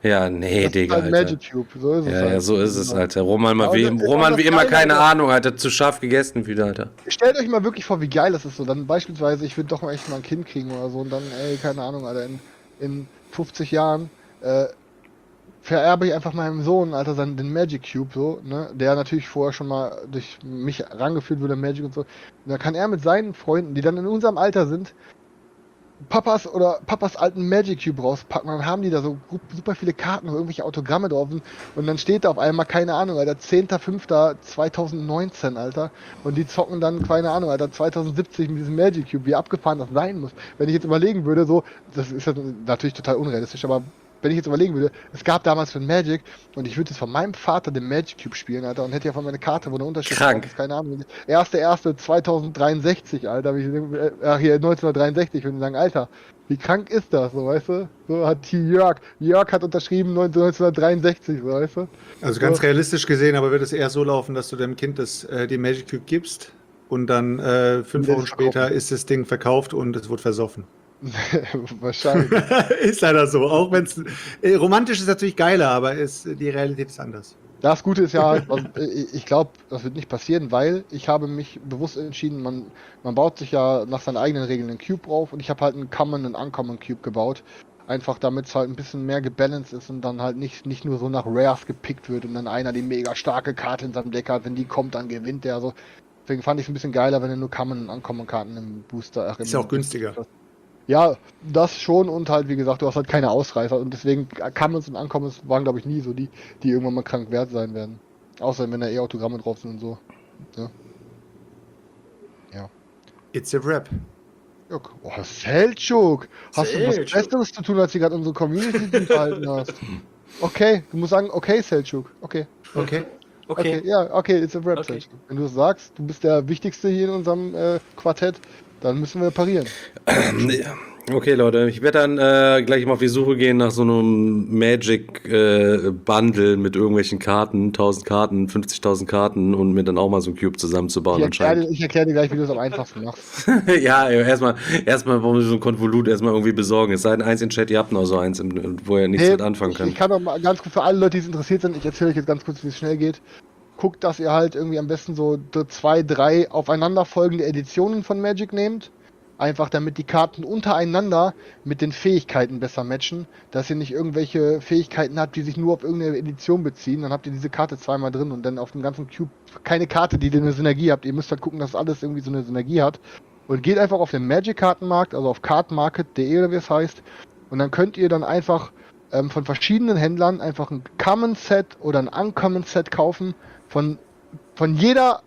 Ja, nee, Das Digga, ist halt Alter. Magic Cube, so ist es Ja, halt. ja, so ist es, Alter. Roman das wie immer Geile, keine Alter. Ahnung, Alter. Zu scharf gegessen wieder, Alter. Stellt euch mal wirklich vor, wie geil das ist so. Dann beispielsweise, ich würde doch mal echt mal ein Kind kriegen oder so und dann, ey, keine Ahnung, Alter, in 50 Jahren vererbe ich einfach meinem Sohn, Alter, den Magic Cube so, ne, der natürlich vorher schon mal durch mich rangeführt wurde, Magic und so. Und dann kann er mit seinen Freunden, die dann in unserem Alter sind, Papas alten Magic Cube rauspacken, dann haben die da so super viele Karten, irgendwelche Autogramme drauf und dann steht da auf einmal, keine Ahnung, Alter, 10.05.2019, Alter, und die zocken dann, keine Ahnung, Alter, 2070 mit diesem Magic Cube, wie abgefahren das sein muss. Wenn ich jetzt überlegen würde, so, das ist ja natürlich total unrealistisch, aber wenn ich jetzt überlegen würde, es gab damals für Magic und ich würde jetzt von meinem Vater den Magic Cube spielen, Alter, und hätte ja von meiner Karte, wo eine Unterschrift Krank. drauf ist, keine Ahnung, 1.1.2063, Alter, hier 1963, würde ich sagen, Alter, wie krank ist das, so, weißt du? So hat Jörg hat unterschrieben 1963, so, weißt du? Also ganz realistisch gesehen, aber wird es eher so laufen, dass du deinem Kind den Magic Cube gibst und dann 5 Wochen später ist das Ding verkauft und es wird versoffen. Wahrscheinlich. Ist leider so. Auch wenn es romantisch ist natürlich geiler, aber die Realität ist anders. Das Gute ist ja, ich glaube, das wird nicht passieren, weil ich habe mich bewusst entschieden, man baut sich ja nach seinen eigenen Regeln einen Cube drauf und ich habe halt einen Common und Uncommon Cube gebaut. Einfach damit es halt ein bisschen mehr gebalanced ist und dann halt nicht nur so nach Rares gepickt wird und dann einer die mega starke Karte in seinem Deck hat, wenn die kommt, dann gewinnt der so. Deswegen fand ich es ein bisschen geiler, wenn er nur Common und Uncommon Karten im Booster. Ist ja auch günstiger. Ja, das schon und halt, wie gesagt, du hast halt keine Ausreißer und deswegen Commons und Uncommons waren, glaube ich, nie so die irgendwann mal krank wert sein werden. Außer wenn da Autogramme drauf sind und so. Ja. It's a rap. Oh, Selçuk! Hast du was Besseres zu tun, als du gerade unsere Community verhalten hast? Okay, du musst sagen, okay, Selçuk. Okay. Ja, okay, it's a rap, Okay. Selçuk. Wenn du es sagst, du bist der Wichtigste hier in unserem Quartett, dann müssen wir parieren. Okay, Leute, ich werde dann gleich mal auf die Suche gehen nach so einem Magic-Bundle mit irgendwelchen Karten, 1000 Karten, 50.000 Karten und mir dann auch mal so einen Cube zusammenzubauen anscheinend. Ich erkläre dir gleich, wie du es am einfachsten machst. Ja, erstmal warum wir so ein Konvolut erstmal irgendwie besorgen. Es sei denn, eins in Chat, ihr habt noch so eins, wo ihr nichts mit anfangen könnt. Ich kann doch mal ganz kurz für alle Leute, die es interessiert sind, ich erzähle euch jetzt ganz kurz, wie es schnell geht. Guckt, dass ihr halt irgendwie am besten so 2, 3 aufeinanderfolgende Editionen von Magic nehmt. Einfach damit die Karten untereinander mit den Fähigkeiten besser matchen. Dass ihr nicht irgendwelche Fähigkeiten habt, die sich nur auf irgendeine Edition beziehen. Dann habt ihr diese Karte zweimal drin und dann auf dem ganzen Cube keine Karte, die eine Synergie habt. Ihr müsst halt gucken, dass alles irgendwie so eine Synergie hat. Und geht einfach auf den Magic-Kartenmarkt, also auf cardmarket.de oder wie es heißt. Und dann könnt ihr dann einfach von verschiedenen Händlern einfach ein Common-Set oder ein Uncommon-Set kaufen. Von jeder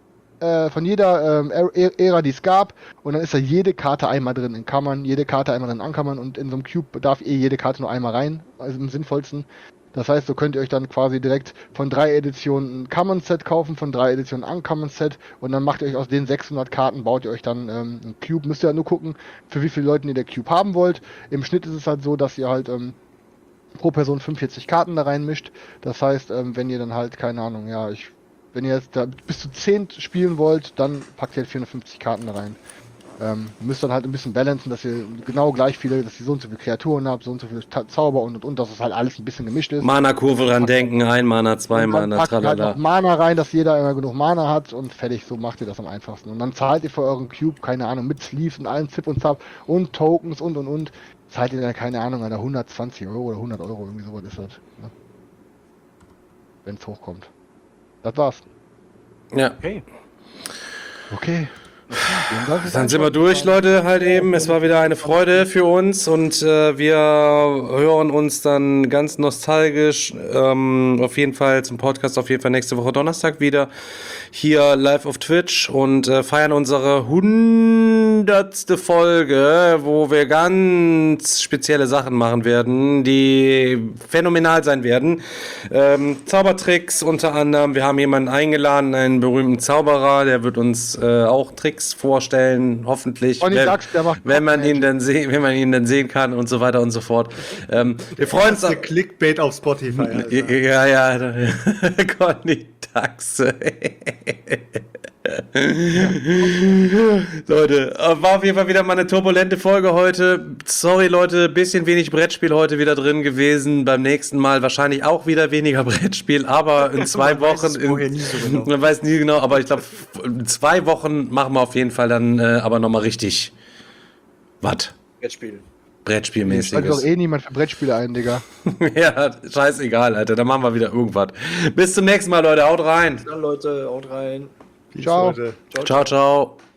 Ära, die es gab, und dann ist da jede Karte einmal drin in Kammern, jede Karte einmal drin in Ankammern und in so einem Cube darf jede Karte nur einmal rein, also im sinnvollsten. Das heißt, so könnt ihr euch dann quasi direkt von 3 Editionen ein Common-Set kaufen, von 3 Editionen ein Uncommon-Set und dann macht ihr euch aus den 600 Karten, baut ihr euch dann einen Cube. Müsst ihr halt nur gucken, für wie viele Leute ihr der Cube haben wollt. Im Schnitt ist es halt so, dass ihr halt pro Person 45 Karten da reinmischt. Das heißt, wenn ihr dann halt, keine Ahnung, wenn ihr jetzt da bis zu 10 spielen wollt, dann packt ihr halt 450 Karten da rein. Müsst dann halt ein bisschen balancen, dass ihr genau gleich viele, dass ihr so und so viele Kreaturen habt, so und so viele Zauber und, dass es halt alles ein bisschen gemischt ist. Mana-Kurve dran denken, 1 Mana, 2 Mana, packt halt tralala. noch Mana rein, dass jeder immer genug Mana hat und fertig, so macht ihr das am einfachsten. Und dann zahlt ihr für euren Cube, keine Ahnung, mit Sleeves und allen Zip und Zap und Tokens und, zahlt ihr dann, keine Ahnung, an der 120 Euro oder 100 Euro, irgendwie sowas ist das. Ne? Wenn es hochkommt. Das war's. Ja. Okay. Dann sind wir durch, Leute, halt eben. Es war wieder eine Freude für uns und wir hören uns dann ganz nostalgisch auf jeden Fall zum Podcast auf jeden Fall nächste Woche Donnerstag wieder hier live auf Twitch und feiern unsere 100. Folge, wo wir ganz spezielle Sachen machen werden, die phänomenal sein werden. Zaubertricks unter anderem. Wir haben jemanden eingeladen, einen berühmten Zauberer, der wird uns auch Tricks vorstellen, hoffentlich, wenn man ihn dann sehen kann und so weiter und so fort. Wir freuen uns auf Clickbait auf Spotify. Also. Ja, Conny Taxe. Leute, war auf jeden Fall wieder mal eine turbulente Folge heute. Sorry, Leute, bisschen wenig Brettspiel heute wieder drin gewesen. Beim nächsten Mal wahrscheinlich auch wieder weniger Brettspiel, aber in 2 Wochen. Man weiß nie genau, aber ich glaube, in 2 Wochen machen wir auf jeden Fall dann aber nochmal richtig was. Brettspielmäßiges. Schaltet doch eh niemand für Brettspiele ein, Digga. Ja, scheißegal, Alter. Dann machen wir wieder irgendwas. Bis zum nächsten Mal, Leute. Haut rein. Dann, Leute, haut rein. Ciao. Ciao, ciao.